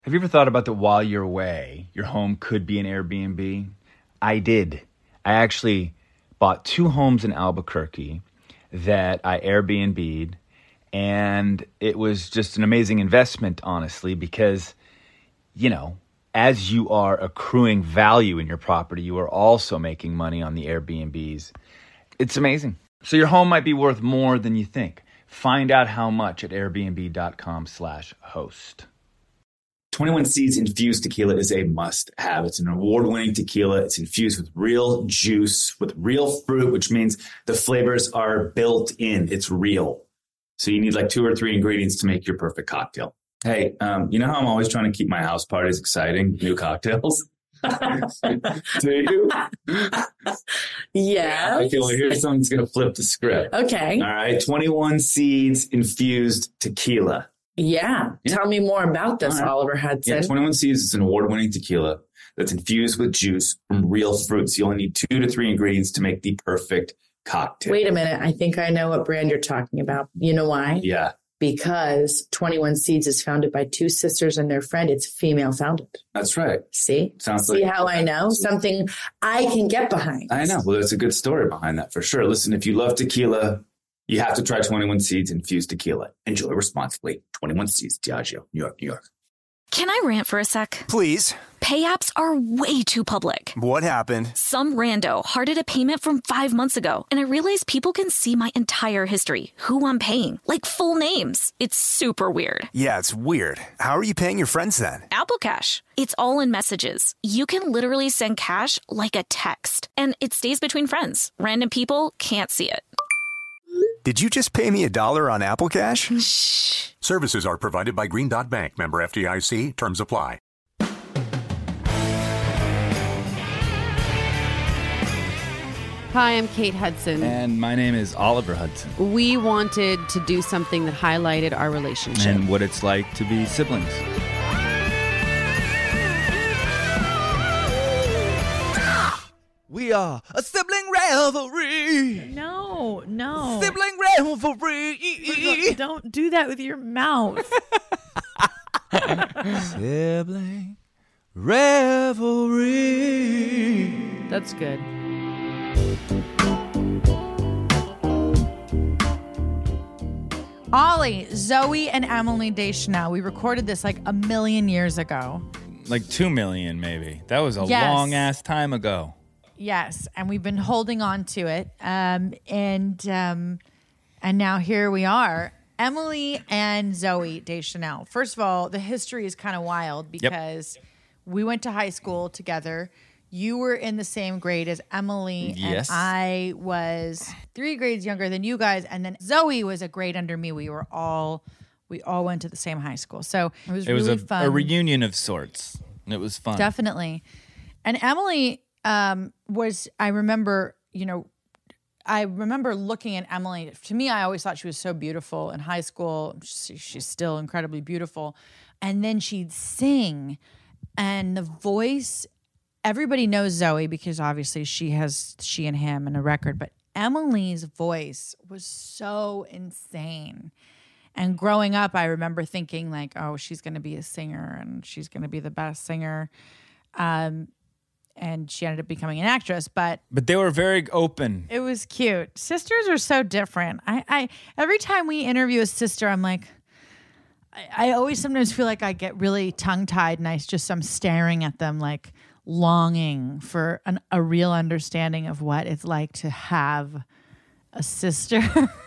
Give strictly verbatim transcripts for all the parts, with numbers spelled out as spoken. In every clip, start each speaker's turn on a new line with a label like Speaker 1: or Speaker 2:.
Speaker 1: Have you ever thought about that while you're away, your home could be an Airbnb? I did. I actually bought two homes in Albuquerque that I Airbnb'd, and it was just an amazing investment, honestly, because, you know, as you are accruing value in your property, you are also making money on the Airbnbs. It's amazing. So your home might be worth more than you think. Find out how much at airbnb.com slash host.
Speaker 2: twenty-one Seeds Infused Tequila is a must-have. It's an award-winning tequila. It's infused with real juice, with real fruit, which means the flavors are built in. It's real. So you need like two or three ingredients to make your perfect cocktail. Hey, um, you know how I'm always trying to keep my house parties exciting? New cocktails. Do you?
Speaker 3: Yeah.
Speaker 2: I feel like here's someone's going to flip the script.
Speaker 3: Okay.
Speaker 2: All right. twenty-one Seeds Infused Tequila.
Speaker 3: Yeah.
Speaker 2: Yeah.
Speaker 3: Tell me more about this,
Speaker 2: All right.
Speaker 3: Oliver Hudson.
Speaker 2: Yeah, twenty-one Seeds is an award-winning tequila that's infused with juice from real fruits. You only need two to three ingredients to make the perfect cocktail.
Speaker 3: Wait a minute. I think I know what brand you're talking about. You know why?
Speaker 2: Yeah,
Speaker 3: Because twenty-one Seeds is founded by two sisters and their friend. It's female founded.
Speaker 2: that's right.
Speaker 3: See?
Speaker 2: Sounds
Speaker 3: See
Speaker 2: like
Speaker 3: how I know? Something I can get behind.
Speaker 2: I know. Well, there's a good story behind that for sure. Listen, if you love tequila, you have to try twenty-one Seeds Infused Tequila. Enjoy responsibly. twenty-one Seeds, Diageo, New York, New York.
Speaker 4: Can I rant for a sec?
Speaker 5: Please.
Speaker 4: Pay apps are way too public.
Speaker 5: What happened?
Speaker 4: Some rando hearted a payment from five months ago, and I realized people can see my entire history, who I'm paying, like full names. It's super weird.
Speaker 5: Yeah, it's weird. How are you paying your friends then?
Speaker 4: Apple Cash. It's all in messages. You can literally send cash like a text, and it stays between friends. Random people can't see it.
Speaker 5: Did you just pay me a dollar on Apple Cash?
Speaker 4: Shh.
Speaker 6: Services are provided by Green Dot Bank. Member F D I C. Terms apply.
Speaker 7: Hi, I'm Kate Hudson.
Speaker 1: And my name is Oliver Hudson.
Speaker 7: We wanted to do something that highlighted our relationship.
Speaker 1: And what it's like to be siblings. We are a sibling rivalry.
Speaker 8: No, no.
Speaker 1: Sibling rivalry.
Speaker 8: Don't do that with your mouth.
Speaker 1: Sibling rivalry.
Speaker 7: That's good.
Speaker 8: Ollie, Zoe, and Emily Deschanel. We recorded this like a million years ago.
Speaker 1: Like two million, maybe. That was a
Speaker 8: Yes.
Speaker 1: long ass time ago.
Speaker 8: Yes, and we've been holding on to it. Um, and um, and now here we are. Emily and Zoe Deschanel. First of all, the history is kind of wild because we went to high school together. You were in the same grade as Emily,
Speaker 1: Yes.
Speaker 8: and I was three grades younger than you guys, and then Zoe was a grade under me. We were all we all went to the same high school, so it was
Speaker 1: It was
Speaker 8: really
Speaker 1: a,
Speaker 8: fun.
Speaker 1: a reunion of sorts. It was fun.
Speaker 8: Definitely. And Emily um, was, I remember, you know, I remember looking at Emily. To me, I always thought she was so beautiful in high school. She, she's still incredibly beautiful. And then she'd sing, and the voice, everybody knows Zoe because obviously she has She and Him and a record, but Emily's voice was so insane. And growing up, I remember thinking like, oh, she's going to be a singer and she's going to be the best singer. Um, and she ended up becoming an actress, but
Speaker 1: But they were very open.
Speaker 8: it was cute. Sisters are so different. I, I every time we interview a sister, I'm like, I, I always sometimes feel like I get really tongue tied, and I just I'm staring at them like longing for an, a real understanding of what it's like to have a sister.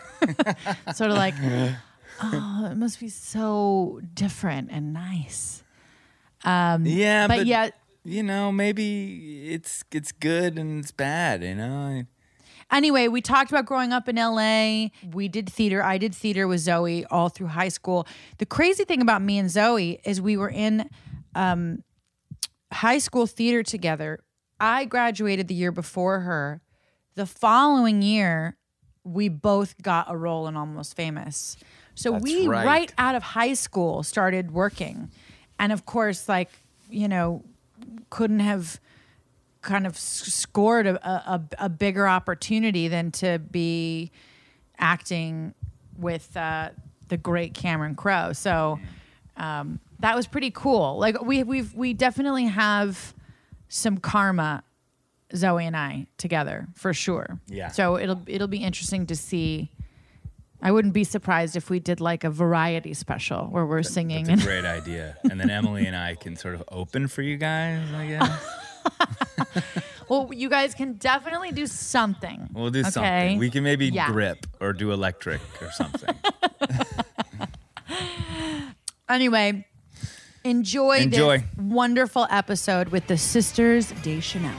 Speaker 8: Sort of like, oh, it must be so different and nice. Um,
Speaker 1: Yeah,
Speaker 8: but,
Speaker 1: but,
Speaker 8: yet.
Speaker 1: you know, maybe it's it's good and it's bad, you know?
Speaker 8: Anyway, we talked about growing up in L A. We did theater. I did theater with Zoe all through high school. The crazy thing about me and Zoe is we were in um, high school theater together. I graduated the year before her. The following year, we both got a role in Almost Famous. So
Speaker 1: That's
Speaker 8: we,
Speaker 1: right.
Speaker 8: right out of high school, started working. And of course, like, you know, couldn't have kind of s- scored a, a, a bigger opportunity than to be acting with uh, the great Cameron Crowe. So um, that was pretty cool. Like we we've we definitely have some karma, Zoe and I together for sure.
Speaker 1: Yeah.
Speaker 8: So it'll it'll be interesting to see. I wouldn't be surprised if we did like a variety special where we're singing.
Speaker 1: That's a great idea. And then Emily and I can sort of open for you guys, I guess.
Speaker 8: Well, you guys can definitely do something.
Speaker 1: We'll do
Speaker 8: okay?
Speaker 1: something. We can maybe
Speaker 8: Yeah.
Speaker 1: grip or do electric or something.
Speaker 8: Anyway, enjoy,
Speaker 1: Enjoy.
Speaker 8: this wonderful episode with the Sisters Deschanel.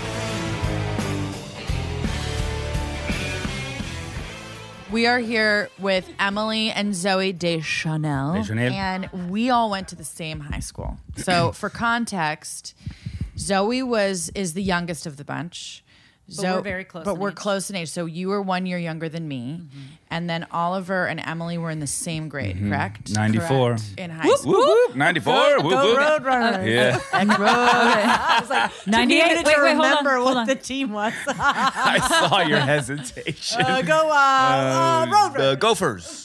Speaker 8: We are here with Emily and Zoe Deschanel,
Speaker 1: Deschanel.
Speaker 8: and we all went to the same high school. So, for context, Zoe was is the youngest of the bunch.
Speaker 7: But we're very close
Speaker 8: But
Speaker 7: in
Speaker 8: we're
Speaker 7: age.
Speaker 8: close in age. So you were one year younger than me,
Speaker 7: Mm-hmm.
Speaker 8: and then Oliver and Emily were in the same grade, correct?
Speaker 1: ninety-four.
Speaker 8: Correct. In high school.
Speaker 1: Whoop, whoop. ninety-four. Whoop, whoop.
Speaker 3: Roadrunner.
Speaker 1: Yeah.
Speaker 3: I was like,
Speaker 7: ninety-eight.
Speaker 3: needed
Speaker 7: Wait,
Speaker 3: to
Speaker 7: wait, hold on,
Speaker 3: remember
Speaker 7: hold
Speaker 3: what
Speaker 7: on.
Speaker 3: the team was.
Speaker 1: I saw your hesitation.
Speaker 3: uh, go, uh, uh, Roadrunner.
Speaker 1: The Gophers.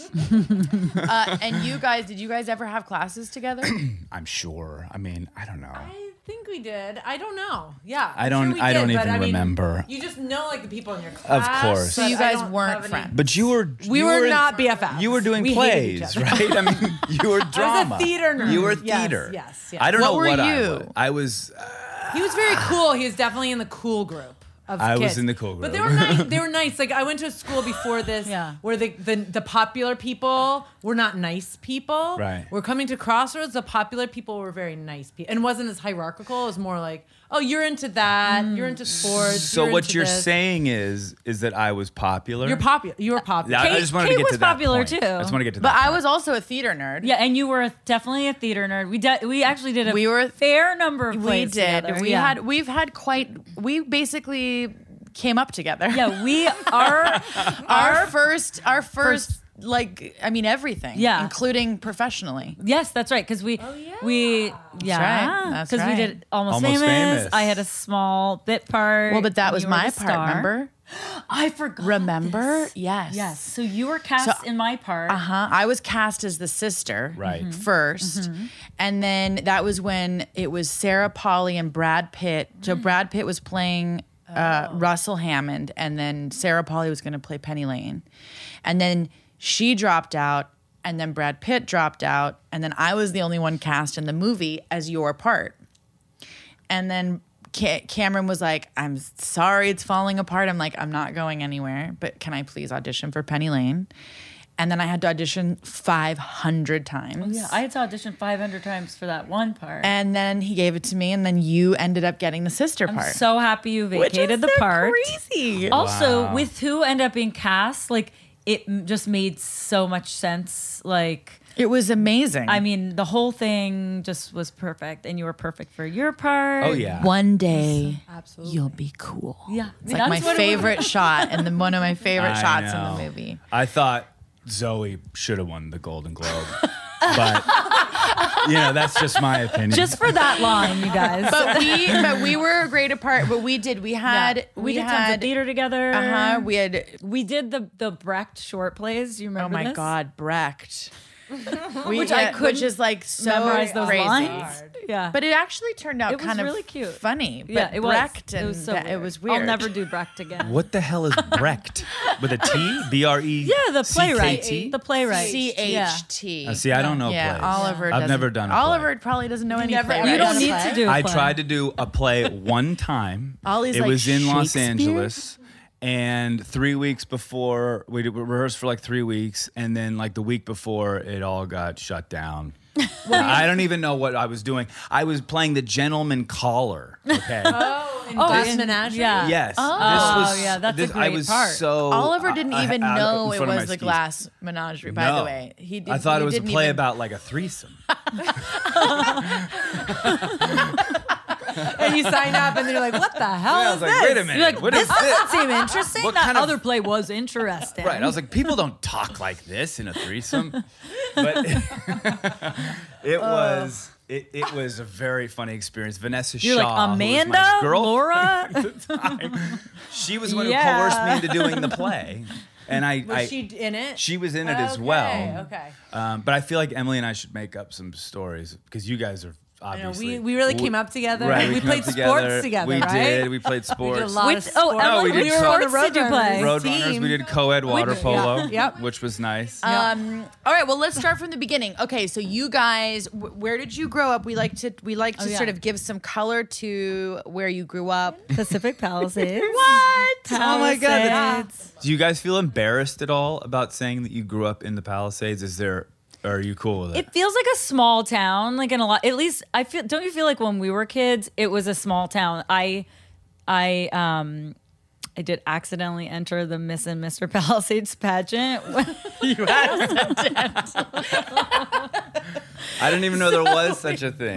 Speaker 8: Uh, and you guys, did you guys ever have classes together?
Speaker 1: I'm sure. I mean, I don't know.
Speaker 3: I think we did. I don't know. Yeah.
Speaker 1: I
Speaker 3: I'm
Speaker 1: don't-
Speaker 3: sure we
Speaker 1: I
Speaker 3: did,
Speaker 1: don't
Speaker 3: but
Speaker 1: even
Speaker 3: I mean,
Speaker 1: remember.
Speaker 3: You just know like the people in your class.
Speaker 1: course.
Speaker 8: So you
Speaker 3: but I
Speaker 8: guys
Speaker 3: don't
Speaker 8: weren't
Speaker 3: have any-
Speaker 8: friends.
Speaker 1: But you were.
Speaker 3: We
Speaker 1: you
Speaker 3: were
Speaker 1: in-
Speaker 3: not B F Fs.
Speaker 1: You were doing
Speaker 3: We hated each
Speaker 1: plays,
Speaker 3: other.
Speaker 1: right? I mean, you were drama.
Speaker 3: I was a theater nerd.
Speaker 1: You were
Speaker 3: Yes,
Speaker 1: theater.
Speaker 3: yes, yes.
Speaker 1: I don't
Speaker 8: What
Speaker 1: know
Speaker 8: were
Speaker 1: what I
Speaker 8: you?
Speaker 1: was. I was. Uh,
Speaker 3: He was very cool. He was definitely in the cool group. Of
Speaker 1: I was
Speaker 3: kids.
Speaker 1: in the cool
Speaker 3: But they
Speaker 1: group.
Speaker 3: were nice. They were nice. Like I went to a school before this
Speaker 7: Yeah.
Speaker 3: where the, the the popular people were not nice people.
Speaker 1: Right.
Speaker 3: We're coming to Crossroads. The popular people were very nice people. And it wasn't as hierarchical. It was more like, oh, you're into that. You're into sports.
Speaker 1: so
Speaker 3: you're
Speaker 1: what
Speaker 3: into
Speaker 1: you're
Speaker 3: this.
Speaker 1: saying is is that I was popular.
Speaker 3: You're popular. You were popular.
Speaker 1: Yeah, I
Speaker 7: Kate-
Speaker 1: just wanted
Speaker 7: Kate
Speaker 1: to get
Speaker 7: was
Speaker 1: to that
Speaker 7: popular,
Speaker 1: point.
Speaker 7: too.
Speaker 1: I just want to get to
Speaker 8: But
Speaker 1: that.
Speaker 8: I
Speaker 1: point.
Speaker 8: was also a theater nerd.
Speaker 7: Yeah, and you were definitely a theater nerd. We de- we actually did a
Speaker 8: We were-
Speaker 7: fair number of
Speaker 8: We
Speaker 7: plays
Speaker 8: did.
Speaker 7: together.
Speaker 8: We
Speaker 7: yeah.
Speaker 8: had we've had quite we basically came up together.
Speaker 7: Yeah, we are
Speaker 8: our first our first, like I mean everything.
Speaker 7: Yeah.
Speaker 8: Including professionally.
Speaker 7: Yes, that's right. Because we, we, yeah,
Speaker 8: right. That's
Speaker 7: because
Speaker 8: right.
Speaker 7: we did Almost,
Speaker 1: Almost
Speaker 7: famous.
Speaker 1: Famous.
Speaker 7: I had a small bit part.
Speaker 8: Well, but that
Speaker 7: and
Speaker 8: was
Speaker 7: you were
Speaker 8: my
Speaker 7: the
Speaker 8: part,
Speaker 7: star.
Speaker 8: remember?
Speaker 7: I forgot.
Speaker 8: Remember?
Speaker 7: this.
Speaker 8: Yes.
Speaker 7: Yes. So you were cast
Speaker 8: So-
Speaker 7: in my part.
Speaker 8: Uh-huh. I was cast as the sister
Speaker 1: Right.
Speaker 7: Mm-hmm.
Speaker 8: 1st And then that was when it was Sarah Polley and Brad Pitt. So Brad Pitt was playing uh, Russell Hammond, and then Sarah Polley was going to play Penny Lane. And then she dropped out, and then Brad Pitt dropped out, and then I was the only one cast in the movie as your part. And then Ca- Cameron was like, I'm sorry it's falling apart. I'm like, I'm not going anywhere, but can I please audition for Penny Lane? And then I had to audition five hundred times.
Speaker 7: Yeah, I had to audition five hundred times for that one part.
Speaker 8: And then he gave it to me, and then you ended up getting the sister
Speaker 7: I'm
Speaker 8: part.
Speaker 7: so happy you
Speaker 8: Which
Speaker 7: vacated
Speaker 8: is
Speaker 7: the
Speaker 8: so
Speaker 7: part.
Speaker 8: crazy.
Speaker 7: Also,
Speaker 1: Wow.
Speaker 7: with who ended up being cast, like it m- just made so much sense. Like,
Speaker 8: It was amazing.
Speaker 7: I mean, the whole thing just was perfect, and you were perfect for your part.
Speaker 1: Oh yeah.
Speaker 8: one day
Speaker 3: Absolutely.
Speaker 8: you'll be cool.
Speaker 7: Yeah,
Speaker 8: It's like my favorite shot, and then one of my favorite
Speaker 1: I
Speaker 8: shots in
Speaker 1: know.
Speaker 8: the movie.
Speaker 1: I thought Zoe should have won the Golden Globe, but you know that's just my opinion.
Speaker 7: Just for that line, you guys.
Speaker 8: But we, but we were great apart. But we did. We had.
Speaker 7: Yeah.
Speaker 8: We,
Speaker 7: we, did tons
Speaker 8: had.
Speaker 7: of theater together.
Speaker 8: Uh huh. We had.
Speaker 7: We did the the Brecht short plays. You
Speaker 8: Oh
Speaker 7: remember
Speaker 8: my
Speaker 7: this?
Speaker 8: God, Brecht. We,
Speaker 7: Which I
Speaker 8: yeah,
Speaker 7: couldn't
Speaker 8: which is like so
Speaker 7: memorize those
Speaker 8: crazy.
Speaker 7: lines. Yeah,
Speaker 8: But it actually turned out
Speaker 7: It was
Speaker 8: kind of
Speaker 7: really cute.
Speaker 8: funny. But
Speaker 7: yeah, it was.
Speaker 8: Brecht and
Speaker 7: it was so
Speaker 8: that-
Speaker 7: weird.
Speaker 8: it was weird.
Speaker 7: I'll never do Brecht again.
Speaker 1: What the hell is Brecht with a T? B R E.
Speaker 7: Yeah, the playwright.
Speaker 1: C K T?
Speaker 7: The playwright.
Speaker 8: C H T.
Speaker 1: Uh, see, I don't know
Speaker 8: Yeah,
Speaker 1: plays.
Speaker 8: Oliver.
Speaker 1: I've
Speaker 8: doesn't-
Speaker 1: never done a play.
Speaker 8: Oliver probably doesn't know any
Speaker 3: never
Speaker 8: playwrights.
Speaker 3: ever
Speaker 7: You don't
Speaker 3: done a
Speaker 7: need
Speaker 3: play?
Speaker 7: to do. A
Speaker 1: I
Speaker 7: play.
Speaker 1: tried to do a play one time.
Speaker 8: Ollie's
Speaker 1: it
Speaker 8: like,
Speaker 1: was in Los
Speaker 8: Shakespeare?
Speaker 1: Angeles. And three weeks before, we did- we rehearsed for like three weeks. And then, like, the week before, it all got shut down. I don't even know what I was doing. I was playing the gentleman caller. Okay.
Speaker 3: Oh, in
Speaker 7: Oh,
Speaker 3: Glass
Speaker 7: in-
Speaker 3: Menagerie?
Speaker 7: yeah.
Speaker 1: Yes.
Speaker 7: Oh,
Speaker 1: this was,
Speaker 7: yeah, that's a
Speaker 1: this, I
Speaker 7: great
Speaker 1: was
Speaker 7: part.
Speaker 1: so.
Speaker 8: Oliver didn't
Speaker 1: uh,
Speaker 8: even
Speaker 1: out of-
Speaker 8: know
Speaker 1: in
Speaker 8: it
Speaker 1: front of
Speaker 8: was
Speaker 1: my
Speaker 8: the
Speaker 1: skis.
Speaker 8: Glass Menagerie. By
Speaker 1: No.
Speaker 8: the way, he did,
Speaker 1: I thought
Speaker 8: he
Speaker 1: it was a
Speaker 8: didn't
Speaker 1: play
Speaker 8: even-
Speaker 1: about like a threesome.
Speaker 3: And you sign up and you're like, what the hell
Speaker 1: I
Speaker 3: is
Speaker 1: was like,
Speaker 3: this?
Speaker 1: wait a minute.
Speaker 7: You're like,
Speaker 1: what
Speaker 7: this
Speaker 1: is this?
Speaker 7: doesn't seem interesting.
Speaker 1: What
Speaker 7: that
Speaker 1: kind of-
Speaker 7: other play was interesting.
Speaker 1: Right. I was like, people don't talk like this in a threesome. But it was it, it was a very funny experience. Vanessa
Speaker 7: You're
Speaker 1: Shaw,
Speaker 7: like,
Speaker 1: who was
Speaker 7: Amanda,
Speaker 1: my girlfriend
Speaker 7: Laura.
Speaker 1: at the time, she was the one
Speaker 7: Yeah.
Speaker 1: who coerced me into doing the play.
Speaker 9: And I,
Speaker 3: Was
Speaker 9: I
Speaker 3: she in it?
Speaker 9: She was in it
Speaker 3: okay,
Speaker 9: as well.
Speaker 3: Okay.
Speaker 9: Um, but I feel like Emily and I should make up some stories because you guys are
Speaker 3: I know,
Speaker 9: obviously.
Speaker 3: we, we really came up together.
Speaker 9: Right,
Speaker 3: we
Speaker 9: came
Speaker 3: played
Speaker 9: up together.
Speaker 3: sports together,
Speaker 9: We
Speaker 3: right?
Speaker 9: did. We played sports.
Speaker 3: We did a lot
Speaker 7: Which-
Speaker 3: of
Speaker 7: oh,
Speaker 3: sports.
Speaker 7: Emily,
Speaker 9: we did
Speaker 3: we were on the
Speaker 7: sports
Speaker 3: road
Speaker 7: did you play?
Speaker 9: Roadrunners. We did co-ed water polo,
Speaker 3: yeah, yep.
Speaker 9: which was nice.
Speaker 8: Um, all right, well, let's start from the beginning. Okay, so you guys, w- where did you grow up? We like to we like to
Speaker 7: Oh, yeah.
Speaker 8: sort of give some color to where you grew up.
Speaker 7: Pacific Palisades.
Speaker 8: What? Oh my god.
Speaker 7: Palisades.
Speaker 9: Do you guys feel embarrassed at all about saying that you grew up in the Palisades? Is there? Or are you cool with it?
Speaker 7: It feels like a small town, like in a lot. At least I feel. Don't you feel like when we were kids, it was a small town? I, I, um, I did accidentally enter the Miss and Mister Palisades pageant.
Speaker 8: You accident.
Speaker 9: I didn't even know there was such a thing.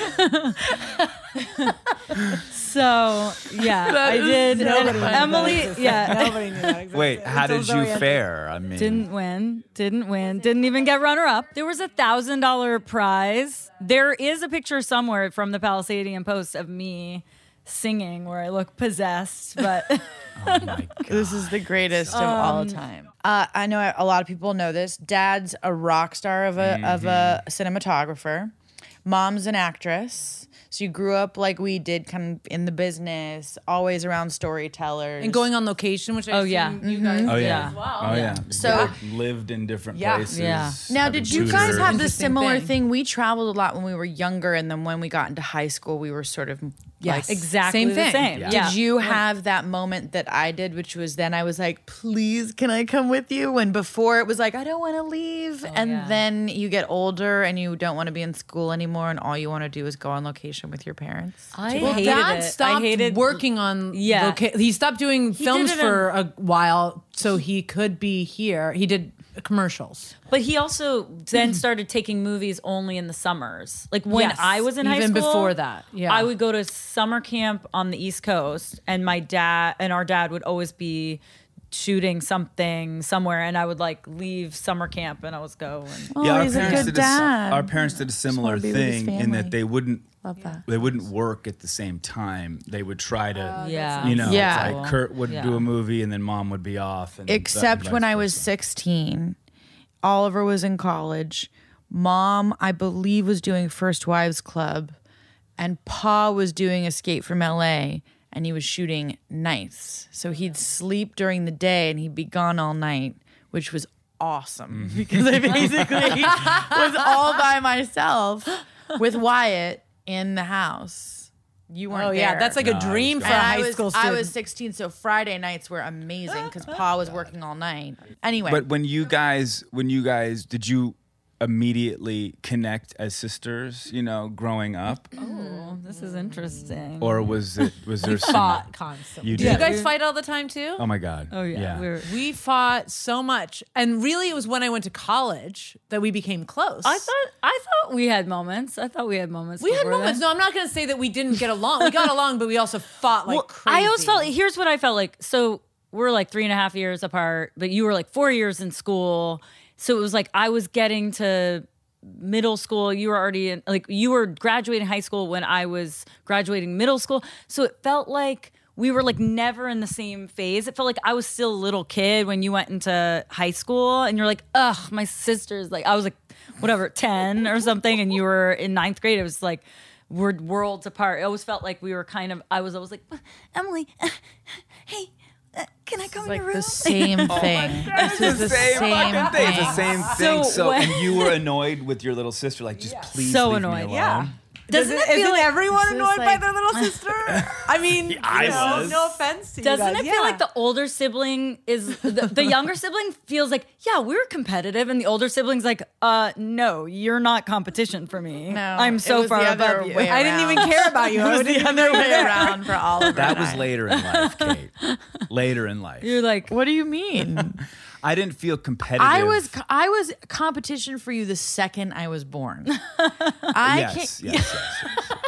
Speaker 7: So yeah, I did. And Emily, yeah,
Speaker 3: Nobody knew that existed.
Speaker 9: Wait, how
Speaker 3: Until
Speaker 9: did
Speaker 3: Zoe
Speaker 9: you
Speaker 3: had-
Speaker 9: fare? I mean,
Speaker 7: didn't win, didn't win, didn't even get runner up. There was a thousand dollar prize. There is a picture somewhere from the Palisadian Post of me singing where I look possessed, but.
Speaker 9: Oh my god.
Speaker 8: This is the greatest of all time. Uh, I know a lot of people know this. Dad's a rock star of a of a cinematographer. Mom's an actress. So you grew up like we did, kind of in the business, always around storytellers.
Speaker 3: And going on location, which I
Speaker 7: Oh,
Speaker 3: assume
Speaker 7: yeah.
Speaker 3: you guys
Speaker 9: Oh
Speaker 3: did
Speaker 9: yeah.
Speaker 3: as well.
Speaker 9: Oh yeah.
Speaker 8: So-
Speaker 9: Both lived in different
Speaker 3: Yeah.
Speaker 9: places.
Speaker 7: Yeah.
Speaker 8: Now,
Speaker 9: having
Speaker 8: did you guys
Speaker 9: tutors.
Speaker 8: have this
Speaker 3: Interesting
Speaker 8: similar
Speaker 3: thing.
Speaker 8: thing? We traveled a lot when we were younger, and then when we got into high school, we were sort of
Speaker 3: Yes.
Speaker 8: like,
Speaker 7: Exactly
Speaker 3: Same
Speaker 7: the
Speaker 3: thing.
Speaker 7: same.
Speaker 9: Yeah.
Speaker 7: Yeah.
Speaker 8: Did you have that moment that I did, which was then I was like, please, can I come with you? When before it was like, I don't want to leave. and
Speaker 7: yeah.
Speaker 8: then you get older and you don't want to be in school anymore. And all you want to do is go on location with your parents.
Speaker 7: I
Speaker 3: Well,
Speaker 7: hated
Speaker 3: Dad
Speaker 7: it.
Speaker 3: stopped
Speaker 7: I hated
Speaker 3: working on.
Speaker 7: Yeah.
Speaker 3: loca- he stopped doing films
Speaker 7: did it
Speaker 3: for a while, so he could be here. He did commercials.
Speaker 7: But he also then started taking movies only in the summers. Like when
Speaker 3: Yes,
Speaker 7: I was in high
Speaker 3: even
Speaker 7: school,
Speaker 3: before that, yeah.
Speaker 7: I would go to summer camp on the East Coast, and my dad and our dad would always be shooting something somewhere, and I would like leave summer camp and I was go. And
Speaker 8: Oh,
Speaker 9: Yeah, our
Speaker 8: he's a
Speaker 9: parents
Speaker 8: good
Speaker 9: did a s-
Speaker 8: dad.
Speaker 9: our parents did a similar
Speaker 8: wanna be with his
Speaker 9: thing in that
Speaker 8: family.
Speaker 9: they wouldn't
Speaker 8: Love that.
Speaker 9: they wouldn't work at the same time. They would try to
Speaker 7: yeah,
Speaker 9: you know,
Speaker 8: Yeah.
Speaker 9: it's like Kurt would
Speaker 7: Yeah.
Speaker 9: do a movie and then mom would be off. And
Speaker 8: Except
Speaker 9: vice
Speaker 8: when I was
Speaker 9: versa.
Speaker 8: sixteen, Oliver was in college. Mom, I believe, was doing First Wives Club, and Pa was doing Escape from L A, and he was shooting nights. So he'd sleep during the day and he'd be gone all night, which was awesome because I basically was all by myself with Wyatt in the house. You weren't
Speaker 3: Oh yeah,
Speaker 8: there.
Speaker 3: that's like a dream for a
Speaker 8: And
Speaker 3: high
Speaker 8: I was,
Speaker 3: school
Speaker 8: I
Speaker 3: student.
Speaker 8: was sixteen, so Friday nights were amazing because Pa was working all night. Anyway,
Speaker 9: But when you guys when you guys did you immediately connect as sisters, you know, growing up?
Speaker 7: oh, this is interesting.
Speaker 9: Or was it was there some
Speaker 3: fought constantly.
Speaker 9: You
Speaker 3: Did you
Speaker 9: did.
Speaker 3: guys fight all the time too?
Speaker 9: Oh my god.
Speaker 7: oh yeah, we were.
Speaker 3: We fought so much, and really, it was when I went to college that we became close.
Speaker 7: I thought I thought we had moments. I thought we had moments.
Speaker 3: we had
Speaker 7: before
Speaker 3: moments.
Speaker 7: that.
Speaker 3: No, I'm not going to say that we didn't get along. We got along, but we also fought like
Speaker 7: Well,
Speaker 3: crazy.
Speaker 7: I always felt like, here's what I felt like. So we're like three and a half years apart, but you were like four years in school. So it was like I was getting to middle school. You were already in, like, you were graduating high school when I was graduating middle school. So it felt like we were like never in the same phase. It felt like I was still a little kid when you went into high school, and you're like, ugh, my sister's like, I was like, whatever, ten or something, and you were in ninth grade. It was like, we're worlds apart. It always felt like we were kind of, I was always like, Emily, uh, hey, uh, can I come in
Speaker 8: like
Speaker 7: your room?
Speaker 8: the same thing. This is the same,
Speaker 9: fucking thing. It's the
Speaker 8: thing.
Speaker 9: same
Speaker 7: So
Speaker 9: thing. So,
Speaker 7: when-
Speaker 9: and you were annoyed with your little sister, like just please
Speaker 7: So
Speaker 9: leave
Speaker 7: annoyed.
Speaker 9: me alone.
Speaker 3: Yeah.
Speaker 7: Doesn't it feel
Speaker 3: Isn't
Speaker 7: like,
Speaker 3: everyone
Speaker 8: This is
Speaker 3: annoyed by
Speaker 8: like-
Speaker 3: their little sister? I mean,
Speaker 9: I
Speaker 3: you know,
Speaker 9: was.
Speaker 3: no offense to
Speaker 7: doesn't
Speaker 3: you guys.
Speaker 7: it feel
Speaker 3: Yeah.
Speaker 7: like the older sibling is, the, the younger sibling feels like, yeah, we're competitive, and the older sibling's like, uh, no, you're not competition for me.
Speaker 8: No,
Speaker 7: I'm
Speaker 8: it
Speaker 7: so
Speaker 8: was
Speaker 7: far
Speaker 8: the other
Speaker 7: above you.
Speaker 8: way
Speaker 3: I didn't even
Speaker 8: around.
Speaker 3: care about you. I
Speaker 8: It was
Speaker 3: didn't
Speaker 8: the
Speaker 3: even
Speaker 8: other
Speaker 3: know you
Speaker 8: way
Speaker 3: were there.
Speaker 8: around for Oliver.
Speaker 9: That
Speaker 8: and
Speaker 9: was
Speaker 8: I.
Speaker 9: later in life, Kate. Later in life.
Speaker 7: You're like,
Speaker 8: What do you mean?
Speaker 9: I didn't feel competitive.
Speaker 8: I was I was competition for you the second I was born. I
Speaker 9: yes,
Speaker 8: can't.
Speaker 9: yes, yes, yes.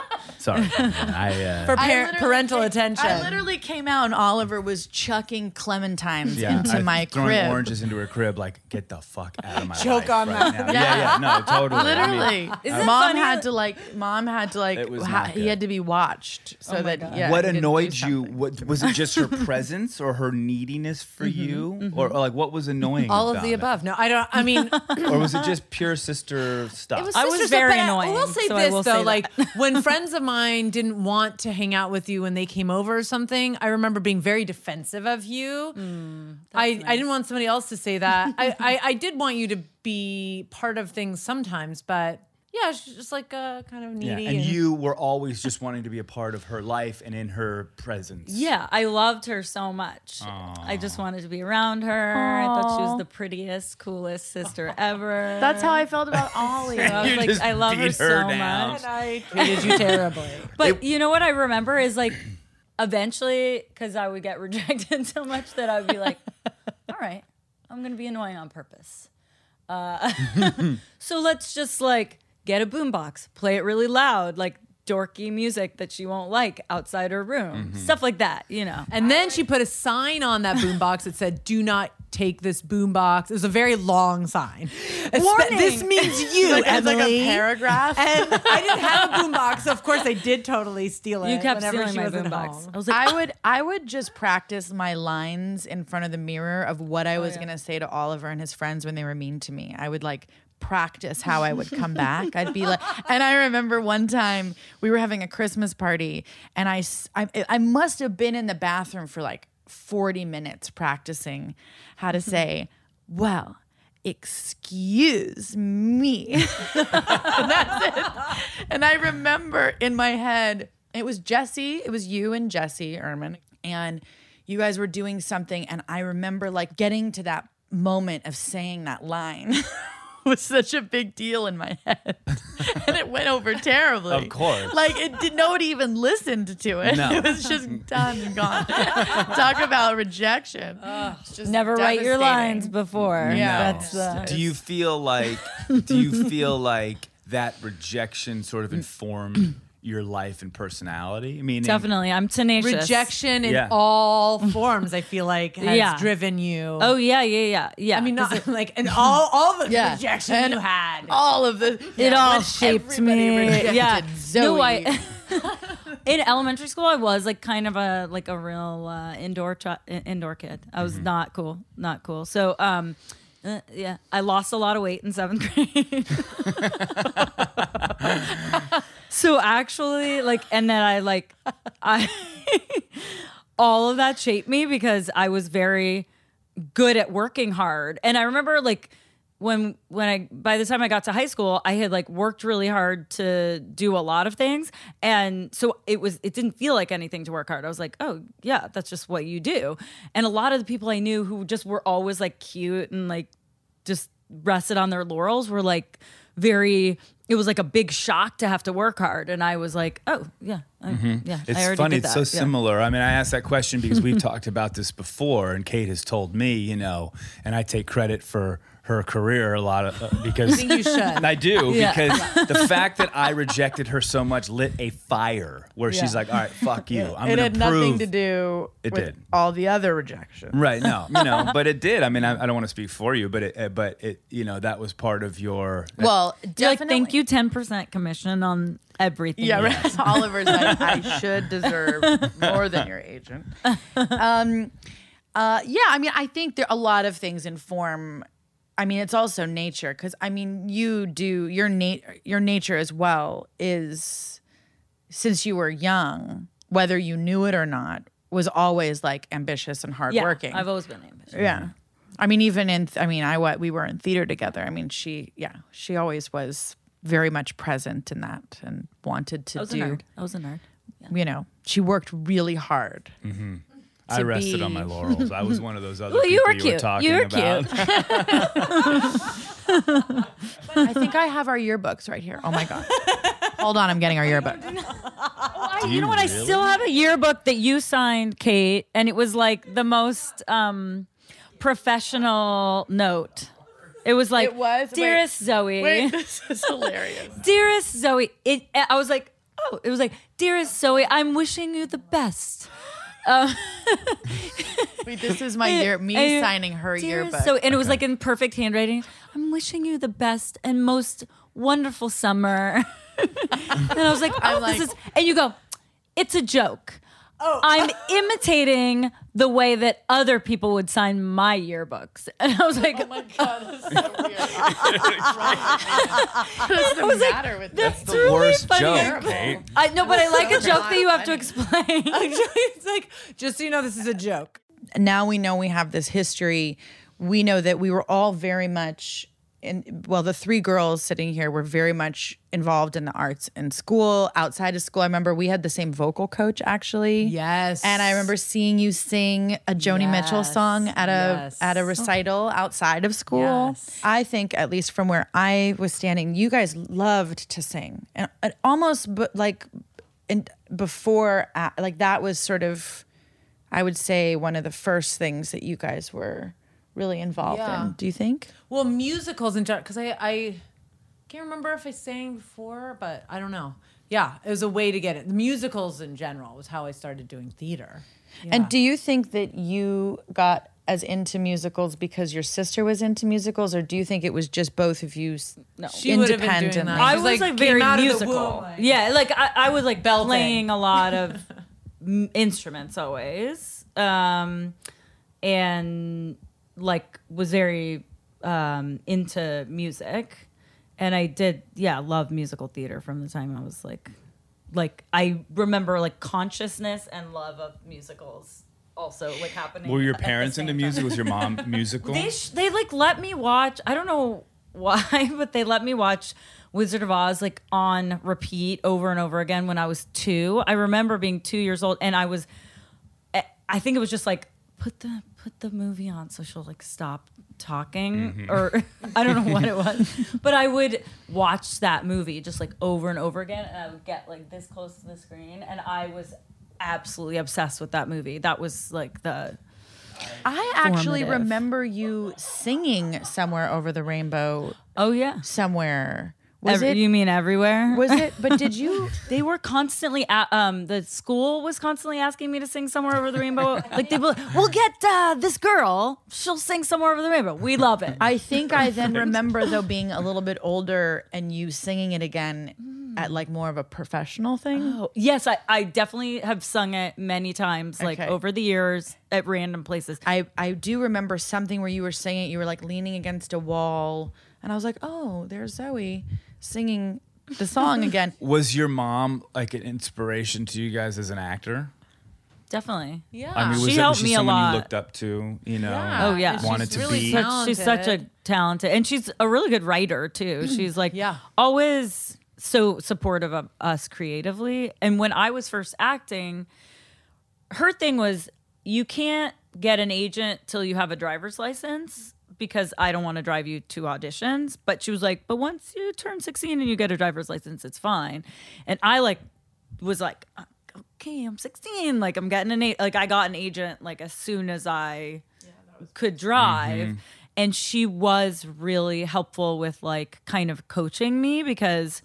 Speaker 1: Sorry. I, uh,
Speaker 3: For
Speaker 8: I
Speaker 3: par-
Speaker 8: literally
Speaker 3: parental
Speaker 8: came-
Speaker 3: attention.
Speaker 8: I literally came out and Oliver was chucking clementines
Speaker 1: yeah,
Speaker 8: into
Speaker 1: I
Speaker 8: my
Speaker 1: throwing
Speaker 8: crib.
Speaker 1: oranges into her crib, like, get the fuck out of my
Speaker 3: Choke
Speaker 1: life
Speaker 3: on
Speaker 1: right
Speaker 3: that.
Speaker 1: now. Yeah, yeah, no, totally. I mean,
Speaker 8: Literally,
Speaker 7: Isn't it
Speaker 8: mom
Speaker 7: funny
Speaker 8: had
Speaker 7: that-
Speaker 8: to like. Mom had to like.
Speaker 1: It was
Speaker 8: ha-
Speaker 1: not
Speaker 8: he
Speaker 1: good.
Speaker 8: had to be watched so
Speaker 3: Oh my
Speaker 8: that.
Speaker 3: God.
Speaker 8: Yeah,
Speaker 1: what
Speaker 8: he didn't do
Speaker 1: annoyed you?
Speaker 8: something.
Speaker 1: What was it? Just her presence or her neediness for you, or, or like what was annoying?
Speaker 3: All of
Speaker 1: about
Speaker 3: the
Speaker 1: it?
Speaker 3: above. No, I don't. I mean,
Speaker 1: Or was it just pure sister stuff?
Speaker 3: It was
Speaker 7: I was
Speaker 3: sister
Speaker 7: very
Speaker 3: stuff, but
Speaker 7: annoying,
Speaker 3: I will say
Speaker 7: so I
Speaker 3: this
Speaker 7: will
Speaker 3: though,
Speaker 7: say
Speaker 3: like
Speaker 7: that.
Speaker 3: when friends of mine didn't want to hang out with you when they came over or something, I remember being very defensive of you. I, I didn't want somebody else to say that. I, I, I did want you to be part of things sometimes, but yeah, she's just like uh, kind of
Speaker 1: yeah,
Speaker 3: needy.
Speaker 1: and you were always just wanting to be a part of her life and in her presence.
Speaker 7: Yeah, I loved her so much. I just wanted to be around her. I thought she was the prettiest, coolest sister ever.
Speaker 8: That's how I felt about Ollie.
Speaker 7: I was
Speaker 1: You
Speaker 7: like,
Speaker 1: just
Speaker 7: I love her
Speaker 1: beat her
Speaker 7: so
Speaker 1: down.
Speaker 7: much.
Speaker 3: I treated you terribly.
Speaker 7: But you know what I remember is like, eventually, because I would get rejected so much that I would be like, all right, I'm gonna be annoying on purpose. Uh, so let's just like get a boombox, play it really loud, like dorky music that she won't like outside her room, stuff like that, you know.
Speaker 3: And then she put a sign on that boombox that said, "Do not take this boombox." It was a very long sign.
Speaker 7: Warning.
Speaker 3: This means you,
Speaker 8: like, it's like a
Speaker 3: Emily.
Speaker 8: paragraph.
Speaker 3: And I didn't have a boombox, so of course I did totally steal it.
Speaker 7: You kept
Speaker 3: whenever
Speaker 7: stealing
Speaker 3: she
Speaker 7: my
Speaker 3: wasn't
Speaker 7: boombox.
Speaker 3: home.
Speaker 7: I was like,
Speaker 8: I would I would just practice my lines in front of the mirror of what I was gonna say to Oliver and his friends when they were mean to me. I would like practice how I would come back. I'd be like, and I remember one time we were having a Christmas party, and I s- I, I must have been in the bathroom for like forty minutes practicing how to say, well, excuse me. And that's it. And I remember in my head, it was Jesse, it was you and Jesse Ehrman, and you guys were doing something, and I remember like getting to that moment of saying that line. Was such a big deal in my head, and it went over terribly.
Speaker 1: Of course.
Speaker 8: Like it did. Nobody even listened to it.
Speaker 1: No.
Speaker 8: It was just done and gone. Talk about rejection. It's just
Speaker 7: never write your
Speaker 8: devastating.
Speaker 7: lines before.
Speaker 8: Yeah.
Speaker 7: That's uh,
Speaker 1: Do you feel like do you feel like that rejection sort of informed your life and personality? I mean,
Speaker 7: definitely. I'm tenacious.
Speaker 3: Rejection in
Speaker 1: Yeah.
Speaker 3: all forms, I feel like, has
Speaker 7: Yeah.
Speaker 3: driven you.
Speaker 7: Oh yeah, yeah, yeah, yeah.
Speaker 3: I mean, not like, and all all the
Speaker 8: Yeah.
Speaker 3: rejection
Speaker 8: And
Speaker 3: you had.
Speaker 8: All of the
Speaker 7: It all
Speaker 8: when
Speaker 7: shaped
Speaker 8: everybody
Speaker 7: me.
Speaker 8: rejected
Speaker 7: Yeah.
Speaker 8: Zoe.
Speaker 7: No, I. In elementary school, I was like kind of a like a real uh, indoor ch- indoor kid. I was not cool, not cool. So, um, uh, yeah, I lost a lot of weight in seventh grade. So actually, like, and then I like, I all of that shaped me because I was very good at working hard, and I remember like. When when I by the time I got to high school, I had like worked really hard to do a lot of things, and so it was it didn't feel like anything to work hard. I was like, oh yeah, that's just what you do. And a lot of the people I knew who just were always like cute and like just rested on their laurels were like very. It was like a big shock to have to work hard, and I was like, oh yeah, I, yeah.
Speaker 1: It's
Speaker 7: I already
Speaker 1: funny.
Speaker 7: did
Speaker 1: It's
Speaker 7: that.
Speaker 1: so
Speaker 7: Yeah.
Speaker 1: similar. I mean, I asked that question because we've talked about this before, and Kate has told me, you know, and I take credit for her career a lot of uh, because
Speaker 3: I think you should.
Speaker 1: I do
Speaker 7: Yeah.
Speaker 1: because the fact that I rejected her so much lit a fire where she's
Speaker 8: Yeah.
Speaker 1: like, all right, fuck you. I'm
Speaker 8: it
Speaker 1: gonna
Speaker 8: had
Speaker 1: prove
Speaker 8: nothing to do
Speaker 1: It
Speaker 8: with
Speaker 1: did.
Speaker 8: all the other rejection.
Speaker 1: Right. No, you know, but it did. I mean, I, I don't want to speak for you, but it, uh, but it, you know, that was part of your.
Speaker 8: Well,
Speaker 7: You're like,
Speaker 8: definitely.
Speaker 7: thank you, ten percent commission on everything.
Speaker 8: Yeah, right. Oliver's like, I should deserve more than your agent. Um, uh, yeah, I mean, I think there a lot of things inform. I mean, it's also nature because I mean, you do your nat your nature as well is since you were young, whether you knew it or not, was always like ambitious and
Speaker 7: Yeah,
Speaker 8: hardworking.
Speaker 7: I've always been ambitious.
Speaker 8: Yeah. I mean, even in, I mean, I, what, we were in theater together. I mean, she, yeah, she always was very much present in that and wanted to
Speaker 7: I was
Speaker 8: do,
Speaker 7: a nerd. I was a nerd.
Speaker 8: you know, she worked really hard.
Speaker 1: I
Speaker 8: to
Speaker 1: rested on
Speaker 8: be-
Speaker 1: my laurels. I was one of those other
Speaker 7: Well,
Speaker 1: people
Speaker 7: you were
Speaker 1: you
Speaker 7: cute.
Speaker 1: were talking
Speaker 7: You were
Speaker 1: about.
Speaker 8: I think I have our yearbooks right here. Oh my God. Hold on, I'm getting our yearbook.
Speaker 7: I, you know what? I still have a yearbook that you signed, Kate, and it was like the most um, professional note. It was like,
Speaker 8: It was? Wait.
Speaker 7: dearest Zoe,
Speaker 8: Wait, this is hilarious.
Speaker 7: dearest Zoe. It. I was like, wrote. It was like, "Dearest Zoe, I'm wishing you the best." Um,
Speaker 8: Wait, this is my year, me
Speaker 7: and-
Speaker 8: signing her
Speaker 7: Dearest
Speaker 8: yearbook.
Speaker 7: Zoe, and it was like in perfect handwriting. "I'm wishing you the best and most wonderful summer." And I was like, "Oh,
Speaker 8: like-
Speaker 7: this is," and you go, "It's a joke." Oh. I'm imitating the way that other people would sign my yearbooks. And I was like,
Speaker 8: Oh my God, that's so weird. What does the matter with
Speaker 7: that's
Speaker 8: this?
Speaker 9: The
Speaker 7: really
Speaker 9: worst
Speaker 7: funny.
Speaker 9: joke, Kate.
Speaker 7: I know, but I like a joke that you have to
Speaker 8: funny.
Speaker 7: explain.
Speaker 3: It's like, just so you know, this is a joke.
Speaker 8: Now we know we have this history. We know that we were all very much in, well, the three girls sitting here were very much involved in the arts in school, outside of school. I remember we had the same vocal coach actually.
Speaker 3: Yes.
Speaker 8: And I remember seeing you sing a Joni Mitchell
Speaker 3: Yes.
Speaker 8: song at a
Speaker 3: Yes.
Speaker 8: at a recital outside of school.
Speaker 3: Yes.
Speaker 8: I think, at least from where I was standing, you guys loved to sing, and, and almost but like in, before, uh, like that was sort of, I would say, one of the first things that you guys were really involved
Speaker 3: Yeah.
Speaker 8: in. Do you think?
Speaker 3: Well, musicals in general, because I, I can't remember if I sang before, but I don't know. Yeah, it was a way to get it. The musicals in general was how I started doing theater. Yeah.
Speaker 8: And do you think that you got as into musicals because your sister was into musicals, or do you think it was just both of you s-
Speaker 3: She would have been doing
Speaker 8: independently?
Speaker 3: that.
Speaker 7: I
Speaker 3: She's
Speaker 7: was
Speaker 3: like,
Speaker 7: like,
Speaker 3: came
Speaker 7: very
Speaker 3: out of the
Speaker 7: musical.
Speaker 3: womb, like-
Speaker 7: Yeah, like I, I was like
Speaker 3: Belting.
Speaker 7: playing a lot of m- instruments always, um, and like was very um, into music, and I did yeah love musical theater from the time I was like, like I remember like consciousness and love of musicals also like happening.
Speaker 9: Were your
Speaker 7: at the
Speaker 9: parents
Speaker 7: same
Speaker 9: into
Speaker 7: time.
Speaker 9: music? Was your mom musical?
Speaker 7: They sh- they like let me watch. I don't know why, but they let me watch Wizard of Oz like on repeat over and over again when I was two. I remember being two years old, and I was, eh, I think it was just like put the put the movie on so she'll like stop talking,
Speaker 9: Mm-hmm.
Speaker 7: or I don't know what it was, but I would watch that movie just like over and over again, and I would get like this close to the screen, and I was absolutely obsessed with that movie. That was like the.
Speaker 8: I actually
Speaker 7: Formative.
Speaker 8: remember you singing Somewhere Over the Rainbow
Speaker 7: Oh yeah.
Speaker 8: somewhere. Was
Speaker 7: Every-
Speaker 8: it?
Speaker 7: You mean everywhere?
Speaker 8: Was it? But did you?
Speaker 7: They were constantly at, um the school was constantly asking me to sing Somewhere Over the Rainbow. Like they were, we'll get uh, this girl. She'll sing Somewhere Over the Rainbow. We love it.
Speaker 8: I think I then remember though being a little bit older and you singing it again at like more of a professional thing.
Speaker 7: Oh, yes, I, I definitely have sung it many times, like
Speaker 8: Okay.
Speaker 7: over the years at random places.
Speaker 8: I, I do remember something where you were singing, you were like leaning against a wall, and I was like, oh, there's Zoe singing the song again.
Speaker 9: Was your mom like an inspiration to you guys as an actor?
Speaker 7: Definitely.
Speaker 3: Yeah.
Speaker 9: I mean, was
Speaker 7: She
Speaker 9: that,
Speaker 7: helped
Speaker 9: was she
Speaker 7: me a
Speaker 9: someone
Speaker 7: lot.
Speaker 9: you looked up to? You know,
Speaker 3: Yeah.
Speaker 7: Oh, yeah.
Speaker 3: And
Speaker 9: wanted
Speaker 3: she's
Speaker 9: to
Speaker 3: really
Speaker 9: be.
Speaker 7: Such, she's such a
Speaker 3: talented.
Speaker 7: talented, and she's a really good writer too. She's like
Speaker 3: Yeah.
Speaker 7: always so supportive of us creatively. And when I was first acting, her thing was you can't get an agent till you have a driver's license because I don't want to drive you to auditions. But she was like, but once you turn sixteen and you get a driver's license, it's fine. And I like was like, okay, I'm sixteen. Like I'm getting an a- like I got an agent like as soon as I could drive.
Speaker 9: Mm-hmm.
Speaker 7: And she was really helpful with like kind of coaching me because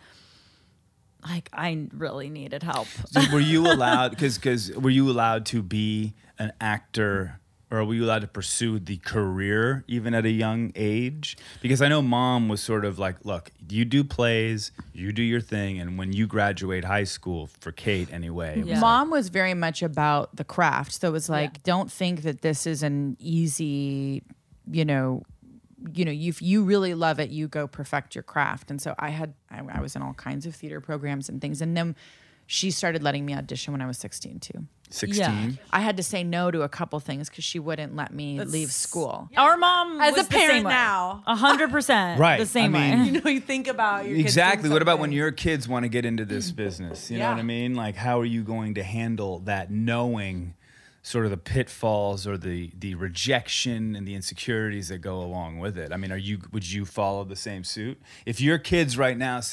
Speaker 7: like I really needed help.
Speaker 9: So were you allowed? Because because were you allowed to be an actor, or were you allowed to pursue the career even at a young age? Because I know Mom was sort of like, look, you do plays, you do your thing, and when you graduate high school, for Kate anyway, it was
Speaker 7: Yeah.
Speaker 8: Mom was very much about the craft. So it was like, don't think that this is an easy, you know, you know, if you really love it, you go perfect your craft. And so I had, I, I was in all kinds of theater programs and things. And then she started letting me audition when I was sixteen too.
Speaker 9: sixteen.
Speaker 8: I had to say no to a couple things because she wouldn't let me leave school.
Speaker 7: Our mom
Speaker 3: As
Speaker 7: was
Speaker 3: a
Speaker 7: the same
Speaker 3: parent
Speaker 7: way.
Speaker 3: now.
Speaker 7: A hundred percent
Speaker 9: Right.
Speaker 7: the same
Speaker 9: I mean,
Speaker 7: way.
Speaker 3: You know, you think about your kids
Speaker 9: Exactly.
Speaker 3: doing
Speaker 9: What about when
Speaker 3: something.
Speaker 9: your kids want to get into this business? You know
Speaker 3: Yeah.
Speaker 9: what I mean? Like, how are you going to handle that, knowing sort of the pitfalls or the the rejection and the insecurities that go along with it? I mean, are you would you follow the same suit if your kids right now said,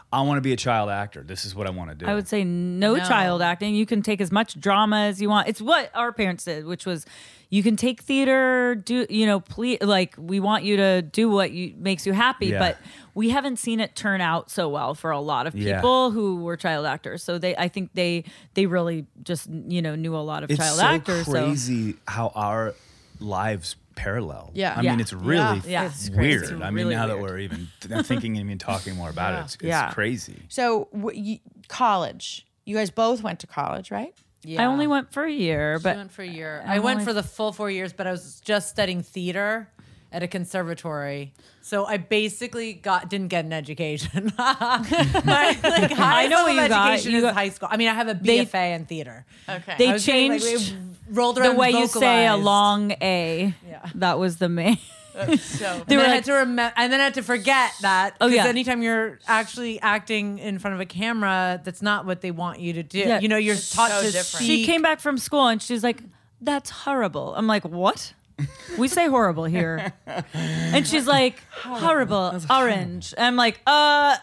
Speaker 9: I want to be a child actor. This is what I want to do.
Speaker 7: I would say no,
Speaker 8: No.
Speaker 7: child acting. You can take as much drama as you want. It's what our parents did, which was you can take theater, do you know, please, like we want you to do what you makes you happy,
Speaker 9: Yeah.
Speaker 7: but we haven't seen it turn out so well for a lot of
Speaker 9: Yeah.
Speaker 7: people who were child actors. So they, I think they they really just you know knew a lot of
Speaker 9: it's
Speaker 7: child
Speaker 9: so
Speaker 7: actors.
Speaker 9: crazy how our lives parallel.
Speaker 8: Yeah.
Speaker 9: I
Speaker 7: Yeah.
Speaker 9: mean, it's really
Speaker 7: Yeah. Yeah.
Speaker 8: It's
Speaker 9: weird.
Speaker 8: crazy.
Speaker 9: I mean,
Speaker 7: Really
Speaker 9: now that
Speaker 7: weird.
Speaker 9: we're even th- thinking and even talking more about it, it's, it's
Speaker 8: Yeah.
Speaker 9: crazy.
Speaker 8: So w- you, college. You guys both went to college, right?
Speaker 3: Yeah.
Speaker 7: I only went for a year,
Speaker 3: She
Speaker 7: but
Speaker 3: went for a year.
Speaker 7: I'm
Speaker 3: I went
Speaker 7: only-
Speaker 3: for the full four years, but I was just studying theater at a conservatory. So I basically got didn't get an education. My like high
Speaker 7: I know
Speaker 3: level
Speaker 7: what you got.
Speaker 3: education
Speaker 7: You
Speaker 3: is
Speaker 7: got-
Speaker 3: high school. I mean, I have a
Speaker 7: They-
Speaker 3: B F A in theater.
Speaker 8: Okay.
Speaker 7: they
Speaker 3: I was getting, like,
Speaker 7: changed
Speaker 3: we rolled
Speaker 7: the
Speaker 3: around
Speaker 7: way you say a
Speaker 3: vocalized.
Speaker 7: long A.
Speaker 3: Yeah.
Speaker 7: That was the main.
Speaker 8: So
Speaker 7: They
Speaker 3: And
Speaker 7: were
Speaker 3: then I
Speaker 7: like,
Speaker 3: had to remember, and then I had to forget that.
Speaker 7: Oh,
Speaker 3: 'cause
Speaker 7: yeah.
Speaker 3: Anytime you're actually acting in front of a camera, that's not what they want you to do.
Speaker 7: Yeah.
Speaker 3: You know, you're
Speaker 8: It's
Speaker 3: taught
Speaker 8: so
Speaker 3: to
Speaker 8: different.
Speaker 3: speak.
Speaker 7: she came back from school and she's like, "That's horrible." I'm like, "What?" We say horrible here. And she's like, horrible, orange. And I'm like, uh,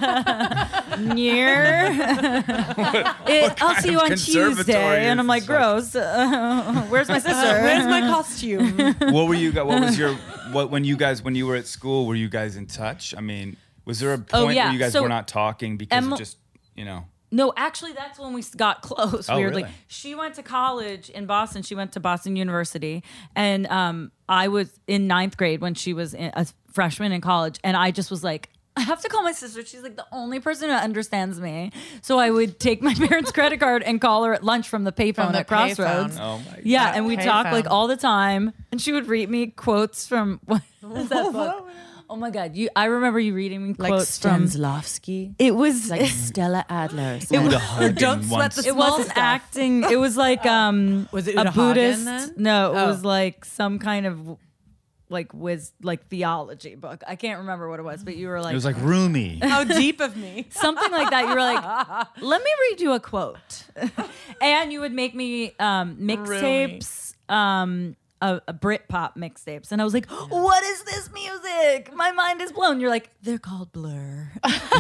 Speaker 7: near. It- I'll see you
Speaker 9: of
Speaker 7: on
Speaker 9: conservatory
Speaker 7: Tuesday. And
Speaker 9: is
Speaker 7: I'm like,
Speaker 9: this?
Speaker 7: gross. Uh, where's my sister?
Speaker 3: Where's my costume?
Speaker 9: What were you guys? What was your? What when you guys when you were at school? Were you guys in touch? I mean, was there a point
Speaker 7: Oh, yeah.
Speaker 9: where you guys
Speaker 7: So
Speaker 9: were not talking because
Speaker 7: Emma-
Speaker 9: of just you know?
Speaker 7: No, actually, that's when we got close.
Speaker 9: Oh,
Speaker 7: weirdly,
Speaker 9: really?
Speaker 7: she went to college in Boston. She went to Boston University, and um, I was in ninth grade when she was in, a freshman in college, and I just was like, I have to call my sister. She's like the only person who understands me. So I would take my parents' credit card and call her at lunch from the payphone
Speaker 8: From the
Speaker 7: at Crossroads.
Speaker 8: payphone.
Speaker 9: Oh my
Speaker 7: Yeah,
Speaker 8: God.
Speaker 7: and we
Speaker 8: Payphone.
Speaker 7: talk like all the time, and she would read me quotes from what is that book? Oh my God, you! I remember you reading me
Speaker 8: like
Speaker 7: quotes from.
Speaker 8: Stanislavski,
Speaker 7: It was
Speaker 8: like Stella Adler.
Speaker 7: It was-
Speaker 9: Hagen
Speaker 3: don't sweat
Speaker 9: once-
Speaker 3: the
Speaker 7: It
Speaker 3: small
Speaker 7: wasn't
Speaker 3: stuff.
Speaker 7: acting. It was like um
Speaker 3: Was it
Speaker 7: a
Speaker 3: Uta Hagen
Speaker 7: Buddhist.
Speaker 3: then?
Speaker 7: No, it
Speaker 3: Oh.
Speaker 7: was like some kind of like wiz like theology book. I can't remember what it was, but you were like,
Speaker 9: It was like Rumi.
Speaker 3: How deep of me.
Speaker 7: something like that. You were like, let me read you a quote, and you would make me um, mixtapes. Um, a, a Britpop mixtapes, and I was like, "What is this music? My mind is blown." You're like, "They're called Blur."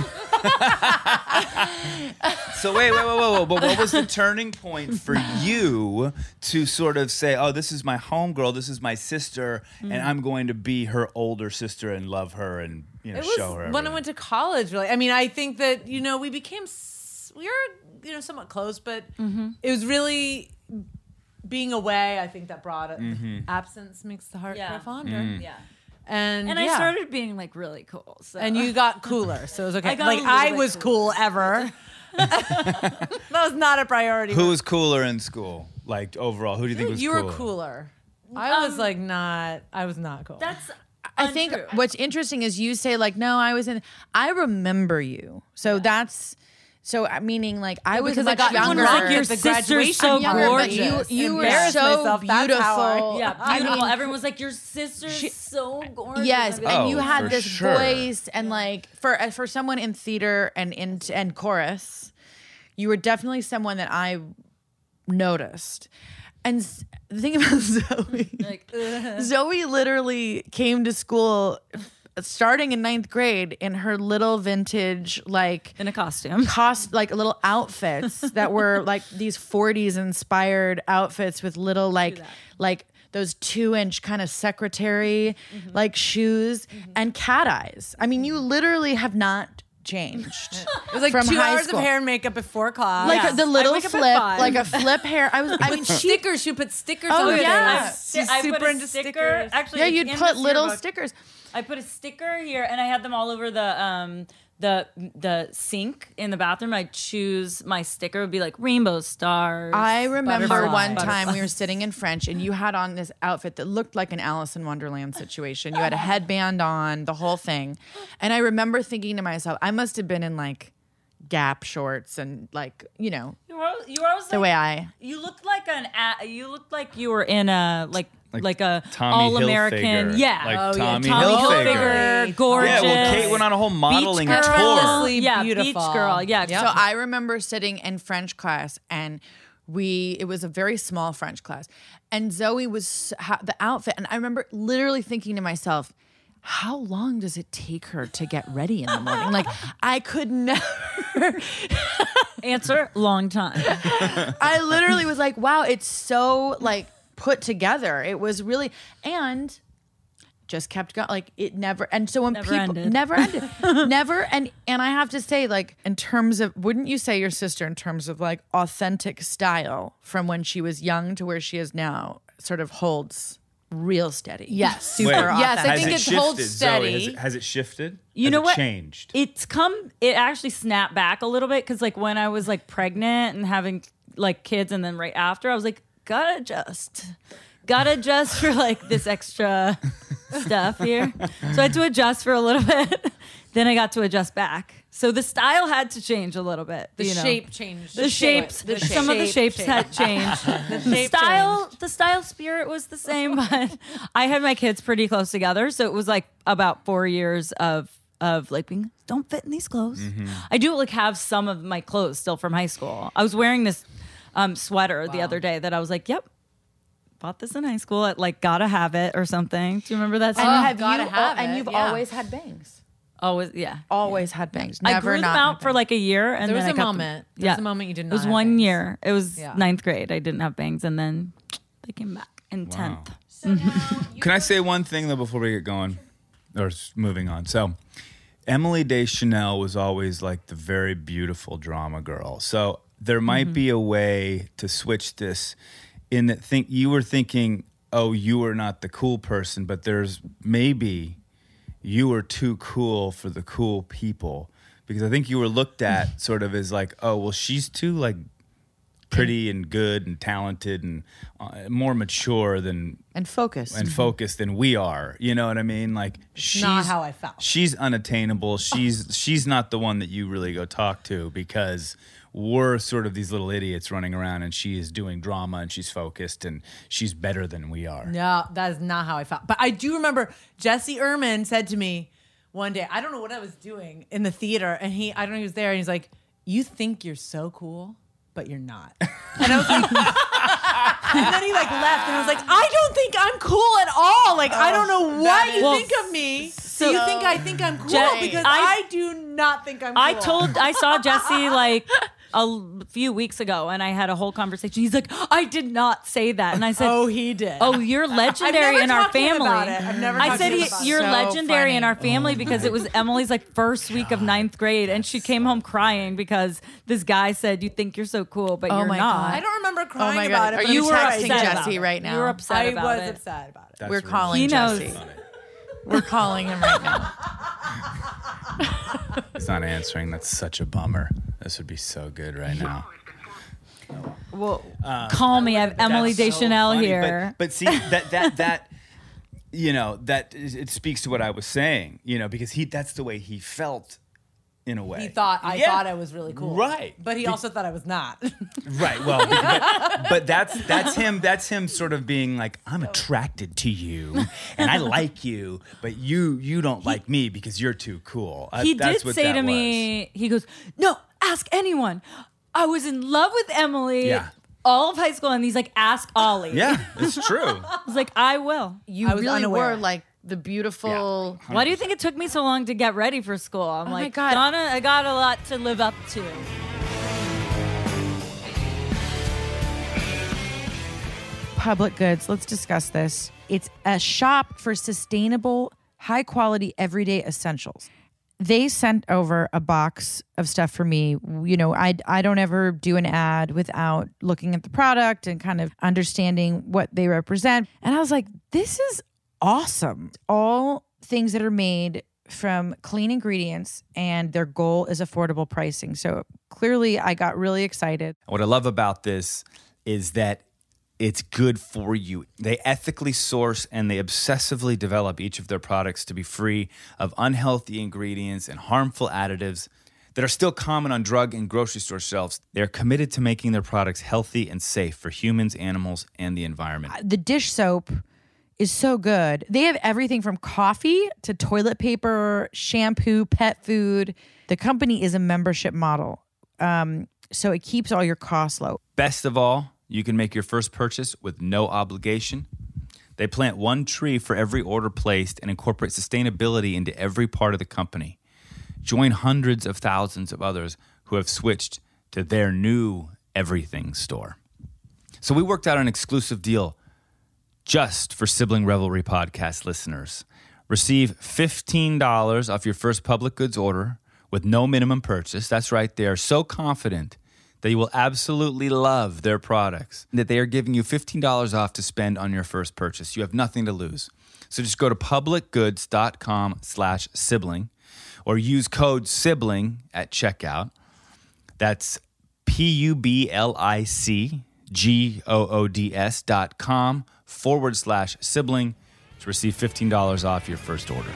Speaker 9: So wait, wait, wait, wait, wait. But what was the turning point for you to sort of say, "Oh, this is my homegirl. This is my sister, and I'm going to be her older sister and love her and you know
Speaker 3: It was
Speaker 9: show her."
Speaker 3: when I
Speaker 9: everything."
Speaker 3: went to college. Really, I mean, I think that you know we became s- we were you know somewhat close, but it was really being away. I think that brought it. Absence makes the heart
Speaker 7: Yeah.
Speaker 3: grow fonder.
Speaker 9: Mm.
Speaker 7: Yeah,
Speaker 3: And
Speaker 7: and
Speaker 3: yeah.
Speaker 7: I started being like really cool. So.
Speaker 3: and you got cooler, so it was okay.
Speaker 7: I got
Speaker 3: Like
Speaker 7: a little
Speaker 3: I
Speaker 7: bit
Speaker 3: was cool ever. That was not a priority.
Speaker 9: Who was cooler in school? Like overall, who do you think was
Speaker 3: you
Speaker 9: cooler?
Speaker 3: were cooler. I was
Speaker 7: Um,
Speaker 3: like not. I was not cool.
Speaker 7: That's
Speaker 8: I think
Speaker 7: untrue.
Speaker 8: what's interesting is you say like, no, I was in. I remember you, so that's so uh, meaning like I was
Speaker 3: because I
Speaker 8: much
Speaker 3: got
Speaker 8: younger.
Speaker 3: drunk
Speaker 7: Like, your
Speaker 3: at the
Speaker 7: sister's
Speaker 3: graduation
Speaker 7: so
Speaker 3: party.
Speaker 8: younger, but you
Speaker 7: gorgeous.
Speaker 8: you were
Speaker 3: Embarrassed
Speaker 8: so
Speaker 3: myself, that's how I-
Speaker 8: beautiful.
Speaker 7: yeah,
Speaker 8: I
Speaker 7: beautiful.
Speaker 8: mean,
Speaker 7: Everyone was like, "Your sister's so gorgeous."
Speaker 8: yes,
Speaker 7: I'd be like,
Speaker 8: and you
Speaker 9: Oh,
Speaker 8: had
Speaker 9: for
Speaker 8: this
Speaker 9: sure.
Speaker 8: voice, and like for uh, for someone in theater and in and chorus, you were definitely someone that I noticed. And s- the thing about Zoe,
Speaker 7: like, ugh.
Speaker 8: Zoe literally came to school starting in ninth grade in her little vintage like
Speaker 7: in a costume.
Speaker 8: cost like little outfits that were like these forties inspired outfits with little like like those two inch kind of secretary like shoes and cat eyes. I mean, you literally have not changed.
Speaker 3: It was like
Speaker 8: from
Speaker 3: two
Speaker 8: high
Speaker 3: hours
Speaker 8: school.
Speaker 3: of hair and makeup before class.
Speaker 8: Like
Speaker 7: Yeah.
Speaker 8: the
Speaker 7: I
Speaker 8: little
Speaker 7: wake up at
Speaker 8: flip,
Speaker 7: five.
Speaker 8: like a flip hair. I was. I mean, she.
Speaker 3: stickers. You put stickers
Speaker 8: Oh,
Speaker 3: on her
Speaker 8: yeah.
Speaker 3: face.
Speaker 7: I
Speaker 3: She's
Speaker 7: put
Speaker 3: super
Speaker 7: a
Speaker 3: into
Speaker 7: sticker.
Speaker 3: stickers.
Speaker 7: Actually,
Speaker 8: Yeah,
Speaker 7: it's
Speaker 8: you'd
Speaker 7: in
Speaker 8: put
Speaker 7: this
Speaker 8: little
Speaker 7: yearbook.
Speaker 8: stickers.
Speaker 7: I put a sticker here, and I had them all over the um the the sink in the bathroom. I'd choose my sticker. It would be like rainbow stars.
Speaker 8: I remember
Speaker 3: Butterflies.
Speaker 8: one time we were sitting in French and you had on this outfit that looked like an Alice in Wonderland situation. You had a headband on, the whole thing. And I remember thinking to myself, I must have been in like Gap shorts and like, you know,
Speaker 7: You were, you were always
Speaker 8: the
Speaker 7: like,
Speaker 8: way I.
Speaker 7: you looked like an a- you looked like you were in a like like,
Speaker 9: Like
Speaker 7: a
Speaker 9: Tommy
Speaker 7: all American
Speaker 9: Hilfiger.
Speaker 7: yeah
Speaker 9: Like
Speaker 7: oh,
Speaker 9: Tommy
Speaker 7: yeah. Tommy
Speaker 9: Hilfiger.
Speaker 7: Hilfiger, gorgeous.
Speaker 9: Yeah, well, Kate went on a whole modeling
Speaker 7: Beach
Speaker 9: tour.
Speaker 7: girl.
Speaker 3: Effortlessly
Speaker 7: Yeah,
Speaker 3: beautiful.
Speaker 7: beach girl. Yeah.
Speaker 3: Yep.
Speaker 8: So I remember sitting in French class and we, it was a very small French class. And Zoe was, ha- the outfit, and I remember literally thinking to myself, how long does it take her to get ready in the morning? Like, I could never.
Speaker 7: Answer, long time.
Speaker 8: I literally was like, wow, it's so like put together. It was really, and just kept going. Like it never, and so when
Speaker 7: Never
Speaker 8: people
Speaker 7: ended.
Speaker 8: never ended, never. And, and I have to say, like, in terms of, wouldn't you say your sister in terms of like authentic style from when she was young to where she is now sort of holds real steady?
Speaker 3: Yes.
Speaker 8: Super
Speaker 9: Wait,
Speaker 8: authentic.
Speaker 3: Yes, I
Speaker 9: has
Speaker 3: think
Speaker 9: it
Speaker 3: it holds
Speaker 9: shifted?
Speaker 3: steady.
Speaker 9: Zoe, has, it, has it shifted?
Speaker 7: You
Speaker 9: Has
Speaker 7: know
Speaker 9: it
Speaker 7: what?
Speaker 9: changed?
Speaker 7: It's come, it actually snapped back a little bit because, like, when I was like pregnant and having like kids, and then right after, I was like, gotta adjust. Gotta adjust for like this extra stuff here. So I had to adjust for a little bit. Then I got to adjust back. So the style had to change a the little bit.
Speaker 3: The
Speaker 7: you know.
Speaker 3: shape changed.
Speaker 7: The, shapes,
Speaker 3: The
Speaker 7: some
Speaker 3: shape,
Speaker 7: of the shapes
Speaker 3: shape.
Speaker 7: had changed. the
Speaker 3: shape
Speaker 7: style,
Speaker 3: changed.
Speaker 7: the style spirit was the same, but I had my kids pretty close together, so it was like about four years of of like being don't fit in these clothes.
Speaker 9: Mm-hmm.
Speaker 7: I do like have some of my clothes still from high school. I was wearing this um, sweater the other day that I was like, yep. Bought this in high school at like Gotta Have It or something. Do you remember that song?
Speaker 8: And
Speaker 3: Oh,
Speaker 8: have
Speaker 3: gotta
Speaker 8: you,
Speaker 3: have
Speaker 8: and
Speaker 3: it,
Speaker 8: you've
Speaker 3: yeah.
Speaker 8: always had bangs.
Speaker 7: Always, yeah.
Speaker 8: Always had bangs.
Speaker 7: I
Speaker 8: Never
Speaker 7: grew them
Speaker 8: not
Speaker 7: out
Speaker 8: had
Speaker 7: for
Speaker 8: bangs.
Speaker 7: like a year, and
Speaker 3: There was
Speaker 7: then I
Speaker 3: a
Speaker 7: got them-
Speaker 3: moment. There
Speaker 7: yeah,
Speaker 3: was a moment you did
Speaker 7: It
Speaker 3: not
Speaker 7: was
Speaker 3: have
Speaker 7: one
Speaker 3: bangs.
Speaker 7: year. It was
Speaker 3: Yeah.
Speaker 7: ninth grade. I didn't have bangs, and then they came back in tenth.
Speaker 9: Can I say one thing though before we get going, or s- moving on? So, Emily Deschanel was always like the very beautiful drama girl. So there might
Speaker 7: Mm-hmm.
Speaker 9: be a way to switch this, in that think you were thinking, oh, you are not the cool person, but there's maybe you are too cool for the cool people, because I think you were looked at sort of as like, oh, well, she's too like pretty and good and talented and uh, more mature than
Speaker 8: and focused.
Speaker 9: and focused than we are. You know what I mean? Like she's
Speaker 3: not how I felt.
Speaker 9: She's unattainable. She's she's not the one that you really go talk to, because we're sort of these little idiots running around, and she is doing drama and she's focused and she's better than we are.
Speaker 3: No, that is not how I felt. But I do remember Jesse Ehrman said to me one day, I don't know what I was doing in the theater, and he, I don't know, he was there, and he's like, "You think you're so cool, but you're not." And I was like, and then he like left, and I was like, I don't think I'm cool at all. Like, I don't know what you
Speaker 7: Well,
Speaker 3: think of me. So you think I think I'm cool,
Speaker 7: Je-
Speaker 3: because
Speaker 7: I-
Speaker 3: I, do not think I'm cool.
Speaker 7: I told, I saw Jesse like a l- few weeks ago, and I had a whole conversation. He's like, I did not say that, and I said,
Speaker 3: Oh, he did.
Speaker 7: Oh, you're legendary
Speaker 3: never
Speaker 7: in our
Speaker 3: talked to him
Speaker 7: family.
Speaker 3: about it. I've never
Speaker 7: I
Speaker 3: talked
Speaker 7: said
Speaker 3: to him
Speaker 7: he-
Speaker 3: about it.
Speaker 7: you're
Speaker 8: So
Speaker 7: legendary in
Speaker 8: funny.
Speaker 7: our family because it was Emily's like first week of ninth grade, and she came home crying because this guy said, "You think you're so cool, but
Speaker 8: Oh
Speaker 7: you're
Speaker 8: my
Speaker 7: not."
Speaker 8: God.
Speaker 3: I don't remember
Speaker 8: Oh
Speaker 3: crying
Speaker 8: my
Speaker 3: about
Speaker 8: God.
Speaker 3: it.
Speaker 8: Are
Speaker 3: but
Speaker 8: you
Speaker 3: I'm sure I
Speaker 8: texting
Speaker 3: said
Speaker 7: upset
Speaker 3: about
Speaker 8: Jesse
Speaker 3: it.
Speaker 8: right now?
Speaker 7: You were upset
Speaker 3: I
Speaker 7: about
Speaker 3: was
Speaker 7: it.
Speaker 3: upset about it.
Speaker 9: That's
Speaker 8: We're
Speaker 9: really-
Speaker 8: calling
Speaker 7: He knows.
Speaker 8: Jesse. We're calling him right now.
Speaker 9: He's not answering. That's such a bummer. This would be so good right now.
Speaker 8: Well,
Speaker 7: Call me. I have Emily
Speaker 9: That's so
Speaker 7: Deschanel
Speaker 9: funny.
Speaker 7: here.
Speaker 9: But, but see that that that you know that is- it speaks to what I was saying. You know, because he that's the way he felt in a way.
Speaker 3: He thought I
Speaker 9: Yeah.
Speaker 3: thought I was really cool,
Speaker 9: Right.
Speaker 3: But he
Speaker 9: Be-
Speaker 3: also thought I was not.
Speaker 9: Right. Well, but, but that's that's him. That's him sort of being like, I'm attracted to you and I like you, but you you don't like me because you're too cool. Uh,
Speaker 7: He
Speaker 9: that's
Speaker 7: did
Speaker 9: what
Speaker 7: say
Speaker 9: that
Speaker 7: to
Speaker 9: was.
Speaker 7: me, he goes, "No, ask anyone. I was in love with Emily
Speaker 9: Yeah.
Speaker 7: all of high school," and he's like, "Ask Ollie."
Speaker 9: Yeah, it's true.
Speaker 7: I was like, "I will."
Speaker 8: you
Speaker 3: I was
Speaker 8: really
Speaker 3: unaware.
Speaker 8: were like the beautiful.
Speaker 7: Why do you think it took me so long to get ready for school? I'm
Speaker 8: Oh my
Speaker 7: like,
Speaker 8: God.
Speaker 7: Donna, I got a lot to live up to.
Speaker 8: Public Goods. Let's discuss this. It's a shop for sustainable, high quality, everyday essentials. They sent over a box of stuff for me. You know, I I don't ever do an ad without looking at the product and kind of understanding what they represent. And I was like, this is awesome. All things that are made from clean ingredients, and their goal is affordable pricing. So clearly I got really excited.
Speaker 1: What I love about this is that it's good for you. They ethically source and they obsessively develop each of their products to be free of unhealthy ingredients and harmful additives that are still common on drug and grocery store shelves. They're committed to making their products healthy and safe for humans, animals, and the environment.
Speaker 8: The dish soap is so good. They have everything from coffee to toilet paper, shampoo, pet food. The company is a membership model. Um, so it keeps all your costs low.
Speaker 1: Best of all, you can make your first purchase with no obligation.
Speaker 9: They plant one tree for every order placed and incorporate sustainability into every part of the company. Join hundreds of thousands of others who have switched to their new everything store. So we worked out an exclusive deal just for Sibling Revelry podcast listeners. Receive fifteen dollars off your first public goods order with no minimum purchase. That's right. They are so confident that you will absolutely love their products, that they are giving you fifteen dollars off to spend on your first purchase. You have nothing to lose. So just go to publicgoods.com slash sibling or use code sibling at checkout. That's P-U-B-L-I-C-G-O-O-D-S dot com forward slash sibling to receive fifteen dollars off your first order.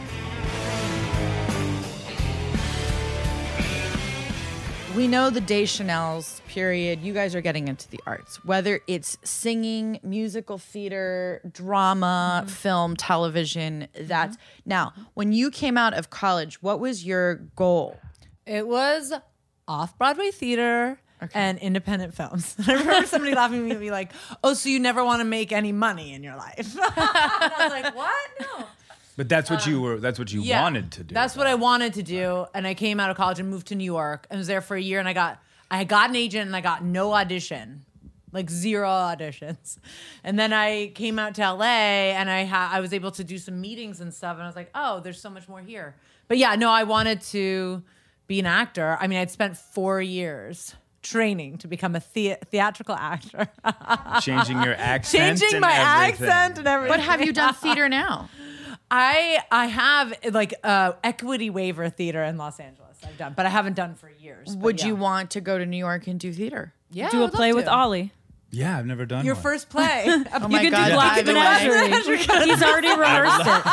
Speaker 8: We know the Deschanel's period. You guys are getting into the arts, whether it's singing, musical theater, drama, mm-hmm. film, television. That's mm-hmm. Now, when you came out of college, what was your goal?
Speaker 3: It was off-Broadway theater okay. and independent films. I remember somebody laughing at me like, oh, so you never want to make any money in your life. And I was like, what? No.
Speaker 9: But that's what um, you were. That's what you
Speaker 3: yeah,
Speaker 9: wanted to do.
Speaker 3: That's what I wanted to do, and I came out of college and moved to New York, and was there for a year. And I got, I got an agent, and I got no audition, like zero auditions. And then I came out to L A, and I ha- I was able to do some meetings and stuff, and I was like, oh, there's so much more here. But yeah, no, I wanted to be an actor. I mean, I'd spent four years training to become a the- theatrical actor,
Speaker 9: changing your accent,
Speaker 3: changing
Speaker 9: and
Speaker 3: my
Speaker 9: everything.
Speaker 3: accent and everything.
Speaker 8: But have you done theater now?
Speaker 3: I I have like uh, equity waiver theater in Los Angeles. I've done, but I haven't done for years.
Speaker 8: Would
Speaker 3: yeah.
Speaker 8: you want to go to New York and do theater?
Speaker 3: Yeah,
Speaker 7: do a play with Ollie.
Speaker 9: Yeah, I've never done
Speaker 3: your
Speaker 9: one.
Speaker 3: first play.
Speaker 8: Oh
Speaker 7: you
Speaker 8: my
Speaker 7: can
Speaker 8: God,
Speaker 7: do Black Menagerie. He's already rehearsed it.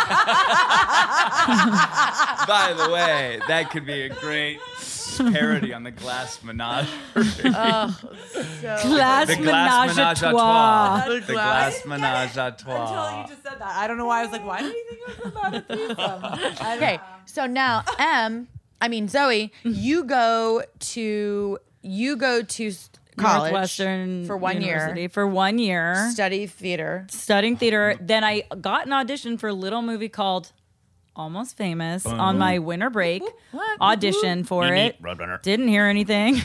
Speaker 9: By the way, that could be a great parody on the Glass Menagerie.
Speaker 8: Oh, so
Speaker 7: Glass
Speaker 9: the Glass
Speaker 7: Menage a
Speaker 9: Trois.
Speaker 3: Trois.
Speaker 9: The Glass Menage a Trois.
Speaker 3: Until you just said that. I don't know why I was like, why did he think about a threesome?
Speaker 8: Okay, so now Em, I mean Zoe, you go to you go to college
Speaker 7: Northwestern
Speaker 8: for one
Speaker 7: University
Speaker 8: year,
Speaker 7: for one year,
Speaker 8: study theater,
Speaker 7: studying theater. Then I got an audition for a little movie called Almost Famous
Speaker 9: Boom.
Speaker 7: on my winter break.
Speaker 8: What?
Speaker 7: Audition for
Speaker 9: Meet,
Speaker 7: it.
Speaker 9: meet, Roadrunner.
Speaker 7: Didn't hear anything.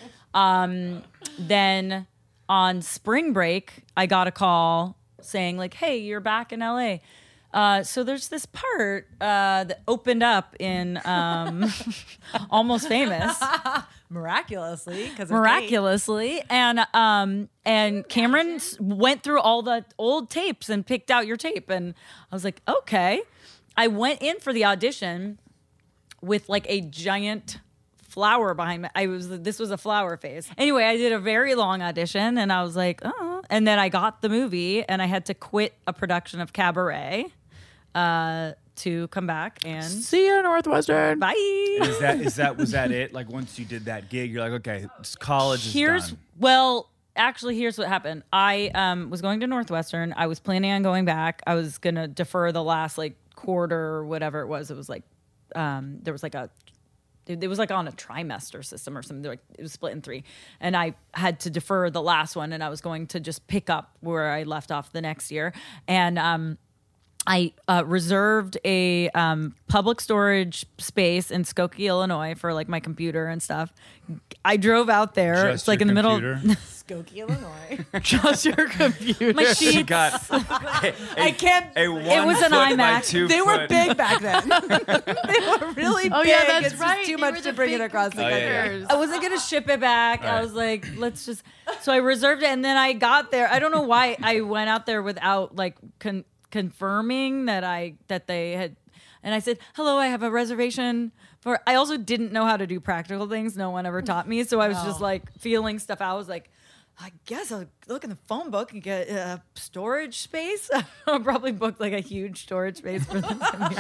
Speaker 7: um, then on spring break, I got a call saying like, "Hey, you're back in L A." Uh, so there's this part uh, that opened up in um, Almost Famous.
Speaker 3: Miraculously, because
Speaker 7: Miraculously, and um, and Cameron s- went through all the old tapes and picked out your tape, and I was like, okay. I went in for the audition with like a giant flower behind me. I was this was a flower face. Anyway, I did a very long audition, and I was like, oh, and then I got the movie, and I had to quit a production of Cabaret uh, to come back and
Speaker 8: see you, Northwestern.
Speaker 7: Bye.
Speaker 9: Is that is that was that it? Like once you did that gig, you're like, okay, college is
Speaker 7: Here's
Speaker 9: done.
Speaker 7: well, actually, here's what happened. I um, was going to Northwestern. I was planning on going back. I was gonna defer the last like quarter or whatever it was. It was like um, there was like a it, it was like on a trimester system or something. Like it was split in three, and I had to defer the last one, and I was going to just pick up where I left off the next year, and um, I uh, reserved a um, public storage space in Skokie, Illinois for like my computer and stuff. I drove out there.
Speaker 9: Just
Speaker 7: it's like
Speaker 9: your
Speaker 7: in the
Speaker 9: computer?
Speaker 7: middle.
Speaker 3: Skokie, Illinois.
Speaker 8: Just your computer.
Speaker 7: My sheets.
Speaker 9: She got a,
Speaker 3: I can't.
Speaker 9: a one
Speaker 7: It was an
Speaker 9: foot by
Speaker 7: iMac.
Speaker 9: two
Speaker 3: They were
Speaker 9: foot.
Speaker 3: big back then. They were really
Speaker 8: Oh,
Speaker 3: big.
Speaker 8: yeah, that's
Speaker 3: it's
Speaker 8: right.
Speaker 3: Just too
Speaker 8: They
Speaker 3: much
Speaker 8: were
Speaker 3: to
Speaker 8: the
Speaker 3: bring it
Speaker 8: big
Speaker 3: across the
Speaker 9: Oh, yeah,
Speaker 3: country.
Speaker 9: yeah.
Speaker 7: I wasn't gonna ship it back. I
Speaker 9: Right.
Speaker 7: was like, let's just. So I reserved it, and then I got there. I don't know why I went out there without like con- confirming that I that they had. And I said, "Hello, I have a reservation for." I also didn't know how to do practical things. No one ever taught me, so I was just like feeling stuff out. I was like, I guess I'll look in the phone book and get a storage space. I'll probably book like a huge storage space for them.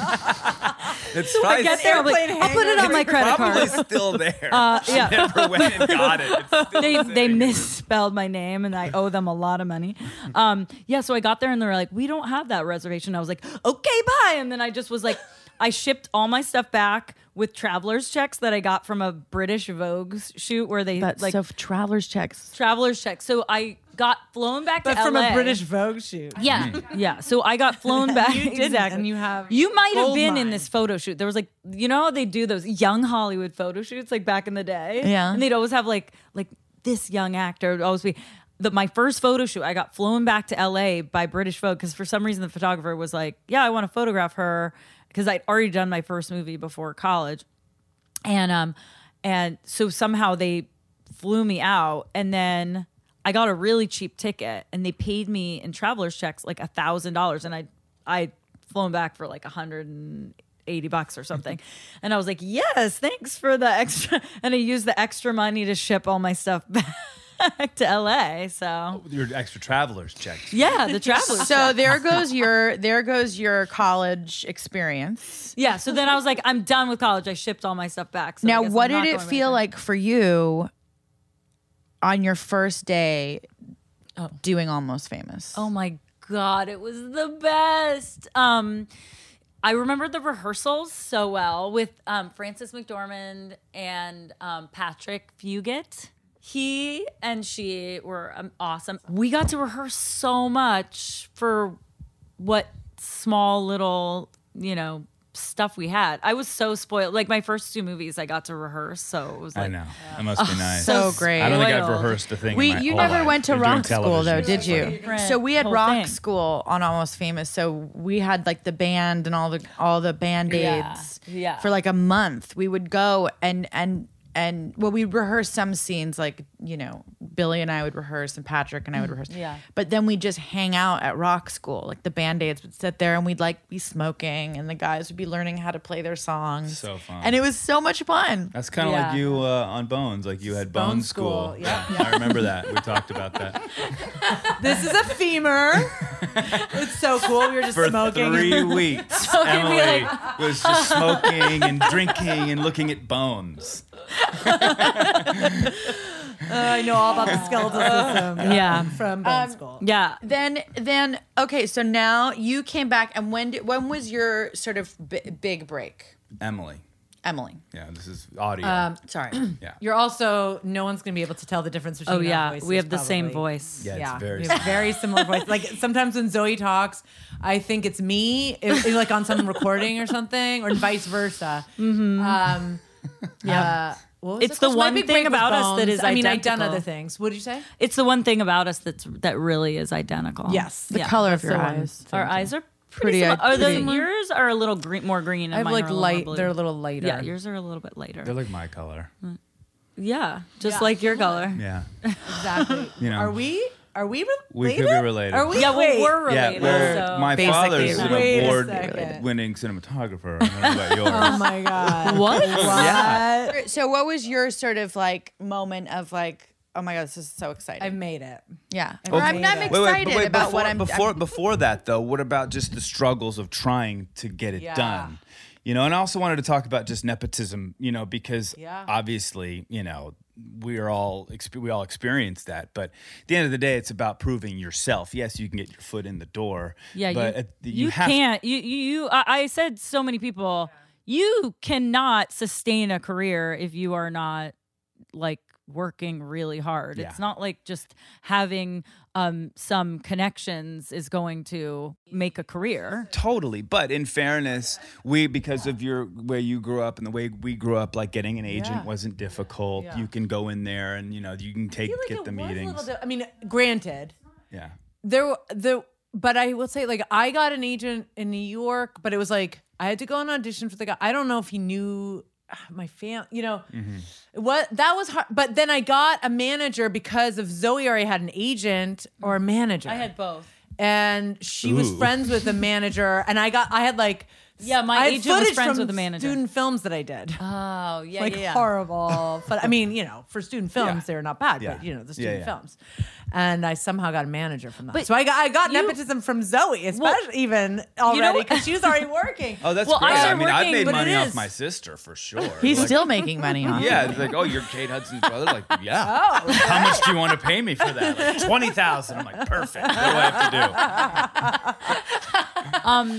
Speaker 9: It's
Speaker 7: I
Speaker 9: fine.
Speaker 7: get there, I'm like, I'll put it on my credit
Speaker 9: Probably
Speaker 7: card.
Speaker 9: still there.
Speaker 7: Uh,
Speaker 9: She
Speaker 7: yeah.
Speaker 9: never went and got it. It's still
Speaker 7: they
Speaker 9: sitting
Speaker 7: they
Speaker 9: there.
Speaker 7: misspelled my name and I owe them a lot of money. Um, yeah, so I got there and they were like, "We don't have that reservation." I was like, "Okay, bye." And then I just was like, I shipped all my stuff back with traveler's checks that I got from a British Vogue shoot where they
Speaker 8: But
Speaker 7: like
Speaker 8: so traveler's checks.
Speaker 7: traveler's checks. So I got flown back
Speaker 3: But
Speaker 7: to
Speaker 3: from
Speaker 7: L A.
Speaker 3: a British Vogue shoot.
Speaker 7: Yeah, yeah. So I got flown back.
Speaker 3: You didn't,
Speaker 7: exactly.
Speaker 3: and you have
Speaker 7: You might have
Speaker 3: gold
Speaker 7: been in
Speaker 3: mine.
Speaker 7: this photo shoot. There was like, you know how they do those young Hollywood photo shoots like back in the day?
Speaker 8: Yeah.
Speaker 7: And they'd always have like like this young actor would always be. The, my first photo shoot, I got flown back to L A by British Vogue because for some reason the photographer was like, yeah, I want to photograph her because I'd already done my first movie before college. And um, and so somehow they flew me out, and then I got a really cheap ticket, and they paid me in traveler's checks like a thousand dollars, and I I flown back for like a hundred and eighty bucks or something, and I was like, yes, thanks for the extra, and I used the extra money to ship all my stuff back to L A. So
Speaker 9: Your extra travelers checks.
Speaker 7: yeah, the traveler's
Speaker 8: So there goes your there goes your college experience.
Speaker 7: yeah. So then I was like, I'm done with college. I shipped all my stuff back. So I
Speaker 8: Now,
Speaker 7: guess
Speaker 8: what
Speaker 7: I'm
Speaker 8: did
Speaker 7: not
Speaker 8: it
Speaker 7: going
Speaker 8: feel
Speaker 7: back.
Speaker 8: like for you on your first day doing Almost Famous?
Speaker 7: Oh my God, it was the best. Um, I remember the rehearsals so well with um, Frances McDormand and um, Patrick Fugit. He and she were um, awesome. We got to rehearse so much for what small little, you know, stuff we had. I was so spoiled. Like my first two movies, I got to rehearse, so it was like
Speaker 9: I know. That must be nice.
Speaker 8: so great.
Speaker 9: I don't think I've
Speaker 7: spoiled.
Speaker 9: rehearsed a thing.
Speaker 8: We,
Speaker 9: in my
Speaker 8: you
Speaker 9: whole
Speaker 8: never
Speaker 9: life.
Speaker 8: went to
Speaker 9: You're doing
Speaker 8: rock school though,
Speaker 9: television.
Speaker 8: did you?
Speaker 7: Different
Speaker 8: So we had
Speaker 7: whole
Speaker 8: rock
Speaker 7: thing.
Speaker 8: school on Almost Famous. So we had like the band and all the all the band aids
Speaker 7: Yeah, yeah.
Speaker 8: for like a month. We would go and and and well, we rehearsed some scenes, like, you know, Billy and I would rehearse and Patrick and I would rehearse.
Speaker 7: Yeah.
Speaker 8: But then we'd just hang out at rock school. Like the band aids would sit there and we'd like be smoking and the guys would be learning how to play their songs.
Speaker 9: So fun.
Speaker 8: And it was so much fun.
Speaker 9: That's kind of
Speaker 7: Yeah.
Speaker 9: like you uh, on Bones. Like you had Bone,
Speaker 3: Bone
Speaker 9: School.
Speaker 3: School, yeah.
Speaker 9: I remember that. We talked about that.
Speaker 3: This is a femur. It's so cool. We were just
Speaker 9: For
Speaker 3: smoking.
Speaker 9: three weeks,
Speaker 7: So it'd be
Speaker 9: Emily
Speaker 7: like-
Speaker 9: was just smoking and drinking and looking at bones.
Speaker 3: Uh, I know all about the skeletal system.
Speaker 7: Yeah.
Speaker 3: From Bone School.
Speaker 7: yeah.
Speaker 8: Then, then, okay. So now you came back, and when did, when was your sort of b- big break,
Speaker 9: Emily.
Speaker 8: Emily?
Speaker 9: Yeah, this is audio.
Speaker 3: Um,
Speaker 8: Sorry.
Speaker 9: yeah.
Speaker 3: You're also, no one's going to be able to tell the difference between
Speaker 7: Oh
Speaker 3: our
Speaker 7: yeah,
Speaker 3: voices,
Speaker 7: we have the same
Speaker 3: probably.
Speaker 7: voice.
Speaker 9: yeah, it's
Speaker 3: Yeah,
Speaker 9: very
Speaker 3: we have very similar voice. Like sometimes when Zoe talks, I think it's me, if, if, like on some recording or something, or vice versa. Mm-hmm. Um, yeah. What was
Speaker 7: It's
Speaker 3: it
Speaker 7: the
Speaker 3: called? My
Speaker 7: one
Speaker 3: big
Speaker 7: thing
Speaker 3: break was
Speaker 7: about us that
Speaker 3: Bones.
Speaker 7: is
Speaker 3: I mean, I've done
Speaker 7: identical.
Speaker 3: other things. What did you say?
Speaker 7: It's the one thing about us that's that really is identical.
Speaker 3: Yes.
Speaker 8: The
Speaker 7: Yeah.
Speaker 8: color of
Speaker 3: That's
Speaker 8: your
Speaker 3: the one.
Speaker 8: eyes.
Speaker 7: Our eyes are
Speaker 8: Pretty-
Speaker 7: pretty. similar. Are
Speaker 8: pretty-
Speaker 7: the yours are a little green, more green, and
Speaker 3: I have
Speaker 7: mine
Speaker 3: like
Speaker 7: are a little
Speaker 3: light.
Speaker 7: more blue.
Speaker 3: They're a little lighter.
Speaker 7: Yeah, yours are a little bit lighter.
Speaker 9: They're like my color.
Speaker 7: yeah, just
Speaker 3: Yeah.
Speaker 7: like your color.
Speaker 9: Yeah.
Speaker 3: Exactly.
Speaker 9: You know.
Speaker 3: Are we? Are we related?
Speaker 9: We could be related.
Speaker 3: Are we?
Speaker 7: Yeah, well,
Speaker 3: Wait.
Speaker 7: we're
Speaker 9: Yeah,
Speaker 7: related.
Speaker 9: well,
Speaker 7: so.
Speaker 9: my
Speaker 8: Basically
Speaker 9: father's an
Speaker 3: Wait a
Speaker 9: award
Speaker 3: second.
Speaker 9: winning cinematographer. I don't know about yours.
Speaker 3: Oh my god.
Speaker 7: What?
Speaker 9: Yeah.
Speaker 8: So, what was your sort of like moment of like, oh my god, this is so exciting?
Speaker 3: I've made it.
Speaker 8: yeah,
Speaker 3: Okay.
Speaker 8: I'm, I'm
Speaker 3: Wait,
Speaker 8: excited
Speaker 9: Wait, wait, but wait,
Speaker 8: about
Speaker 9: before,
Speaker 8: what I'm.
Speaker 9: before
Speaker 8: I'm-
Speaker 9: before that though. What about just the struggles of trying to get it
Speaker 3: Yeah.
Speaker 9: done? You know, and I also wanted to talk about just nepotism. You know, because
Speaker 3: Yeah.
Speaker 9: obviously, you know, we are all exp- we all experience that. But at the end of the day, it's about proving yourself. Yes, you can get your foot in the door.
Speaker 7: Yeah,
Speaker 9: but
Speaker 7: you,
Speaker 9: at the-
Speaker 7: you,
Speaker 9: have
Speaker 7: can't. You, you, you I, I said so many people. You cannot sustain a career if you are not like working really hard.
Speaker 9: Yeah.
Speaker 7: It's not like just having um, some connections is going to make a career.
Speaker 9: Totally, but in fairness, we because of your where you grew up and the way we grew up, like getting an agent
Speaker 3: Yeah.
Speaker 9: wasn't difficult.
Speaker 3: Yeah.
Speaker 9: You can go in there and you know you can take
Speaker 3: I feel like
Speaker 9: get
Speaker 3: it
Speaker 9: the
Speaker 3: was a
Speaker 9: meetings.
Speaker 3: little di- I mean, granted,
Speaker 9: Yeah,
Speaker 3: there the but I will say like I got an agent in New York, but it was like I had to go and audition for the guy. I don't know if he knew my fam, you know, what that was hard. But then I got a manager because of Zoe already had an agent or a manager.
Speaker 7: I had both.
Speaker 3: and she was
Speaker 9: Ooh.
Speaker 3: friends with a manager, and I got I had like
Speaker 7: Yeah, my
Speaker 3: I had
Speaker 7: agent was
Speaker 3: footage
Speaker 7: friends
Speaker 3: from
Speaker 7: with the manager.
Speaker 3: Student films that I did.
Speaker 7: Oh, yeah,
Speaker 3: like
Speaker 7: yeah, yeah.
Speaker 3: horrible. But I mean, you know, for student films,
Speaker 9: Yeah.
Speaker 3: they're not bad.
Speaker 9: Yeah.
Speaker 3: But you know, the
Speaker 9: Yeah,
Speaker 3: student
Speaker 9: yeah.
Speaker 3: films, and I somehow got a manager from that.
Speaker 7: But
Speaker 3: so I got I got
Speaker 7: you-
Speaker 3: nepotism from Zoe, especially even already
Speaker 7: know-
Speaker 3: because she was already working.
Speaker 9: Oh, that's
Speaker 7: Well, I
Speaker 9: great. I,
Speaker 7: started
Speaker 9: mean, I've
Speaker 7: working-
Speaker 9: made
Speaker 3: but it
Speaker 9: money off
Speaker 3: is-
Speaker 9: my sister for sure.
Speaker 8: He's
Speaker 9: Like,
Speaker 8: still making money on it.
Speaker 9: Yeah, it's like, oh, you're Kate Hudson's brother. Like, yeah.
Speaker 3: Oh,
Speaker 9: How much do you want to pay me for that? Like, twenty thousand. I'm like, perfect. What do I have to do?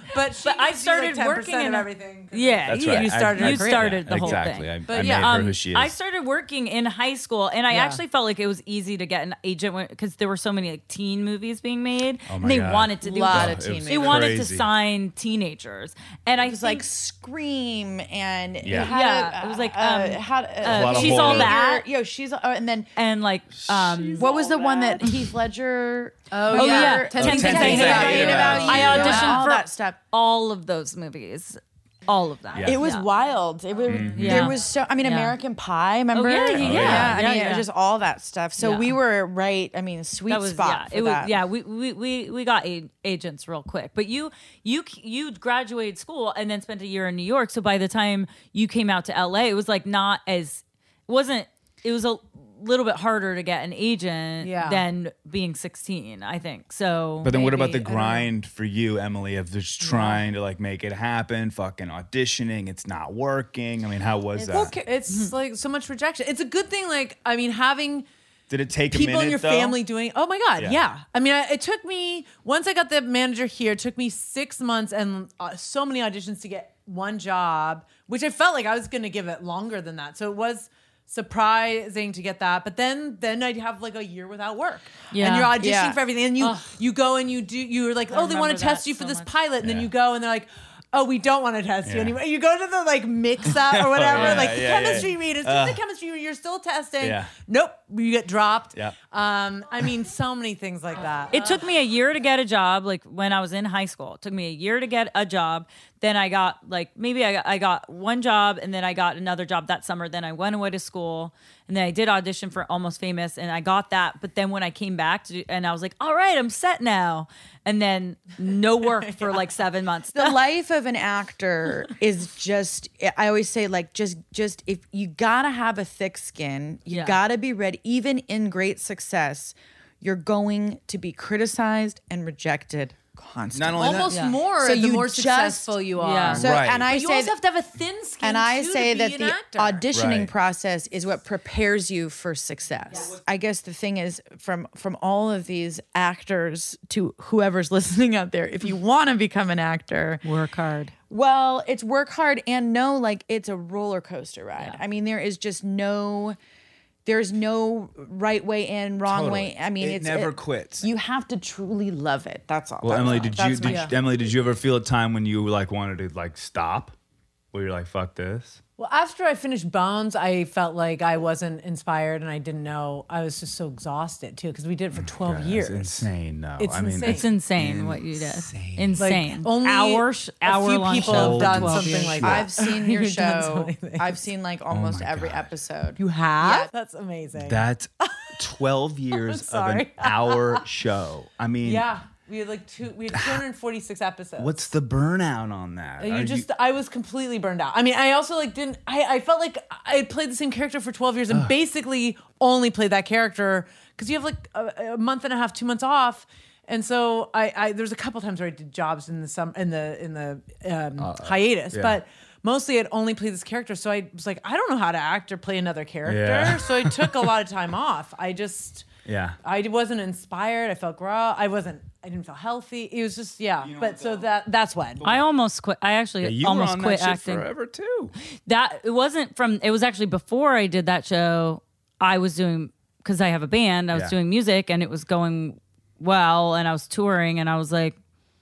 Speaker 3: But, she
Speaker 7: But I
Speaker 3: gives you, like,
Speaker 7: started
Speaker 3: ten percent
Speaker 7: working in
Speaker 3: of everything.
Speaker 7: Yeah,
Speaker 9: That's
Speaker 7: yeah.
Speaker 9: right.
Speaker 3: You started
Speaker 9: I, I,
Speaker 3: her
Speaker 7: You
Speaker 3: career.
Speaker 7: started
Speaker 9: yeah,
Speaker 7: the whole
Speaker 9: exactly.
Speaker 7: thing.
Speaker 9: I,
Speaker 3: But
Speaker 9: I
Speaker 3: yeah,
Speaker 9: made her
Speaker 7: Um,
Speaker 9: who she is.
Speaker 7: I started working in high school, and I
Speaker 3: Yeah.
Speaker 7: actually felt like it was easy to get an agent because there were so many like teen movies being made,
Speaker 9: Oh my
Speaker 7: and they
Speaker 9: God.
Speaker 7: wanted to do
Speaker 8: Lot
Speaker 9: Oh,
Speaker 8: of
Speaker 9: it
Speaker 8: teen
Speaker 9: was
Speaker 7: They
Speaker 8: movies.
Speaker 7: wanted to
Speaker 9: crazy.
Speaker 7: sign teenagers, and I
Speaker 8: It was like
Speaker 7: think-
Speaker 8: Scream and it
Speaker 9: Yeah.
Speaker 8: had
Speaker 7: Yeah,
Speaker 8: a-
Speaker 7: it was like,
Speaker 8: uh,
Speaker 7: um,
Speaker 8: had
Speaker 7: uh,
Speaker 9: A lot of
Speaker 7: She's All
Speaker 9: horror.
Speaker 7: That.
Speaker 8: Yo, she's oh, and then
Speaker 7: and like um,
Speaker 8: what was the one that Heath Ledger?
Speaker 3: Oh,
Speaker 7: Oh
Speaker 3: yeah.
Speaker 7: yeah,
Speaker 3: Ten
Speaker 7: Ten
Speaker 3: Things
Speaker 7: Things
Speaker 3: I
Speaker 7: I
Speaker 3: Hate
Speaker 7: Hate
Speaker 3: About
Speaker 7: About
Speaker 3: You.
Speaker 7: You. I
Speaker 3: Yeah.
Speaker 7: auditioned
Speaker 8: all
Speaker 7: for
Speaker 8: that stuff.
Speaker 7: all of those movies, all of them.
Speaker 9: Yeah.
Speaker 8: It was
Speaker 7: Yeah.
Speaker 8: wild. It was
Speaker 7: Yeah.
Speaker 8: there was so I mean
Speaker 7: Yeah.
Speaker 8: American Pie, remember?
Speaker 7: yeah, yeah,
Speaker 8: I mean,
Speaker 7: yeah.
Speaker 8: I
Speaker 7: Yeah,
Speaker 8: mean, it
Speaker 7: yeah.
Speaker 8: was just all that stuff. So
Speaker 7: Yeah.
Speaker 8: we were right. I mean, sweet
Speaker 7: That was
Speaker 8: spot
Speaker 7: yeah.
Speaker 8: for
Speaker 7: It was
Speaker 8: that.
Speaker 7: yeah. We we we we got a- agents real quick, but you you you graduated school and then spent a year in New York. So by the time you came out to L A, it was like not as it wasn't. It was a little bit harder to get an agent
Speaker 3: Yeah.
Speaker 7: than being sixteen, I think. So
Speaker 9: But then what about the
Speaker 3: Maybe, I don't know.
Speaker 9: grind for you, Emily, of just trying to like make it happen, fucking auditioning, it's not working? I mean, how was that?
Speaker 3: Okay, it's like so much rejection. It's a good thing. Like, I mean, having
Speaker 9: Did it take a
Speaker 3: people
Speaker 9: minute,
Speaker 3: in your
Speaker 9: though?
Speaker 3: family doing. Oh my god,
Speaker 9: Yeah.
Speaker 3: yeah. I mean, I, it took me once I got the manager here. It took me six months and uh, so many auditions to get one job, which I felt like I was going to give it longer than that. So it was surprising to get that. But then, then I'd have like a year without work.
Speaker 7: Yeah.
Speaker 3: And you're auditioning
Speaker 8: Yeah.
Speaker 3: for everything, and you
Speaker 7: Ugh.
Speaker 3: you go and you do. You're like, oh, they want
Speaker 7: remember
Speaker 3: to test
Speaker 7: that
Speaker 3: you for
Speaker 7: so
Speaker 3: this
Speaker 7: much.
Speaker 3: pilot, and then
Speaker 9: Yeah.
Speaker 3: you go and they're like, oh, we don't want to test you
Speaker 9: Yeah.
Speaker 3: anymore. You go to the like mix up or whatever,
Speaker 9: yeah,
Speaker 3: like the
Speaker 9: yeah, yeah.
Speaker 3: chemistry read. It's just the chemistry read. You're still testing.
Speaker 9: Yeah.
Speaker 3: Nope, you get dropped.
Speaker 9: Yeah.
Speaker 3: Um, I mean, so many things like that.
Speaker 7: It took me a year to get a job, like when I was in high school. It took me a year to get a job. Then I got like maybe I got, I got one job, and then I got another job that summer. Then I went away to school, and then I did audition for Almost Famous, and I got that. But then when I came back to, and I was like, all right, I'm set now. And then no work for like seven months.
Speaker 8: The life of an actor is just I always say like just just if you gotta have a thick skin, you
Speaker 7: Yeah.
Speaker 8: gotta be ready. Even in great success, you're going to be criticized and rejected constantly.
Speaker 9: Not only
Speaker 3: almost
Speaker 9: that,
Speaker 8: Yeah.
Speaker 3: more
Speaker 8: So
Speaker 3: the
Speaker 8: you
Speaker 3: more
Speaker 8: just-
Speaker 3: successful you are.
Speaker 7: Yeah.
Speaker 8: So
Speaker 9: Right.
Speaker 8: and I
Speaker 3: But you
Speaker 8: say
Speaker 3: also
Speaker 8: that-
Speaker 3: have to have a thin skin.
Speaker 8: and I
Speaker 3: too,
Speaker 8: say
Speaker 3: to
Speaker 8: that
Speaker 3: be an
Speaker 8: the
Speaker 3: actor.
Speaker 8: auditioning
Speaker 9: Right.
Speaker 8: process is what prepares you for success. I guess the thing is from from all of these actors to whoever's listening out there, if you want to become an actor,
Speaker 7: Work hard.
Speaker 8: well, it's work hard and know like it's a roller coaster ride. I mean, there is just no there's no right way in, wrong
Speaker 9: Totally.
Speaker 8: way. I mean,
Speaker 9: It
Speaker 8: it's
Speaker 9: never quits.
Speaker 8: You have to truly love it. That's all.
Speaker 9: Well,
Speaker 8: That's
Speaker 9: Emily,
Speaker 8: all.
Speaker 9: did
Speaker 8: That's
Speaker 9: you,
Speaker 8: my-
Speaker 9: did, Emily, did you ever feel a time when you like wanted to like stop? Where you're like, fuck this?
Speaker 3: Well, after I finished Bones, I felt like I wasn't inspired, and I didn't know. I was just so exhausted too because we did it for twelve
Speaker 9: God,
Speaker 3: years.
Speaker 9: That's insane. No,
Speaker 3: It's
Speaker 9: I mean,
Speaker 3: insane.
Speaker 7: It's insane what you did.
Speaker 9: Insane.
Speaker 7: Insane.
Speaker 3: Like, only
Speaker 7: hour, sh-
Speaker 3: a
Speaker 7: hour
Speaker 3: few
Speaker 7: long
Speaker 3: people
Speaker 7: show
Speaker 3: have
Speaker 7: for
Speaker 3: done
Speaker 7: twelve
Speaker 3: something
Speaker 7: years.
Speaker 3: like that.
Speaker 8: I've seen your
Speaker 3: You've done so
Speaker 8: show.
Speaker 3: many things.
Speaker 8: I've seen like almost
Speaker 9: my
Speaker 8: every
Speaker 9: God.
Speaker 8: episode.
Speaker 3: You have?
Speaker 8: Yeah.
Speaker 3: That's amazing.
Speaker 9: That's twelve years of an
Speaker 3: sorry.
Speaker 9: hour show. I mean,
Speaker 3: yeah, we had like two. We had two hundred forty-six episodes.
Speaker 9: what's the burnout on that?
Speaker 3: You
Speaker 9: Are
Speaker 3: just, I was completely burned out. I mean, I also like didn't. I, I felt like I had played the same character for twelve years and basically only played that character because you have like a, a month and a half, two months off. And so I, I there's a couple times where I did jobs in the sum in the in the um, hiatus,
Speaker 9: yeah.
Speaker 3: but mostly I'd only play this character. So I was like, I don't know how to act or play another character.
Speaker 9: Yeah.
Speaker 3: So I took a lot of time off. I just
Speaker 9: Yeah.
Speaker 3: I wasn't inspired. I felt raw. I wasn't. I didn't feel healthy. It was just yeah. But so that that's when.
Speaker 7: I almost quit. I actually
Speaker 9: Yeah, you
Speaker 7: almost
Speaker 9: were on
Speaker 7: quit
Speaker 9: that shit
Speaker 7: acting.
Speaker 9: forever too.
Speaker 7: That it wasn't from. It was actually before I did that show. I was doing because I have a band. I was
Speaker 9: Yeah.
Speaker 7: doing music, and it was going well, and I was touring, and I was like,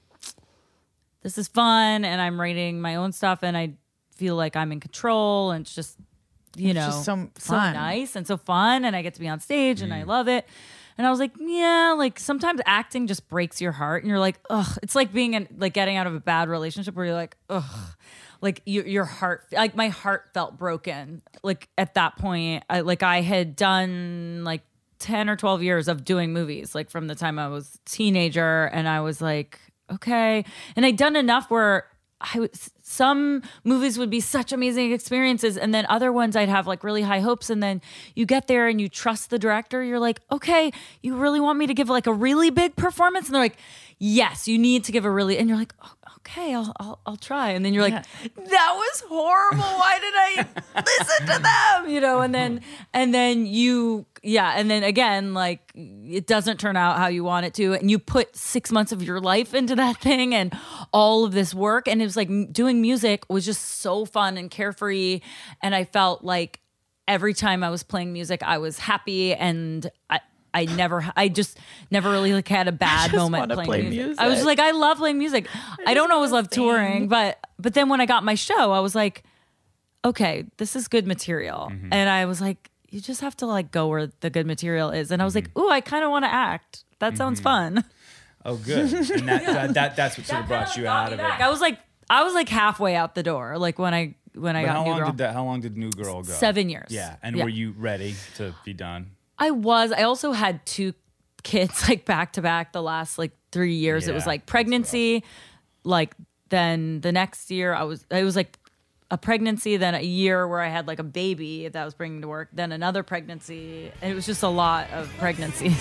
Speaker 7: "This is fun," and I'm writing my own stuff, and I feel like I'm in control, and it's just you know
Speaker 8: just so
Speaker 7: so
Speaker 8: fun.
Speaker 7: nice and so fun, and I get to be on stage, and I love it. And I was like, yeah, like sometimes acting just breaks your heart, and you're like, ugh. It's like being in, like getting out of a bad relationship where you're like, ugh, like you, your heart, like my heart felt broken. Like at that point, I, like I had done like ten or twelve years of doing movies, like from the time I was a teenager, and I was like, okay, and I'd done enough where I was some movies would be such amazing experiences, and then other ones I'd have like really high hopes, and then you get there and you trust the director. You're like, okay, you really want me to give like a really big performance? And they're like, yes, you need to give a really, and you're like, oh, okay, I'll, I'll I'll try. And then you're like, yeah. that was horrible. Why did I listen to them? You know, and then and then you yeah, and then again, like it doesn't turn out how you want it to, and you put six months of your life into that thing and all of this work, and it was like doing music was just so fun and carefree, and I felt like every time I was playing music, I was happy, and I. I never, I just never really like had a bad moment playing play music. music. I was just like, I love playing music. I, I don't always love sing. touring, but but then when I got my show, I was like, okay, this is good material, mm-hmm. and I was like, you just have to like go where the good material is, and I was mm-hmm. like, ooh, I kind of want to act. That mm-hmm. sounds fun.
Speaker 9: Oh, good. And that, that, that that's what sort of brought you out of it.
Speaker 7: I was like, I was like halfway out the door, like when I when I
Speaker 9: but
Speaker 7: got
Speaker 9: how
Speaker 7: New
Speaker 9: long
Speaker 7: Girl.
Speaker 9: Did that, how long did New Girl go?
Speaker 7: Seven years.
Speaker 9: Yeah, and
Speaker 7: yeah.
Speaker 9: were you ready to be done?
Speaker 7: I was. I also had two kids like back to back the last like three years. Yeah, it was like pregnancy, like then the next year I was, it was like a pregnancy, then a year where I had like a baby that I was bringing to work, then another pregnancy. And it was just a lot of pregnancies.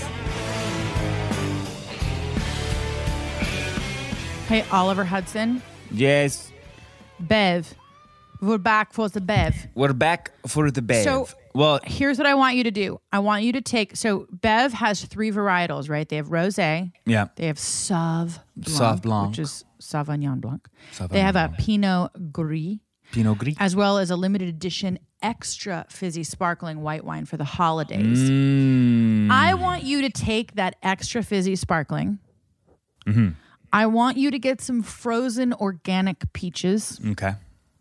Speaker 8: Hey, Oliver Hudson.
Speaker 9: Yes.
Speaker 8: Bev. We're back for the Bev.
Speaker 9: We're back for the Bev.
Speaker 8: So,
Speaker 9: well,
Speaker 8: here's what I want you to do. I want you to take, so Bev has three varietals, right? They have Rosé.
Speaker 9: Yeah.
Speaker 8: They have Sauv Blanc,
Speaker 9: Sauv Blanc.
Speaker 8: which is Sauvignon Blanc.
Speaker 9: Sauvignon
Speaker 8: they have a
Speaker 9: Blanc.
Speaker 8: Pinot Gris.
Speaker 9: Pinot Gris.
Speaker 8: As well as a limited edition extra fizzy sparkling white wine for the holidays.
Speaker 9: Mm.
Speaker 8: I want you to take that extra fizzy sparkling.
Speaker 9: Mm-hmm.
Speaker 8: I want you to get some frozen organic peaches.
Speaker 9: Okay.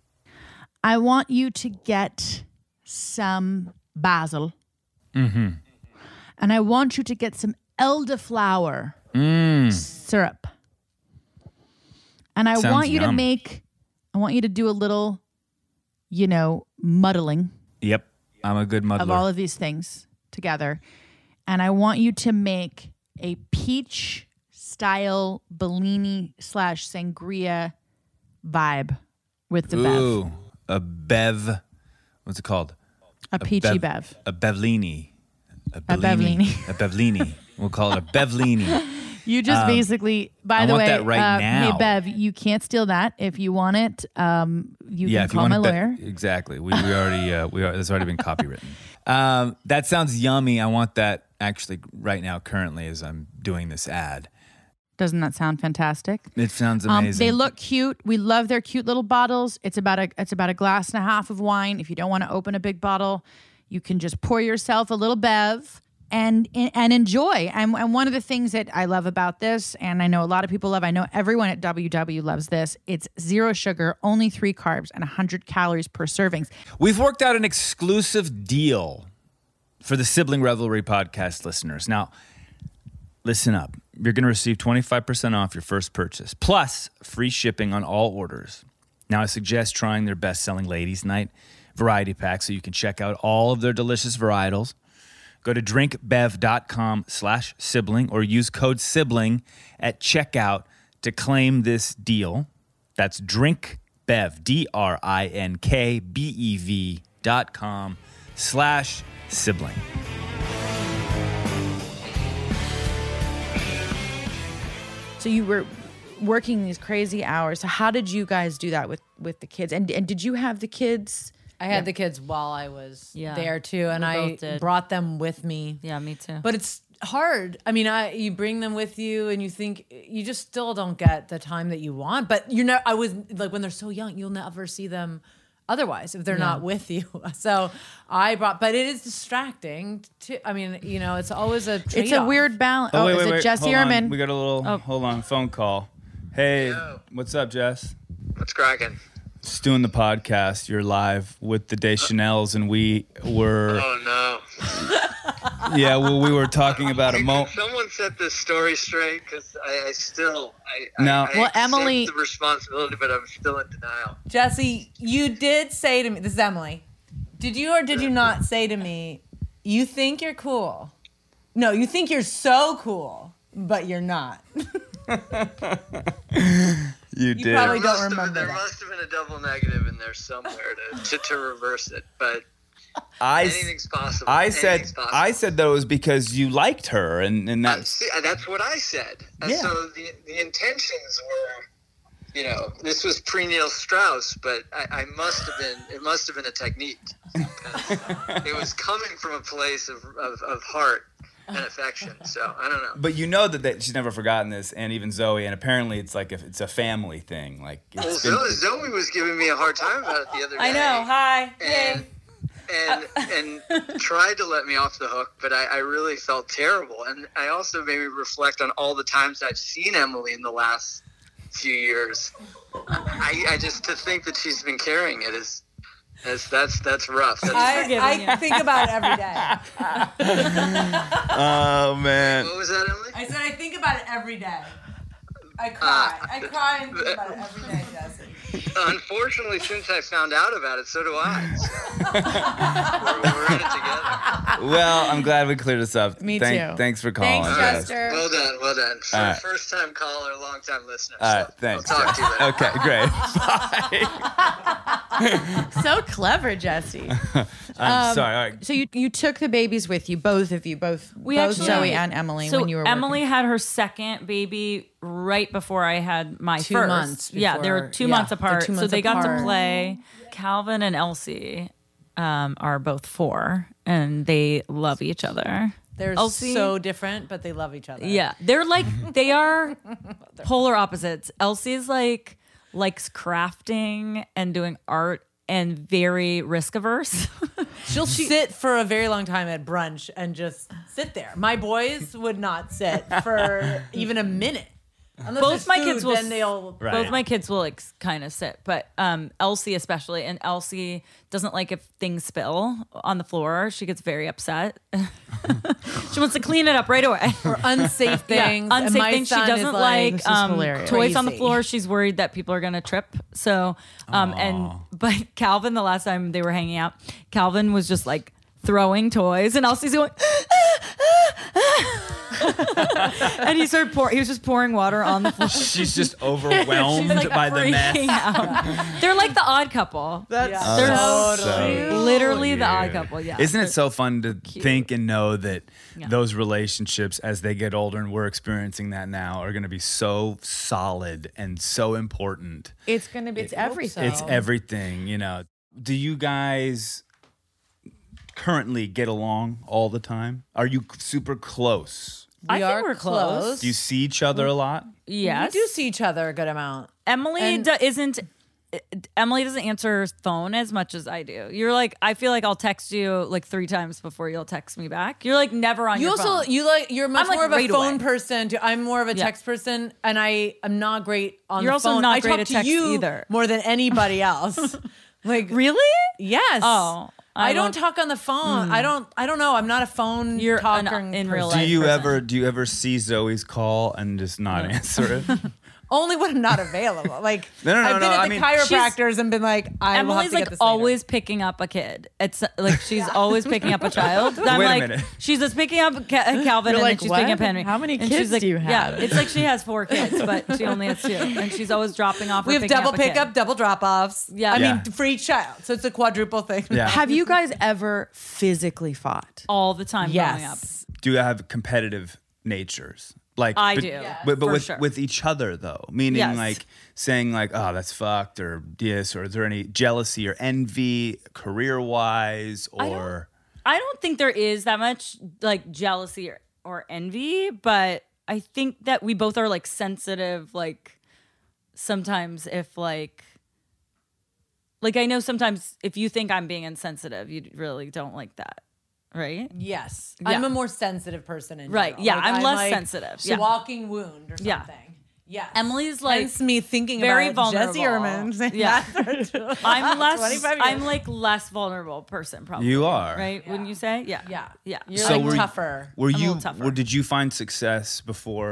Speaker 8: I want you to get some basil.
Speaker 9: Mm-hmm.
Speaker 8: And I want you to get some elderflower
Speaker 9: mm.
Speaker 8: syrup. And I
Speaker 9: Sounds
Speaker 8: want you
Speaker 9: yum.
Speaker 8: to make, I want you to do a little, you know, muddling.
Speaker 9: Yep. I'm a good muddler.
Speaker 8: Of all of these things together. And I want you to make a peach style Bellini slash sangria vibe with the
Speaker 9: Ooh,
Speaker 8: bev.
Speaker 9: a bev. What's it called?
Speaker 8: A, a peachy bev, bev.
Speaker 9: A bevlini. A
Speaker 8: Bellini. A bevlini.
Speaker 9: A bevlini. We'll call it a bevlini.
Speaker 8: You just um, basically, by
Speaker 9: I
Speaker 8: the
Speaker 9: want
Speaker 8: way,
Speaker 9: that right
Speaker 8: uh,
Speaker 9: now.
Speaker 8: hey Bev, you can't steal that. If you want it, um, you
Speaker 9: yeah,
Speaker 8: can
Speaker 9: if
Speaker 8: call
Speaker 9: you
Speaker 8: my
Speaker 9: want
Speaker 8: lawyer.
Speaker 9: Be- exactly. We, we already, uh, we are, it's already been copywritten. Um, that sounds yummy. I want that actually right now, currently, as I'm doing this ad.
Speaker 8: Doesn't that sound fantastic?
Speaker 9: It sounds amazing.
Speaker 8: Um, they look cute. We love their cute little bottles. It's about a it's about a glass and a half of wine. If you don't want to open a big bottle, you can just pour yourself a little bev and and enjoy. And, and one of the things that I love about this, and I know a lot of people love, I know everyone at W W loves this, it's zero sugar, only three carbs, and one hundred calories per servings.
Speaker 9: We've worked out an exclusive deal for the Sibling Revelry podcast listeners. Now, listen up. You're going to receive twenty-five percent off your first purchase, plus free shipping on all orders. Now, I suggest trying their best-selling Ladies' Night variety pack so you can check out all of their delicious varietals. Go to drinkbev.com slash sibling or use code sibling at checkout to claim this deal. That's drinkbev, D R I N K B E V dot com slash sibling.
Speaker 8: So you were working these crazy hours. So how did you guys do that with, with the kids? And and did you have the kids?
Speaker 3: I had yeah. the kids while I was
Speaker 7: yeah.
Speaker 3: there too, and I did. brought them with me.
Speaker 7: Yeah, me too.
Speaker 3: But it's hard. I mean, I you bring them with you, and you think you just still don't get the time that you want. But you're not. I was like when they're so young, you'll never see them otherwise if they're yeah. not with you. So I brought, but it is distracting. To, I mean, you know, it's always a trade-off.
Speaker 8: It's a weird balance.
Speaker 9: Oh,
Speaker 8: oh
Speaker 9: wait,
Speaker 8: is
Speaker 9: wait,
Speaker 8: it
Speaker 9: wait.
Speaker 8: Jesse
Speaker 9: hold
Speaker 8: Ehrman?
Speaker 9: On. We got a little. Oh. Hold on, phone call. Hey, Yo. What's up, Jess?
Speaker 10: What's cracking?
Speaker 9: Just doing the podcast. You're live with the Deschanels, and we were.
Speaker 10: Oh no.
Speaker 9: Yeah, well, we were talking about a moment.
Speaker 10: Someone set this story straight, because I, I still, I,
Speaker 9: no.
Speaker 10: I, I
Speaker 8: well,
Speaker 10: accept
Speaker 8: Emily,
Speaker 10: the responsibility, but I'm still in denial.
Speaker 3: Jesse, you did say to me, this is Emily. Did you or did you not say to me, you think you're cool? No, you think you're so cool, but you're not.
Speaker 9: You,
Speaker 3: You
Speaker 9: did.
Speaker 3: probably
Speaker 10: There
Speaker 3: don't
Speaker 10: must have been-
Speaker 3: remember
Speaker 10: There
Speaker 3: that.
Speaker 10: must have been a double negative in there somewhere to, to, to reverse it, but
Speaker 9: I,
Speaker 10: anything's possible.
Speaker 9: I said
Speaker 10: Anything's possible.
Speaker 9: I said that it was because you liked her, and and
Speaker 10: Uh,
Speaker 9: that's
Speaker 10: see, uh, that's what I said. And
Speaker 9: Yeah.
Speaker 10: so the the intentions were, you know, this was pre Neil Strauss, but I, I must have been. It must have been a technique. Because it was coming from a place of, of, of heart and affection. So I don't know.
Speaker 9: But you know that, that she's never forgotten this, and even Zoe, and apparently it's like a, it's a family thing. Like
Speaker 10: Well,
Speaker 9: it's been,
Speaker 10: Zoe, Zoe was giving me a hard time about it the other day.
Speaker 7: I know. Hi.
Speaker 10: And and and tried to let me off the hook, but I, I really felt terrible. And I also made me reflect on all the times I've seen Emily in the last few years. I, I just to think that she's been carrying it is, is that's that's rough. That's,
Speaker 3: I, I think about it every day.
Speaker 9: oh man.
Speaker 10: what was that, Emily?
Speaker 3: I said I think about it every day. I cry. I cry and think about it every day, Jesse.
Speaker 10: Unfortunately, since I found out about it, so do I. So we're, we're in it together.
Speaker 9: Well, I'm glad we cleared this up.
Speaker 8: Me
Speaker 9: Thank-
Speaker 8: too.
Speaker 9: Thanks for calling.
Speaker 8: Thanks,
Speaker 9: Jess.
Speaker 8: Chester.
Speaker 10: Well done, well done. For
Speaker 9: All
Speaker 10: a
Speaker 9: right.
Speaker 10: first-time caller, long-time listener.
Speaker 9: All right,
Speaker 10: so
Speaker 9: thanks.
Speaker 10: I'll talk to you later.
Speaker 9: Okay, great.
Speaker 8: So clever, Jesse.
Speaker 9: I'm
Speaker 8: Um,
Speaker 9: sorry. All right.
Speaker 8: So you you took the babies with you, both of you, both
Speaker 7: We
Speaker 8: both
Speaker 7: actually-
Speaker 8: Zoe and Emily,
Speaker 7: So
Speaker 8: when you were
Speaker 7: Emily
Speaker 8: working.
Speaker 7: had her second baby right before I had my
Speaker 3: Two
Speaker 7: first.
Speaker 3: months
Speaker 7: yeah, they were
Speaker 3: before-
Speaker 7: two
Speaker 3: yeah,
Speaker 7: months
Speaker 3: they're
Speaker 7: apart.
Speaker 3: two
Speaker 7: so
Speaker 3: months
Speaker 7: they got
Speaker 3: apart.
Speaker 7: to play. Calvin and Elsie um, are both four, and they love each other.
Speaker 3: They're
Speaker 7: Elsie-
Speaker 3: so different, but they love each other.
Speaker 7: Yeah, they're like they are polar opposites. Elsie's like likes crafting and doing art and very risk averse.
Speaker 3: She'll sit for a very long time at brunch and just sit there. My boys would not sit for even a minute. Unless
Speaker 7: Both
Speaker 3: there's
Speaker 7: my
Speaker 3: food,
Speaker 7: kids will.
Speaker 3: Then they'll.
Speaker 9: Right.
Speaker 7: Both my kids will like kind of sit, but um, Elsie especially, and Elsie doesn't like if things spill on the floor. She gets very upset. She wants to clean it up right away.
Speaker 3: Or unsafe things.
Speaker 7: Yeah,
Speaker 3: And
Speaker 7: unsafe
Speaker 3: my
Speaker 7: things. She
Speaker 3: son is
Speaker 7: doesn't
Speaker 3: like,
Speaker 7: like,
Speaker 3: "This is
Speaker 7: um,
Speaker 3: hilarious."
Speaker 7: toys on the
Speaker 3: Crazy.
Speaker 7: floor. She's worried that people are gonna trip. So, um, and but Calvin, the last time they were hanging out, Calvin was just like throwing toys, and Elsie's going. And he started pour. He was just pouring water on the floor.
Speaker 9: She's just overwhelmed
Speaker 7: She's, like,
Speaker 9: by the
Speaker 7: freaking
Speaker 9: mess.
Speaker 7: out. They're like the Odd Couple.
Speaker 8: That's
Speaker 3: Yeah.
Speaker 7: They're
Speaker 9: Oh,
Speaker 7: so
Speaker 9: so
Speaker 7: literally the Odd
Speaker 9: cute.
Speaker 7: Couple. Yeah.
Speaker 9: Isn't it so fun to think and know that
Speaker 7: Yeah.
Speaker 9: those relationships, as they get older, and we're experiencing that now, are going to be so solid and so important.
Speaker 8: it's gonna be it's everything.
Speaker 9: It's everything, you know. Do you guys currently get along all the time? Are you super close?
Speaker 7: I
Speaker 3: We
Speaker 7: think
Speaker 3: are
Speaker 7: we're close.
Speaker 3: close.
Speaker 9: Do you see each other a lot?
Speaker 7: Yes.
Speaker 3: We do see each other a good amount.
Speaker 7: Emily
Speaker 3: And-
Speaker 7: do, isn't. Emily doesn't answer her phone as much as I do. You're like, I feel like I'll text you like three times before you'll text me back. You're like never on
Speaker 3: You
Speaker 7: your
Speaker 3: also
Speaker 7: phone.
Speaker 3: you like you're much
Speaker 7: I'm, like,
Speaker 3: more of a
Speaker 7: right
Speaker 3: phone
Speaker 7: away.
Speaker 3: person. Too. I'm more of a
Speaker 7: Yeah.
Speaker 3: text person, and I am not great on
Speaker 7: You're
Speaker 3: the
Speaker 7: also
Speaker 3: phone.
Speaker 7: not
Speaker 3: I
Speaker 7: great
Speaker 3: talk
Speaker 7: at
Speaker 3: to
Speaker 7: text
Speaker 3: you
Speaker 7: either.
Speaker 3: more than anybody else. Like
Speaker 7: Really?
Speaker 3: yes.
Speaker 7: Oh,
Speaker 3: I,
Speaker 7: I
Speaker 3: don't
Speaker 7: won't-
Speaker 3: talk on the phone. I don't. I don't know. I'm not a phone
Speaker 7: You're an-
Speaker 3: talker
Speaker 7: in real
Speaker 3: person.
Speaker 9: Do
Speaker 7: life
Speaker 9: you
Speaker 7: person.
Speaker 9: ever do you ever see Zoe's call and just not answer it?
Speaker 3: Only when I'm not available. Like
Speaker 9: No, no, no,
Speaker 3: I've been
Speaker 9: no,
Speaker 3: at
Speaker 9: I
Speaker 3: the
Speaker 9: mean-
Speaker 3: chiropractors and been like, I will have
Speaker 7: Emily's
Speaker 3: to get
Speaker 7: like
Speaker 3: this later.
Speaker 7: always picking up a kid. It's like she's always picking up a child. I'm
Speaker 9: Wait a
Speaker 7: like,
Speaker 9: minute.
Speaker 7: she's just picking up Ca- Calvin
Speaker 8: You're
Speaker 7: and
Speaker 8: like,
Speaker 7: then she's
Speaker 8: what?
Speaker 7: picking up Henry.
Speaker 8: How many
Speaker 7: And
Speaker 8: kids
Speaker 7: she's like,
Speaker 8: do you
Speaker 7: Yeah,
Speaker 8: have?
Speaker 7: it's like she has four kids, but she only has two, and she's always dropping off. or
Speaker 3: We have
Speaker 7: picking
Speaker 3: double
Speaker 7: up a kid.
Speaker 3: pickup, double drop offs.
Speaker 7: Yeah.
Speaker 3: I
Speaker 9: Yeah.
Speaker 3: mean for each child, so it's a quadruple thing.
Speaker 9: Yeah.
Speaker 8: Have you guys ever physically fought?
Speaker 7: all the time growing up.
Speaker 3: Yes.
Speaker 9: Do you have competitive natures? Like
Speaker 7: I
Speaker 9: but-
Speaker 7: do. Yeah,
Speaker 9: but, but
Speaker 7: for
Speaker 9: with
Speaker 7: sure.
Speaker 9: with each other though, meaning
Speaker 7: Yes.
Speaker 9: like saying like, oh, that's fucked, or this, or is there any jealousy or envy, career wise, or
Speaker 7: I don't think there is that much like jealousy or, or envy, but I think that we both are like sensitive. Like sometimes if like, like I know sometimes if you think I'm being insensitive, you really don't like that, right?
Speaker 3: Yes.
Speaker 7: Yeah.
Speaker 3: I'm a more sensitive person in
Speaker 7: Right.
Speaker 3: general.
Speaker 7: Yeah,
Speaker 3: Like,
Speaker 7: I'm less
Speaker 3: like
Speaker 7: sensitive.
Speaker 3: a
Speaker 7: Yeah.
Speaker 3: walking wound or something.
Speaker 7: Yeah.
Speaker 3: Yeah.
Speaker 7: Emily's like
Speaker 3: Hence me thinking
Speaker 7: very
Speaker 3: about Jesse
Speaker 7: vulnerable.
Speaker 3: Erman. saying
Speaker 7: Yeah.
Speaker 3: that for
Speaker 7: I'm less.
Speaker 3: twenty-five years.
Speaker 7: I'm like less vulnerable person. Probably
Speaker 9: You are.
Speaker 7: right. Wouldn't you say? Yeah.
Speaker 3: Yeah.
Speaker 7: Yeah.
Speaker 3: You're
Speaker 9: So
Speaker 3: like
Speaker 9: were you-
Speaker 3: tougher.
Speaker 9: were
Speaker 7: I'm a
Speaker 9: you?
Speaker 7: little tougher.
Speaker 9: Were, did you find success before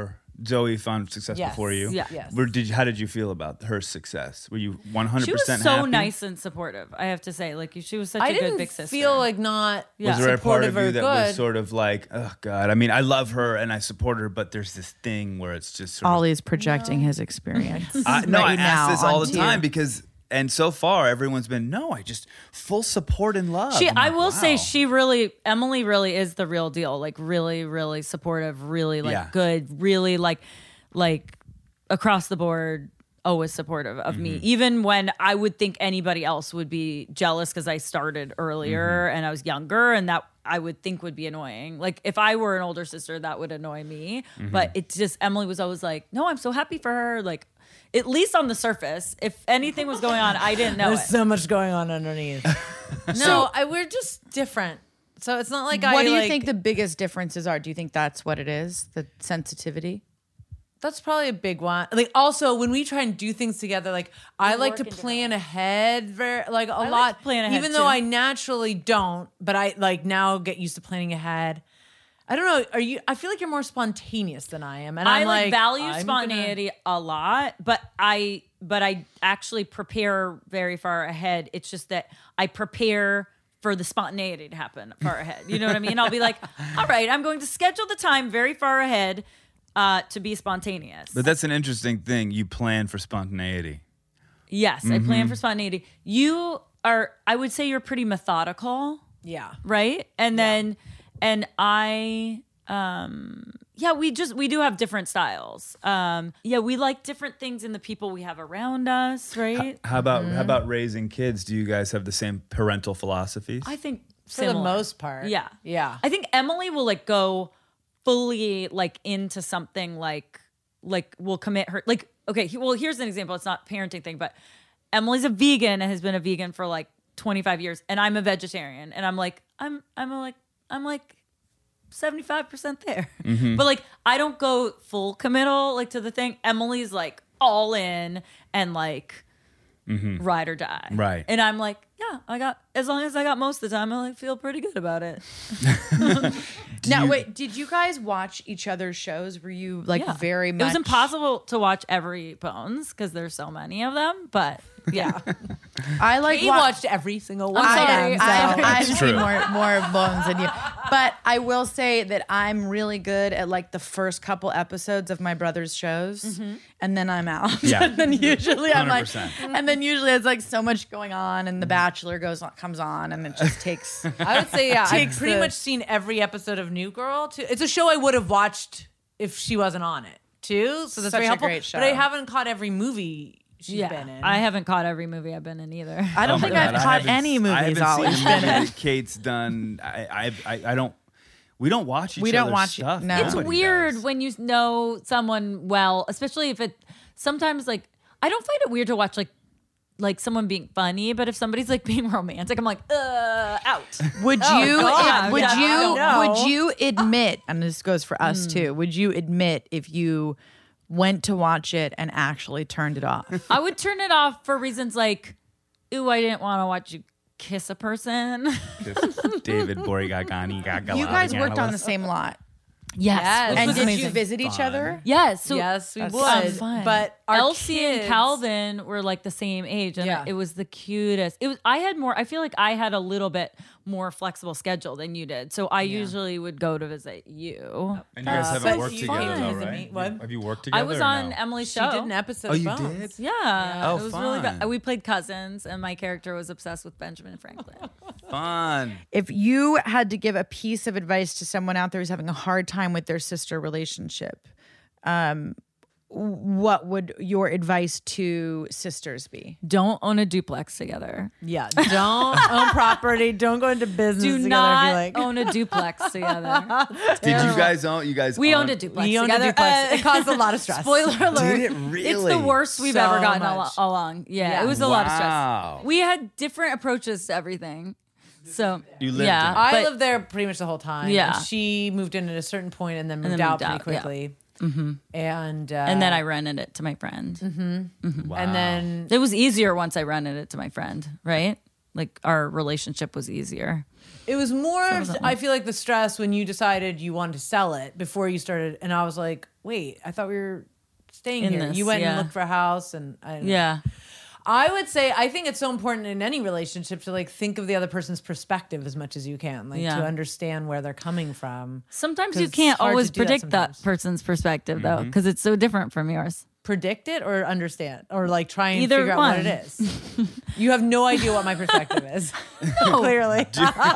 Speaker 9: Zoe found success
Speaker 3: Yes.
Speaker 9: before you.
Speaker 7: Yeah.
Speaker 3: Yes.
Speaker 9: Where did you, how did you feel about her success? Were you one hundred
Speaker 7: She was
Speaker 9: percent
Speaker 7: so
Speaker 9: happy?
Speaker 7: nice and supportive. I have to say, like she was such
Speaker 3: I
Speaker 7: a
Speaker 3: didn't
Speaker 7: good big sister.
Speaker 3: feel like not
Speaker 9: Was there a part
Speaker 3: supportive
Speaker 9: of you
Speaker 3: or
Speaker 9: that
Speaker 3: good.
Speaker 9: was sort of like, oh God, I mean, I love her and I support her, but there's this thing where it's just sort of.
Speaker 8: Ollie's projecting his experience.
Speaker 9: I, no,
Speaker 8: right
Speaker 9: I
Speaker 8: now
Speaker 9: ask this all the
Speaker 8: onto
Speaker 9: time
Speaker 8: you.
Speaker 9: because, and so far everyone's been, no, I just full support and love.
Speaker 7: She,
Speaker 9: I'm
Speaker 7: I
Speaker 9: like,
Speaker 7: will say,
Speaker 9: wow.
Speaker 7: she really, Emily really is the real deal. Like, really, really supportive. Really, like,
Speaker 9: Yeah.
Speaker 7: good. Really, like, like across the board, always supportive of me.
Speaker 9: Mm-hmm.
Speaker 7: Even when I would think anybody else would be jealous because I started earlier
Speaker 9: Mm-hmm.
Speaker 7: and I was younger, and that I would think would be annoying. Like, if I were an older sister, that would annoy me.
Speaker 9: Mm-hmm.
Speaker 7: But it's just Emily was always like, "No, I'm so happy for her." Like, at least on the surface, if anything was going on, I didn't know
Speaker 3: There's
Speaker 7: it.
Speaker 3: so much going on underneath. no, I, we're just different. So it's not like I.
Speaker 8: What do you
Speaker 3: like-
Speaker 8: think the biggest differences are? Do you think that's what it is? The sensitivity?
Speaker 3: That's probably a big one. Like also when we try and do things together, like I like to plan ahead very like a
Speaker 7: like
Speaker 3: lot.
Speaker 7: to plan ahead,
Speaker 3: even
Speaker 7: too.
Speaker 3: though I naturally don't, but I like now get used to planning ahead. I don't know. Are you I feel like you're more spontaneous than I am. And
Speaker 7: I
Speaker 3: I'm
Speaker 7: like,
Speaker 3: like
Speaker 7: value
Speaker 3: I'm
Speaker 7: spontaneity a lot, but I but I actually prepare very far ahead. It's just that I prepare for the spontaneity to happen far ahead. You know what I mean? I'll be like, all right, I'm going to schedule the time very far ahead uh, to be spontaneous.
Speaker 9: But that's an interesting thing. You plan for spontaneity.
Speaker 7: Yes, I plan for spontaneity. You are, I would say you're pretty methodical,
Speaker 3: Yeah.
Speaker 7: right? And then, and I, um, yeah, we just, we do have different styles. Um, yeah, we like different things in the people we have around us, right?
Speaker 9: How about
Speaker 3: Mm-hmm.
Speaker 9: how about raising kids? Do you guys have the same parental philosophies?
Speaker 7: I think
Speaker 3: For the
Speaker 7: similar.
Speaker 3: most part.
Speaker 7: Yeah.
Speaker 3: Yeah.
Speaker 7: I think Emily will like go fully like into something like like will commit her like okay, he- well here's an example. It's not a parenting thing, but Emily's a vegan and has been a vegan for like twenty-five years and I'm a vegetarian and I'm like I'm I'm a, like I'm like seventy-five percent there. But like I don't go full committal like to the thing. Emily's like all in and like ride or die.
Speaker 9: Right.
Speaker 7: And I'm like, yeah, I got as long as I got most of the time, I like feel pretty good about it.
Speaker 8: Now, wait, did you guys watch each other's shows? Were you like
Speaker 7: Yeah.
Speaker 8: very much?
Speaker 7: It was impossible to watch every Bones because there's so many of them, but yeah.
Speaker 8: I like
Speaker 3: He
Speaker 8: wa-
Speaker 3: watched every single one.
Speaker 8: I,
Speaker 3: of
Speaker 8: am.
Speaker 3: them,
Speaker 8: I,
Speaker 3: so-
Speaker 8: I've
Speaker 9: True.
Speaker 8: seen more more bones than you, but I will say that I'm really good at like the first couple episodes of my brother's shows, and then I'm out.
Speaker 9: Yeah.
Speaker 8: and then usually I'm like,
Speaker 9: one hundred percent.
Speaker 8: and then usually it's like so much going on, and The Bachelor goes on, comes on, and it just takes.
Speaker 3: I would say, yeah, I've
Speaker 8: Takes
Speaker 3: pretty
Speaker 8: the-
Speaker 3: much seen every episode of New Girl. Too. It's a show I would have watched if she wasn't on it, too. So that's
Speaker 8: Such
Speaker 3: very
Speaker 8: a
Speaker 3: helpful.
Speaker 8: great show.
Speaker 3: But I haven't caught every movie she's
Speaker 7: yeah.
Speaker 3: been in.
Speaker 7: I haven't caught every movie I've been in either.
Speaker 8: I don't
Speaker 9: Oh my
Speaker 8: think
Speaker 9: God,
Speaker 8: I've
Speaker 9: I
Speaker 8: caught
Speaker 9: haven't-
Speaker 8: any movies.
Speaker 9: I haven't
Speaker 8: Ollie.
Speaker 9: seen a movie that Kate's done. I, I I I don't. We don't watch each
Speaker 8: We don't
Speaker 9: other's
Speaker 8: watch-
Speaker 9: stuff.
Speaker 8: no.
Speaker 7: It's
Speaker 9: Nobody
Speaker 7: weird
Speaker 9: does.
Speaker 7: when you know someone well, especially if it sometimes like I don't find it weird to watch like like someone being funny, but if somebody's like being romantic, I'm like, uh, out.
Speaker 8: Would you?
Speaker 7: Oh, God.
Speaker 8: would
Speaker 7: Yeah,
Speaker 8: you?
Speaker 7: I don't know.
Speaker 8: Would you admit? And this goes for us too. Would you admit if you went to watch it and actually turned it off?
Speaker 7: I would turn it off for reasons like, ooh, I didn't want to watch you kiss a person.
Speaker 9: Just David Borigagani.
Speaker 8: You guys worked on the same lot,
Speaker 7: Yes.
Speaker 8: and
Speaker 7: was
Speaker 8: did
Speaker 7: amazing.
Speaker 8: you visit each other?
Speaker 7: Yes. So
Speaker 3: yes, we
Speaker 8: That's
Speaker 3: would.
Speaker 8: so
Speaker 7: fun.
Speaker 3: But our
Speaker 7: Elsie and
Speaker 3: kids-
Speaker 7: Calvin were like the same age, and
Speaker 3: Yeah.
Speaker 7: it was the cutest. It was. I had more. I feel like I had a little bit more flexible schedule than you did, so I usually would go to visit you.
Speaker 9: And you guys
Speaker 3: Uh,
Speaker 9: haven't
Speaker 3: but
Speaker 9: worked
Speaker 3: you
Speaker 9: together,
Speaker 3: came to
Speaker 9: though,
Speaker 3: visit
Speaker 9: right?
Speaker 3: me. What?
Speaker 9: Have you worked together?
Speaker 7: I was
Speaker 9: or
Speaker 7: on
Speaker 9: no?
Speaker 7: Emily's
Speaker 3: She
Speaker 7: show.
Speaker 3: did an episode
Speaker 9: Oh,
Speaker 3: of
Speaker 9: you
Speaker 3: Bones.
Speaker 9: did?
Speaker 7: Yeah,
Speaker 9: Oh,
Speaker 7: it was really
Speaker 9: fun.
Speaker 7: good. We played cousins, and my character was obsessed with Benjamin Franklin.
Speaker 9: Fun.
Speaker 8: If you had to give a piece of advice to someone out there who's having a hard time with their sister relationship, um, what would your advice to sisters be?
Speaker 7: Don't own a duplex together.
Speaker 3: Yeah, don't own property. Don't go into business
Speaker 7: Do
Speaker 3: together.
Speaker 7: not
Speaker 3: if you like.
Speaker 7: own a duplex together.
Speaker 9: Did you guys own? You guys
Speaker 7: We
Speaker 9: own-
Speaker 7: owned a duplex
Speaker 3: We owned a
Speaker 7: together.
Speaker 3: duplex.
Speaker 7: Uh,
Speaker 3: It caused a lot of stress.
Speaker 7: Spoiler alert.
Speaker 9: Did it
Speaker 7: It's
Speaker 9: really?
Speaker 7: the worst we've
Speaker 3: So
Speaker 7: ever gotten al-
Speaker 3: much.
Speaker 7: along. Yeah,
Speaker 3: Yeah.
Speaker 7: it was a lot of
Speaker 9: Wow.
Speaker 7: stress. We had different approaches to everything. So
Speaker 9: You lived
Speaker 7: yeah,
Speaker 9: it.
Speaker 3: I
Speaker 7: but-
Speaker 3: lived there pretty much the whole time.
Speaker 7: Yeah.
Speaker 3: And she moved in at a certain point and then moved
Speaker 7: then
Speaker 3: out
Speaker 7: moved
Speaker 3: pretty
Speaker 7: out, yeah.
Speaker 3: quickly. Mm-hmm. And uh,
Speaker 7: and then I rented it to my friend.
Speaker 9: Wow.
Speaker 3: and then
Speaker 7: It was easier once I rented it to my friend, right? like our relationship was easier.
Speaker 3: It was more,
Speaker 7: Some of them.
Speaker 3: I feel like the stress when you decided you wanted to sell it before you started. And I was like, wait, I thought we were staying
Speaker 7: In
Speaker 3: here.
Speaker 7: this,
Speaker 3: you went
Speaker 7: yeah.
Speaker 3: and looked for a house. And I don't know.
Speaker 7: Yeah.
Speaker 3: I would say, I think it's so important in any relationship to like think of the other person's perspective as much as you can, like
Speaker 7: Yeah.
Speaker 3: to understand where they're coming from.
Speaker 7: Sometimes
Speaker 3: 'Cause
Speaker 7: you
Speaker 3: it's
Speaker 7: can't
Speaker 3: hard to
Speaker 7: always
Speaker 3: do that
Speaker 7: predict that,
Speaker 3: sometimes.
Speaker 7: person's perspective though, because it's so different from yours.
Speaker 3: Predict it or understand or like try and
Speaker 7: Either
Speaker 3: figure out
Speaker 7: one.
Speaker 3: what it is. You have no idea what my perspective is. Clearly.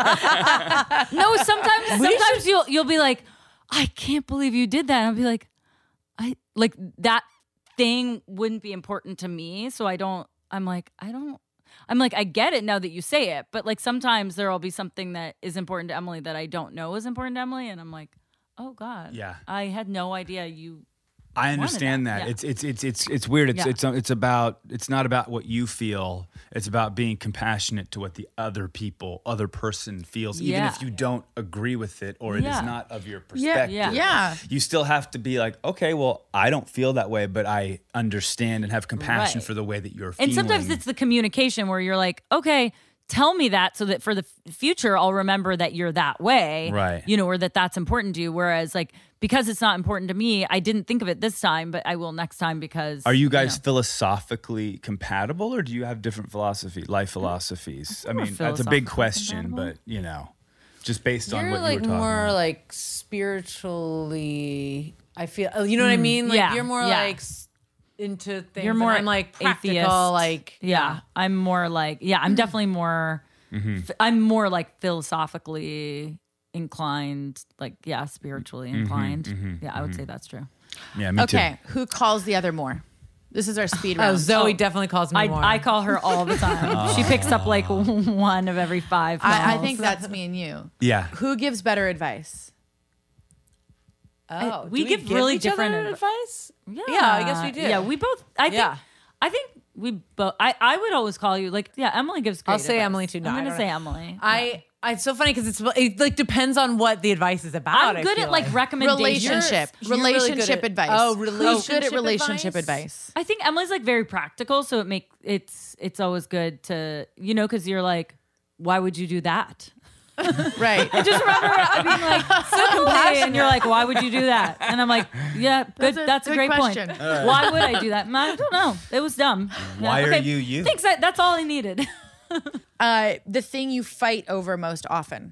Speaker 7: No, sometimes sometimes you'll you'll be like, I can't believe you did that. And I'll be like, I like that thing wouldn't be important to me. So I don't I'm like, I don't I'm like, I get it now that you say it, but like sometimes there'll be something that is important to Emily that I don't know is important to Emily. And I'm like, oh God.
Speaker 9: Yeah.
Speaker 7: I had no idea you
Speaker 9: I
Speaker 7: wanted
Speaker 9: understand that.
Speaker 7: Yeah.
Speaker 9: It's it's it's it's it's weird. It's
Speaker 7: Yeah.
Speaker 9: it's it's about it's not about what you feel. It's about being compassionate to what the other people, other person feels, even
Speaker 7: Yeah.
Speaker 9: if you don't agree with it or it
Speaker 7: Yeah.
Speaker 9: is not of your perspective.
Speaker 7: Yeah.
Speaker 8: Yeah.
Speaker 9: You still have to be like, okay, well, I don't feel that way, but I understand and have compassion
Speaker 7: Right.
Speaker 9: for the way that you're
Speaker 7: And
Speaker 9: feeling.
Speaker 7: sometimes it's the communication where you're like, okay, tell me that so that for the f- future I'll remember that you're that way.
Speaker 9: Right.
Speaker 7: You know, or that that's important to you. Whereas like, because it's not important to me, I didn't think of it this time, but I will next time because.
Speaker 9: Are you guys
Speaker 7: know.
Speaker 9: philosophically compatible, or do you have different philosophy, life philosophies? I
Speaker 7: we're
Speaker 9: mean, that's a big
Speaker 7: philosophically
Speaker 9: question,
Speaker 7: compatible.
Speaker 9: but you know, just based on
Speaker 3: You're
Speaker 9: what
Speaker 3: like
Speaker 9: you were talking
Speaker 3: more
Speaker 9: about.
Speaker 3: like spiritually, I feel, you know what I mean? Like
Speaker 7: yeah,
Speaker 3: you're more
Speaker 7: yeah.
Speaker 3: like s- into things.
Speaker 7: You're
Speaker 3: and
Speaker 7: more
Speaker 3: I'm like practical,
Speaker 7: atheist.
Speaker 3: like,
Speaker 7: yeah, I'm more like, yeah, I'm definitely more, f- I'm more like philosophically inclined, like, yeah, spiritually inclined. yeah, I would say that's true.
Speaker 9: yeah, me too.
Speaker 8: Okay, who calls the other more? This is our speed
Speaker 3: Oh,
Speaker 8: round.
Speaker 3: Zoe
Speaker 7: Oh,
Speaker 3: definitely calls me
Speaker 7: I,
Speaker 3: more.
Speaker 7: I call her all the time. She picks up like one of every five.
Speaker 8: I, I
Speaker 7: calls.
Speaker 8: think that's me and you.
Speaker 9: Yeah.
Speaker 8: Who gives better advice?
Speaker 3: Oh,
Speaker 7: we
Speaker 3: do
Speaker 7: give really
Speaker 3: each other
Speaker 7: different adv-
Speaker 3: advice.
Speaker 7: Yeah,
Speaker 3: Yeah, I guess we do.
Speaker 7: Yeah, we both. I think.
Speaker 3: Yeah.
Speaker 7: I think we both. I, I would always call you like. Yeah, Emily gives. Great
Speaker 3: I'll say
Speaker 7: advice.
Speaker 3: Emily too. No,
Speaker 7: I'm
Speaker 3: I
Speaker 7: gonna
Speaker 3: don't
Speaker 7: say
Speaker 3: know.
Speaker 7: Emily.
Speaker 3: I, I it's so funny because it's it like depends on what the advice is about.
Speaker 7: I'm
Speaker 3: I
Speaker 7: good
Speaker 3: feel
Speaker 7: at like
Speaker 3: like.
Speaker 7: recommendations.
Speaker 8: Relationship.
Speaker 3: You're really good
Speaker 8: relationship
Speaker 3: at-
Speaker 8: advice.
Speaker 3: oh,
Speaker 8: Who's good
Speaker 3: relationship
Speaker 8: at relationship
Speaker 3: advice?
Speaker 8: advice?
Speaker 7: I think Emily's like very practical, so it make it's it's always good to you know because you're like, why would you do that?
Speaker 8: Right.
Speaker 7: I just remember being like so compassionate, and you're like, why would you do that? And I'm like, yeah, good.
Speaker 8: That's
Speaker 7: That's
Speaker 8: a
Speaker 7: a,
Speaker 8: good
Speaker 7: great
Speaker 8: question.
Speaker 7: point. Why would I do that? I don't know. It was dumb.
Speaker 9: Why
Speaker 7: Yeah,
Speaker 9: are
Speaker 7: okay.
Speaker 9: you you?
Speaker 7: Thanks. That, that's all I needed.
Speaker 8: Uh, the thing you fight over most often.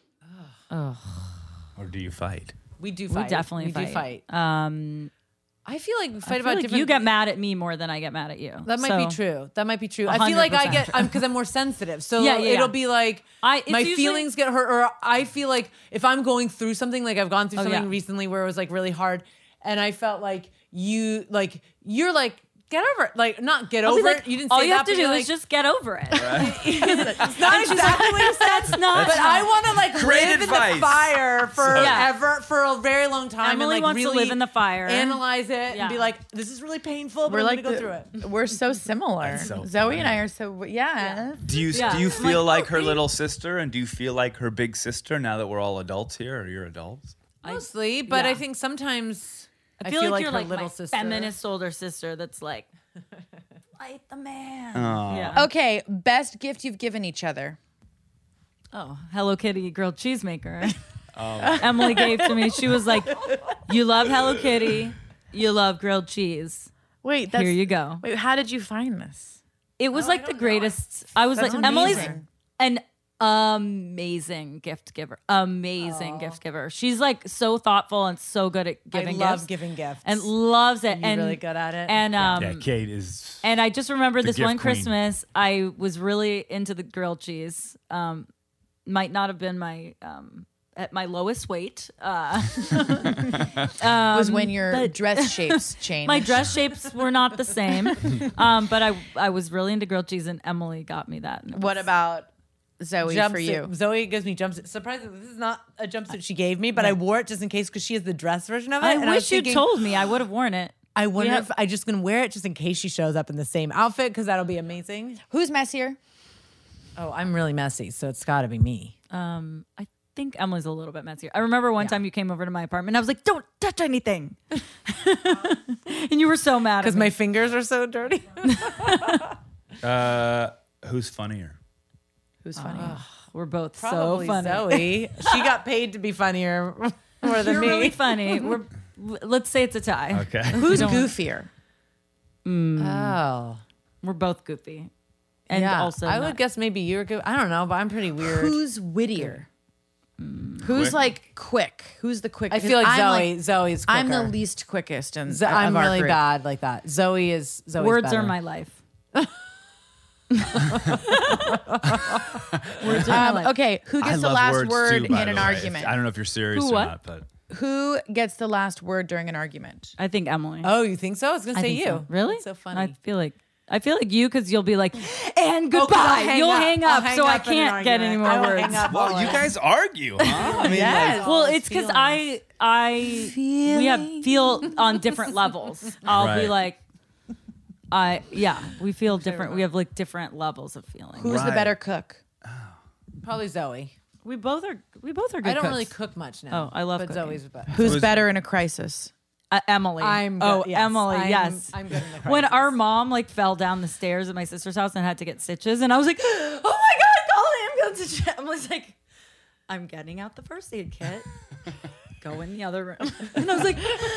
Speaker 9: Or do you fight?
Speaker 3: We do fight.
Speaker 7: definitely
Speaker 3: we
Speaker 7: fight.
Speaker 3: do fight.
Speaker 7: Um,
Speaker 3: I feel like we
Speaker 7: I
Speaker 3: fight
Speaker 7: feel
Speaker 3: about
Speaker 7: like
Speaker 3: different.
Speaker 7: you get mad at me more than I get mad at you.
Speaker 3: That might
Speaker 7: So-
Speaker 3: be true. That might be true.
Speaker 7: A
Speaker 3: I feel like I
Speaker 7: hundred
Speaker 3: get
Speaker 7: percent.
Speaker 3: I'm because I'm more sensitive. So
Speaker 7: Yeah, yeah,
Speaker 3: it'll
Speaker 7: yeah.
Speaker 3: be like
Speaker 7: I- it's
Speaker 3: my
Speaker 7: usually-
Speaker 3: feelings get hurt, or I feel like if I'm going through something, like I've gone through
Speaker 7: Oh,
Speaker 3: something
Speaker 7: yeah.
Speaker 3: recently where it was like really hard, and I felt like you like you're like get over it, like not get
Speaker 7: I'll be
Speaker 3: over
Speaker 7: like,
Speaker 3: it. You didn't.
Speaker 7: all
Speaker 3: say
Speaker 7: you
Speaker 3: that,
Speaker 7: have to
Speaker 3: but
Speaker 7: do
Speaker 3: you're
Speaker 7: is
Speaker 3: like,
Speaker 7: just get over it.
Speaker 3: It's not exactly what you said.
Speaker 7: That's not.
Speaker 3: But I want to like
Speaker 9: Great
Speaker 3: live
Speaker 9: advice.
Speaker 3: in the fire
Speaker 7: Yeah.
Speaker 3: forever for a very long time.
Speaker 7: Emily
Speaker 3: and like
Speaker 7: wants to
Speaker 3: really
Speaker 7: live in the fire.
Speaker 3: analyze it,
Speaker 7: Yeah.
Speaker 3: and be like, "This is really painful, but
Speaker 8: We're
Speaker 3: I'm
Speaker 8: like
Speaker 3: gonna go
Speaker 8: the-
Speaker 3: through it."
Speaker 8: We're so similar.
Speaker 9: That's so
Speaker 8: Zoe
Speaker 9: funny.
Speaker 8: and I are so yeah.
Speaker 9: Do you
Speaker 7: Yeah.
Speaker 9: do you
Speaker 7: I'm
Speaker 9: feel
Speaker 7: like,
Speaker 9: like, her
Speaker 7: okay.
Speaker 9: little sister, and do you feel like her big sister now that we're all adults here, or you're adults?
Speaker 3: Mostly, but
Speaker 7: yeah.
Speaker 3: I think sometimes
Speaker 7: I feel, like, you're
Speaker 3: her
Speaker 7: like
Speaker 3: little
Speaker 7: my
Speaker 3: sister.
Speaker 7: feminist older sister that's like, fight the man.
Speaker 9: Aw.
Speaker 7: Yeah.
Speaker 8: Okay, best gift you've given each other.
Speaker 7: Oh, Hello Kitty grilled cheesemaker. Emily gave to me. She was like, "You love Hello Kitty. You love grilled cheese.
Speaker 8: Wait, that's,
Speaker 7: Here you go."
Speaker 8: Wait, how did you find this?
Speaker 7: It was like the greatest. I was
Speaker 8: That's
Speaker 7: like, Emily's
Speaker 8: amazing.
Speaker 7: an amazing gift giver. Amazing gift giver. She's like so thoughtful and so good at
Speaker 3: I
Speaker 7: giving
Speaker 3: love
Speaker 7: gifts.
Speaker 3: giving gifts.
Speaker 7: and loves it.
Speaker 3: You're
Speaker 7: and
Speaker 3: really good at it.
Speaker 7: And um,
Speaker 9: Yeah, Kate is.
Speaker 7: and I just remember
Speaker 9: The
Speaker 7: this
Speaker 9: gift
Speaker 7: one
Speaker 9: queen.
Speaker 7: Christmas, I was really into the grilled cheese. Um, might not have been my um, at my lowest weight. Uh,
Speaker 8: was when your
Speaker 7: but-
Speaker 8: dress shapes changed.
Speaker 7: my dress shapes were not the same, um, but I I was really into grilled cheese, and Emily got me that. And it
Speaker 8: What
Speaker 7: was-
Speaker 8: about Zoe
Speaker 3: jumpsuit.
Speaker 8: for you?
Speaker 3: Zoe gives me jumpsuit. Surprisingly, this is not a jumpsuit she gave me, but I wore it just in case because she has the dress version of it.
Speaker 7: I
Speaker 3: and
Speaker 7: wish
Speaker 3: was
Speaker 7: you
Speaker 3: thinking,
Speaker 7: told me. I would have worn it.
Speaker 3: I wonder
Speaker 7: Yeah.
Speaker 3: if I just gonna wear it just in case she shows up in the same outfit because that'll be amazing.
Speaker 8: Who's messier?
Speaker 3: Oh, I'm really messy, so it's got to be me.
Speaker 7: Um, I think Emily's a little bit messier. I remember one time you came over to my apartment. And I was like, "Don't touch anything," and you were so mad
Speaker 3: Because
Speaker 7: at me.
Speaker 3: my fingers are so dirty.
Speaker 9: Uh, who's funnier?
Speaker 8: Who's funny?
Speaker 7: We're both
Speaker 3: Probably
Speaker 7: so funny.
Speaker 3: Zoe. She got paid to be funnier more than
Speaker 7: You're
Speaker 3: me.
Speaker 7: really funny. We're let's say it's a tie.
Speaker 9: Okay.
Speaker 8: Who's
Speaker 7: don't-
Speaker 8: goofier?
Speaker 3: Oh.
Speaker 7: We're both goofy. And
Speaker 3: yeah,
Speaker 7: also
Speaker 3: I
Speaker 7: not-
Speaker 3: would guess maybe you're good. I don't know, but I'm pretty weird.
Speaker 8: Who's wittier? Who's
Speaker 9: Quick?
Speaker 8: like quick? Who's the quick?
Speaker 3: I feel like
Speaker 8: I'm
Speaker 3: Zoe. Zoe's quicker.
Speaker 8: I'm the least quickest, and
Speaker 3: Zo-
Speaker 8: of
Speaker 3: I'm
Speaker 8: our
Speaker 3: really
Speaker 8: group.
Speaker 3: bad like that. Zoe is Zoe's
Speaker 7: Words
Speaker 3: better.
Speaker 7: are my life. Words are my
Speaker 8: Um,
Speaker 7: life.
Speaker 8: okay, who
Speaker 9: I
Speaker 8: gets the
Speaker 9: love
Speaker 8: last
Speaker 9: words
Speaker 8: word
Speaker 9: too, by
Speaker 8: in
Speaker 9: the
Speaker 8: an
Speaker 9: way.
Speaker 8: argument?
Speaker 9: I don't know if you're serious
Speaker 7: Who
Speaker 9: or
Speaker 7: what?
Speaker 9: not, but
Speaker 8: Who gets the last word during an argument?
Speaker 7: I think Emily.
Speaker 3: Oh, you think so? I was gonna
Speaker 7: I
Speaker 3: say
Speaker 7: think
Speaker 3: you.
Speaker 7: so. Really?
Speaker 3: That's so funny.
Speaker 7: I feel like I feel like you because you'll be like, and
Speaker 3: Oh, 'cause
Speaker 7: goodbye.
Speaker 3: I'll hang
Speaker 7: You'll
Speaker 3: up.
Speaker 7: hang
Speaker 3: I'll
Speaker 7: up,
Speaker 3: hang
Speaker 7: so I
Speaker 3: up in an
Speaker 7: can't get any
Speaker 3: argument.
Speaker 7: more
Speaker 3: I will
Speaker 7: words.
Speaker 3: hang up.
Speaker 9: well, you guys argue, huh? I mean,
Speaker 3: Yes.
Speaker 9: like,
Speaker 7: Well,
Speaker 3: All
Speaker 7: it's because
Speaker 3: those
Speaker 7: I I we have feel on different levels. I'll be
Speaker 9: Right.
Speaker 7: like, I yeah, we feel different. We have like different levels of feeling.
Speaker 8: Who's the
Speaker 9: Right.
Speaker 8: better cook?
Speaker 3: Probably Zoe.
Speaker 7: We both are we both are good
Speaker 3: I don't
Speaker 7: cooks.
Speaker 3: really cook much now.
Speaker 7: Oh, I love
Speaker 3: but
Speaker 7: cooking.
Speaker 3: Zoe's better.
Speaker 8: Who's
Speaker 9: Who's-
Speaker 8: better in a crisis?
Speaker 7: Uh, Emily.
Speaker 3: I'm good.
Speaker 7: oh
Speaker 3: Yes,
Speaker 7: Emily.
Speaker 3: I'm-
Speaker 7: yes.
Speaker 3: I'm good in the
Speaker 7: When
Speaker 3: crisis.
Speaker 7: our mom like fell down the stairs at my sister's house and had to get stitches, and I was like, "Oh my god, Colin, I'm going to." Emily's like, "I'm getting out the first aid kit. Go in the other room." And I was like,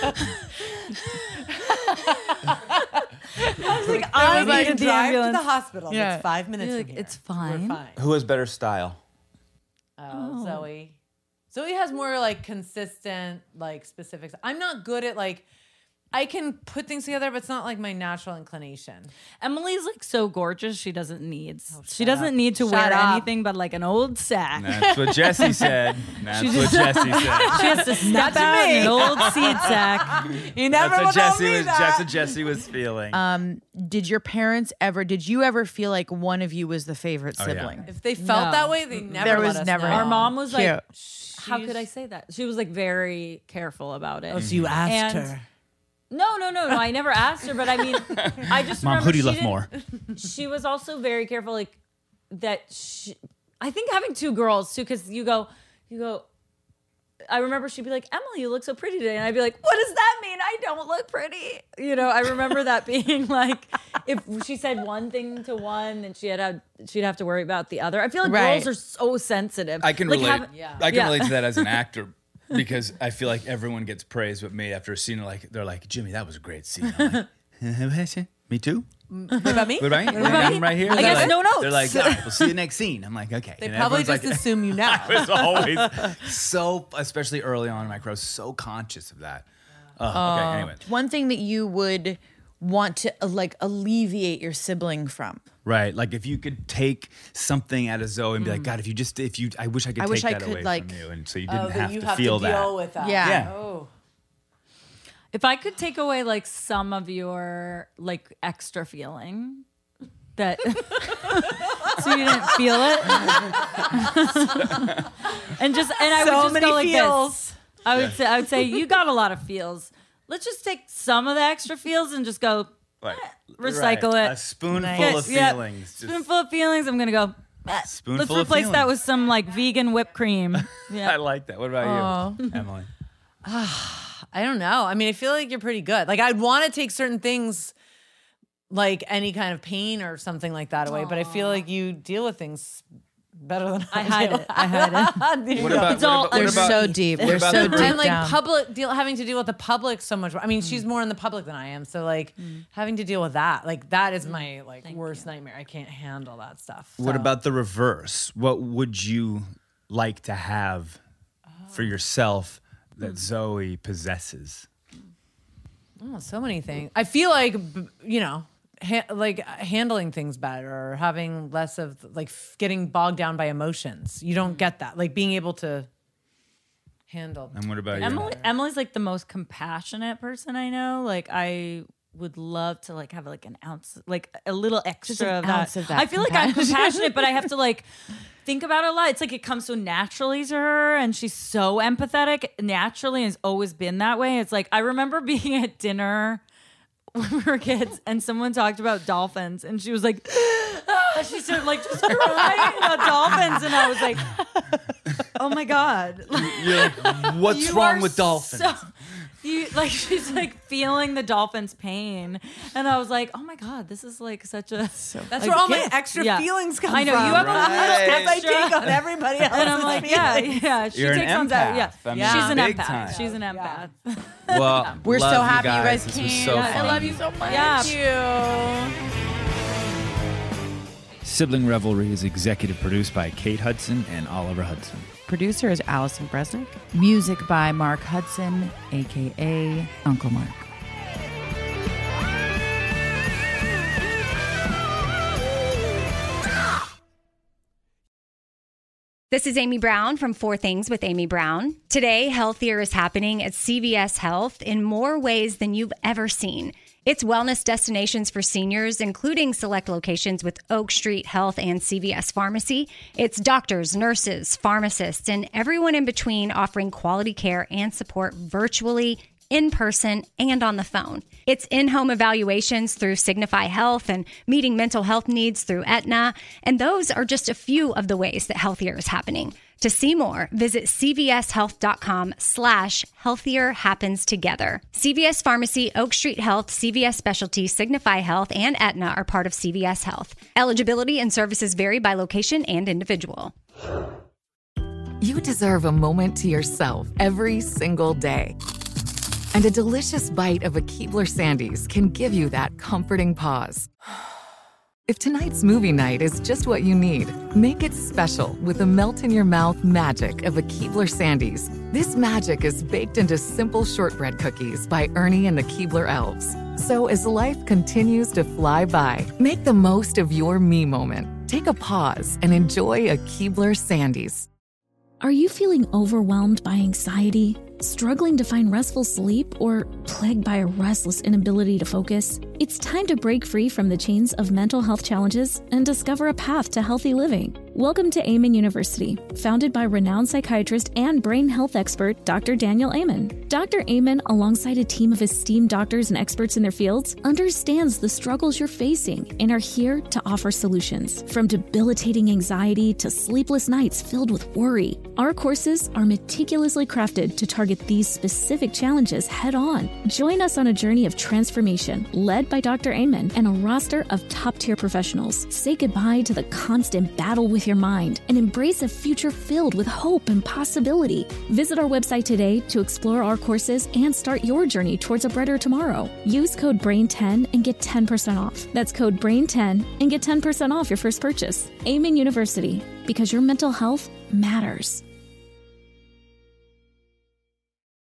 Speaker 7: I was like, I
Speaker 3: I
Speaker 7: needed the
Speaker 3: drive to
Speaker 7: ambulance.
Speaker 3: the hospital.
Speaker 8: Yeah.
Speaker 3: It's five minutes.
Speaker 7: You're
Speaker 3: from
Speaker 7: like,
Speaker 3: here.
Speaker 7: "It's fine."
Speaker 3: We're fine.
Speaker 9: who has better style?
Speaker 3: Oh, Zoe. Zoe has more like consistent, like specifics. I'm not good at like, I can put things together, but it's not like my natural inclination.
Speaker 7: Emily's like so gorgeous. She doesn't need. she
Speaker 3: shut
Speaker 7: doesn't
Speaker 3: up.
Speaker 7: need to
Speaker 3: Shut
Speaker 7: wear
Speaker 3: up.
Speaker 7: anything but like an old sack.
Speaker 9: That's what Jesse said. That's what Jesse said.
Speaker 7: She has to step out in an old seed sack.
Speaker 3: You never
Speaker 9: That's what
Speaker 3: would tell
Speaker 9: Jesse
Speaker 3: me
Speaker 9: was.
Speaker 3: that.
Speaker 9: That's what Jesse was feeling.
Speaker 8: Um, did your parents ever? Did you ever feel like one of you was the favorite
Speaker 9: Oh, yeah.
Speaker 8: sibling?
Speaker 3: If they felt
Speaker 7: No.
Speaker 3: that way, they never.
Speaker 8: There
Speaker 3: let
Speaker 8: was
Speaker 3: us
Speaker 8: never-
Speaker 3: know.
Speaker 7: Our mom was like,
Speaker 8: Cute.
Speaker 7: how could I say that? She was like very careful about it.
Speaker 3: Oh, so you asked
Speaker 7: And-
Speaker 3: her.
Speaker 7: No, no, no, no. I never asked her, but I mean, I just
Speaker 9: Mom,
Speaker 7: remember
Speaker 9: who do you
Speaker 7: she
Speaker 9: love
Speaker 7: didn't-
Speaker 9: more?
Speaker 7: She was also very careful, like that. She, I think having two girls too, because you go, you go. I remember she'd be like, "Emily, you look so pretty today," and I'd be like, "What does that mean? I don't look pretty." You know, I remember that being like, if she said one thing to one, then she had had she'd have to worry about the other. I feel like
Speaker 8: Right.
Speaker 7: girls are so sensitive.
Speaker 9: I can
Speaker 7: like,
Speaker 9: relate.
Speaker 7: have-
Speaker 9: I can
Speaker 7: Yeah.
Speaker 9: relate to that as an actor because I feel like everyone gets praise but me after a scene. Like they're like, "Jimmy, that was a great scene." I'm like, me too.
Speaker 3: What about me?
Speaker 9: What about you?
Speaker 7: about me?
Speaker 9: I'm right here.
Speaker 7: I
Speaker 9: They're
Speaker 7: guess
Speaker 9: like-
Speaker 7: no notes.
Speaker 9: They're like, "All right, we'll see you next scene." I'm like, "Okay."
Speaker 3: They
Speaker 9: And
Speaker 3: probably
Speaker 9: everyone's
Speaker 3: just
Speaker 9: like,
Speaker 3: assume you know.
Speaker 9: I was always so, especially early on in my career, I was so conscious of that. Oh, okay, anyway.
Speaker 8: One thing that you would want to uh, like alleviate your sibling from.
Speaker 9: Right. Like if you could take something out of Zoe and be like, God, if you just, if you, I wish I could
Speaker 8: I
Speaker 9: take
Speaker 8: wish I
Speaker 9: that
Speaker 8: could,
Speaker 9: away
Speaker 8: like-
Speaker 9: from you. And so you
Speaker 3: Oh,
Speaker 9: didn't
Speaker 3: that
Speaker 9: have
Speaker 3: you
Speaker 9: to
Speaker 3: have
Speaker 9: feel
Speaker 3: to
Speaker 9: that.
Speaker 3: deal with that.
Speaker 8: Yeah.
Speaker 9: Yeah.
Speaker 3: Oh.
Speaker 7: If I could take away like some of your like extra feeling that so you didn't feel it. and just and I
Speaker 3: So
Speaker 7: would just
Speaker 3: many
Speaker 7: go like
Speaker 3: feels.
Speaker 7: this. I would say I would say you got a lot of feels. Let's just take some of the extra feels and just go
Speaker 9: Right.
Speaker 7: recycle
Speaker 9: Right.
Speaker 7: it.
Speaker 9: A spoonful
Speaker 7: Nice.
Speaker 9: of
Speaker 7: Yeah.
Speaker 9: feelings. Just
Speaker 7: Spoonful of feelings. I'm gonna go. eh.
Speaker 9: spoonful
Speaker 7: Let's
Speaker 9: of
Speaker 7: replace that
Speaker 9: feelings.
Speaker 7: with some like vegan whipped cream.
Speaker 9: I
Speaker 7: Yeah.
Speaker 9: like that. What about you, Emily?
Speaker 3: I don't know. I mean, I feel like you're pretty good. Like I'd want to take certain things, like any kind of pain or something like that away, but I feel like you deal with things better than I,
Speaker 7: I hide
Speaker 3: do.
Speaker 7: it. I hide it.
Speaker 3: There you
Speaker 9: What
Speaker 3: go.
Speaker 9: about,
Speaker 7: It's all
Speaker 9: what about,
Speaker 8: They're
Speaker 9: what about,
Speaker 8: so deep.
Speaker 9: what
Speaker 8: They're
Speaker 9: about
Speaker 8: so
Speaker 9: the-
Speaker 8: deep
Speaker 3: and like
Speaker 8: down.
Speaker 3: public deal having to deal with the public so much. I mean, she's more in the public than I am, so like having to deal with that, like that is my like worst nightmare. I can't handle that stuff.
Speaker 9: What
Speaker 3: So-
Speaker 9: about the reverse? What would you like to have for yourself that Zoe possesses?
Speaker 3: Oh, so many things. I feel like b- you know, ha- like handling things better or having less of like f- getting bogged down by emotions. You don't get that. Like being able to handle.
Speaker 9: And what about you?
Speaker 7: Emily Emily's like the most compassionate person I know. Like I would love to like have like an ounce, like a little extra
Speaker 8: an
Speaker 7: of, that.
Speaker 8: ounce of that
Speaker 7: I feel like I'm
Speaker 8: compassion.
Speaker 7: compassionate, but I have to like think about it a lot. It's like it comes so naturally to her, and she's so empathetic naturally, and has always been that way. It's like I remember being at dinner when we were kids, and someone talked about dolphins, and she was like, ah, she started like just crying about dolphins, and I was like. oh my God.
Speaker 9: You're like, what's
Speaker 7: You
Speaker 9: wrong
Speaker 7: are
Speaker 9: with dolphins?
Speaker 7: so- You like she's like feeling the dolphin's pain, and I was like, "Oh my God, this is like such a."
Speaker 3: That's
Speaker 7: a
Speaker 3: where all my
Speaker 7: gift.
Speaker 3: extra
Speaker 7: Yeah.
Speaker 3: feelings come
Speaker 7: I know
Speaker 3: from.
Speaker 7: you have
Speaker 9: Right.
Speaker 7: a little
Speaker 3: I
Speaker 7: extra.
Speaker 3: take on everybody else's
Speaker 7: and I'm like, yeah,
Speaker 3: feelings.
Speaker 7: yeah. She
Speaker 9: You're an
Speaker 7: takes on that.
Speaker 9: empath.
Speaker 7: Yeah,
Speaker 9: I mean,
Speaker 3: Yeah.
Speaker 7: she's an
Speaker 9: big
Speaker 7: empath.
Speaker 9: time.
Speaker 7: She's an empath.
Speaker 9: Well,
Speaker 8: We're so
Speaker 9: love
Speaker 8: happy you guys
Speaker 9: This was
Speaker 8: came.
Speaker 9: so
Speaker 8: Yeah, I
Speaker 9: fun.
Speaker 8: love you so much.
Speaker 7: Yeah.
Speaker 3: Thank you.
Speaker 9: Sibling Revelry is executive produced by Kate Hudson and Oliver Hudson.
Speaker 8: Producer is Allison Bresnick. Music by Mark Hudson, a k a. Uncle Mark.
Speaker 11: This is Amy Brown from Four Things with Amy Brown. Today, healthier is happening at C V S Health in more ways than you've ever seen. It's wellness destinations for seniors, including select locations with Oak Street Health and C V S Pharmacy. It's doctors, nurses, pharmacists, and everyone in between offering quality care and support virtually, in person, and on the phone. It's in-home evaluations through Signify Health and meeting mental health needs through Aetna. And those are just a few of the ways that healthier is happening. To see more, visit cvshealth.com slash healthier happens together. C V S Pharmacy, Oak Street Health, C V S Specialty, Signify Health, and Aetna are part of C V S Health. Eligibility and services vary by location and individual.
Speaker 12: You deserve a moment to yourself every single day. And a delicious bite of a Keebler Sandies can give you that comforting pause. If tonight's movie night is just what you need, make it special with the melt-in-your-mouth magic of a Keebler Sandies. This magic is baked into simple shortbread cookies by Ernie and the Keebler Elves. So as life continues to fly by, make the most of your me moment. Take a pause and enjoy a Keebler Sandies.
Speaker 4: Are you feeling overwhelmed by anxiety, struggling to find restful sleep, or plagued by a restless inability to focus? It's time to break free from the chains of mental health challenges and discover a path to healthy living. Welcome to Amen University, founded by renowned psychiatrist and brain health expert Doctor Daniel Amen. Doctor Amen, alongside a team of esteemed doctors and experts in their fields, understands the struggles you're facing and are here to offer solutions. From debilitating anxiety to sleepless nights filled with worry, our courses are meticulously crafted to target these specific challenges head on. Join us on a journey of transformation led by Doctor Amen and a roster of top-tier professionals. Say goodbye to the constant battle with your mind and embrace a future filled with hope and possibility. Visit our website today to explore our courses and start your journey towards a brighter tomorrow. Use code brain ten and get ten percent off. That's code brain ten and get ten percent off your first purchase. Amen University, because your mental health matters.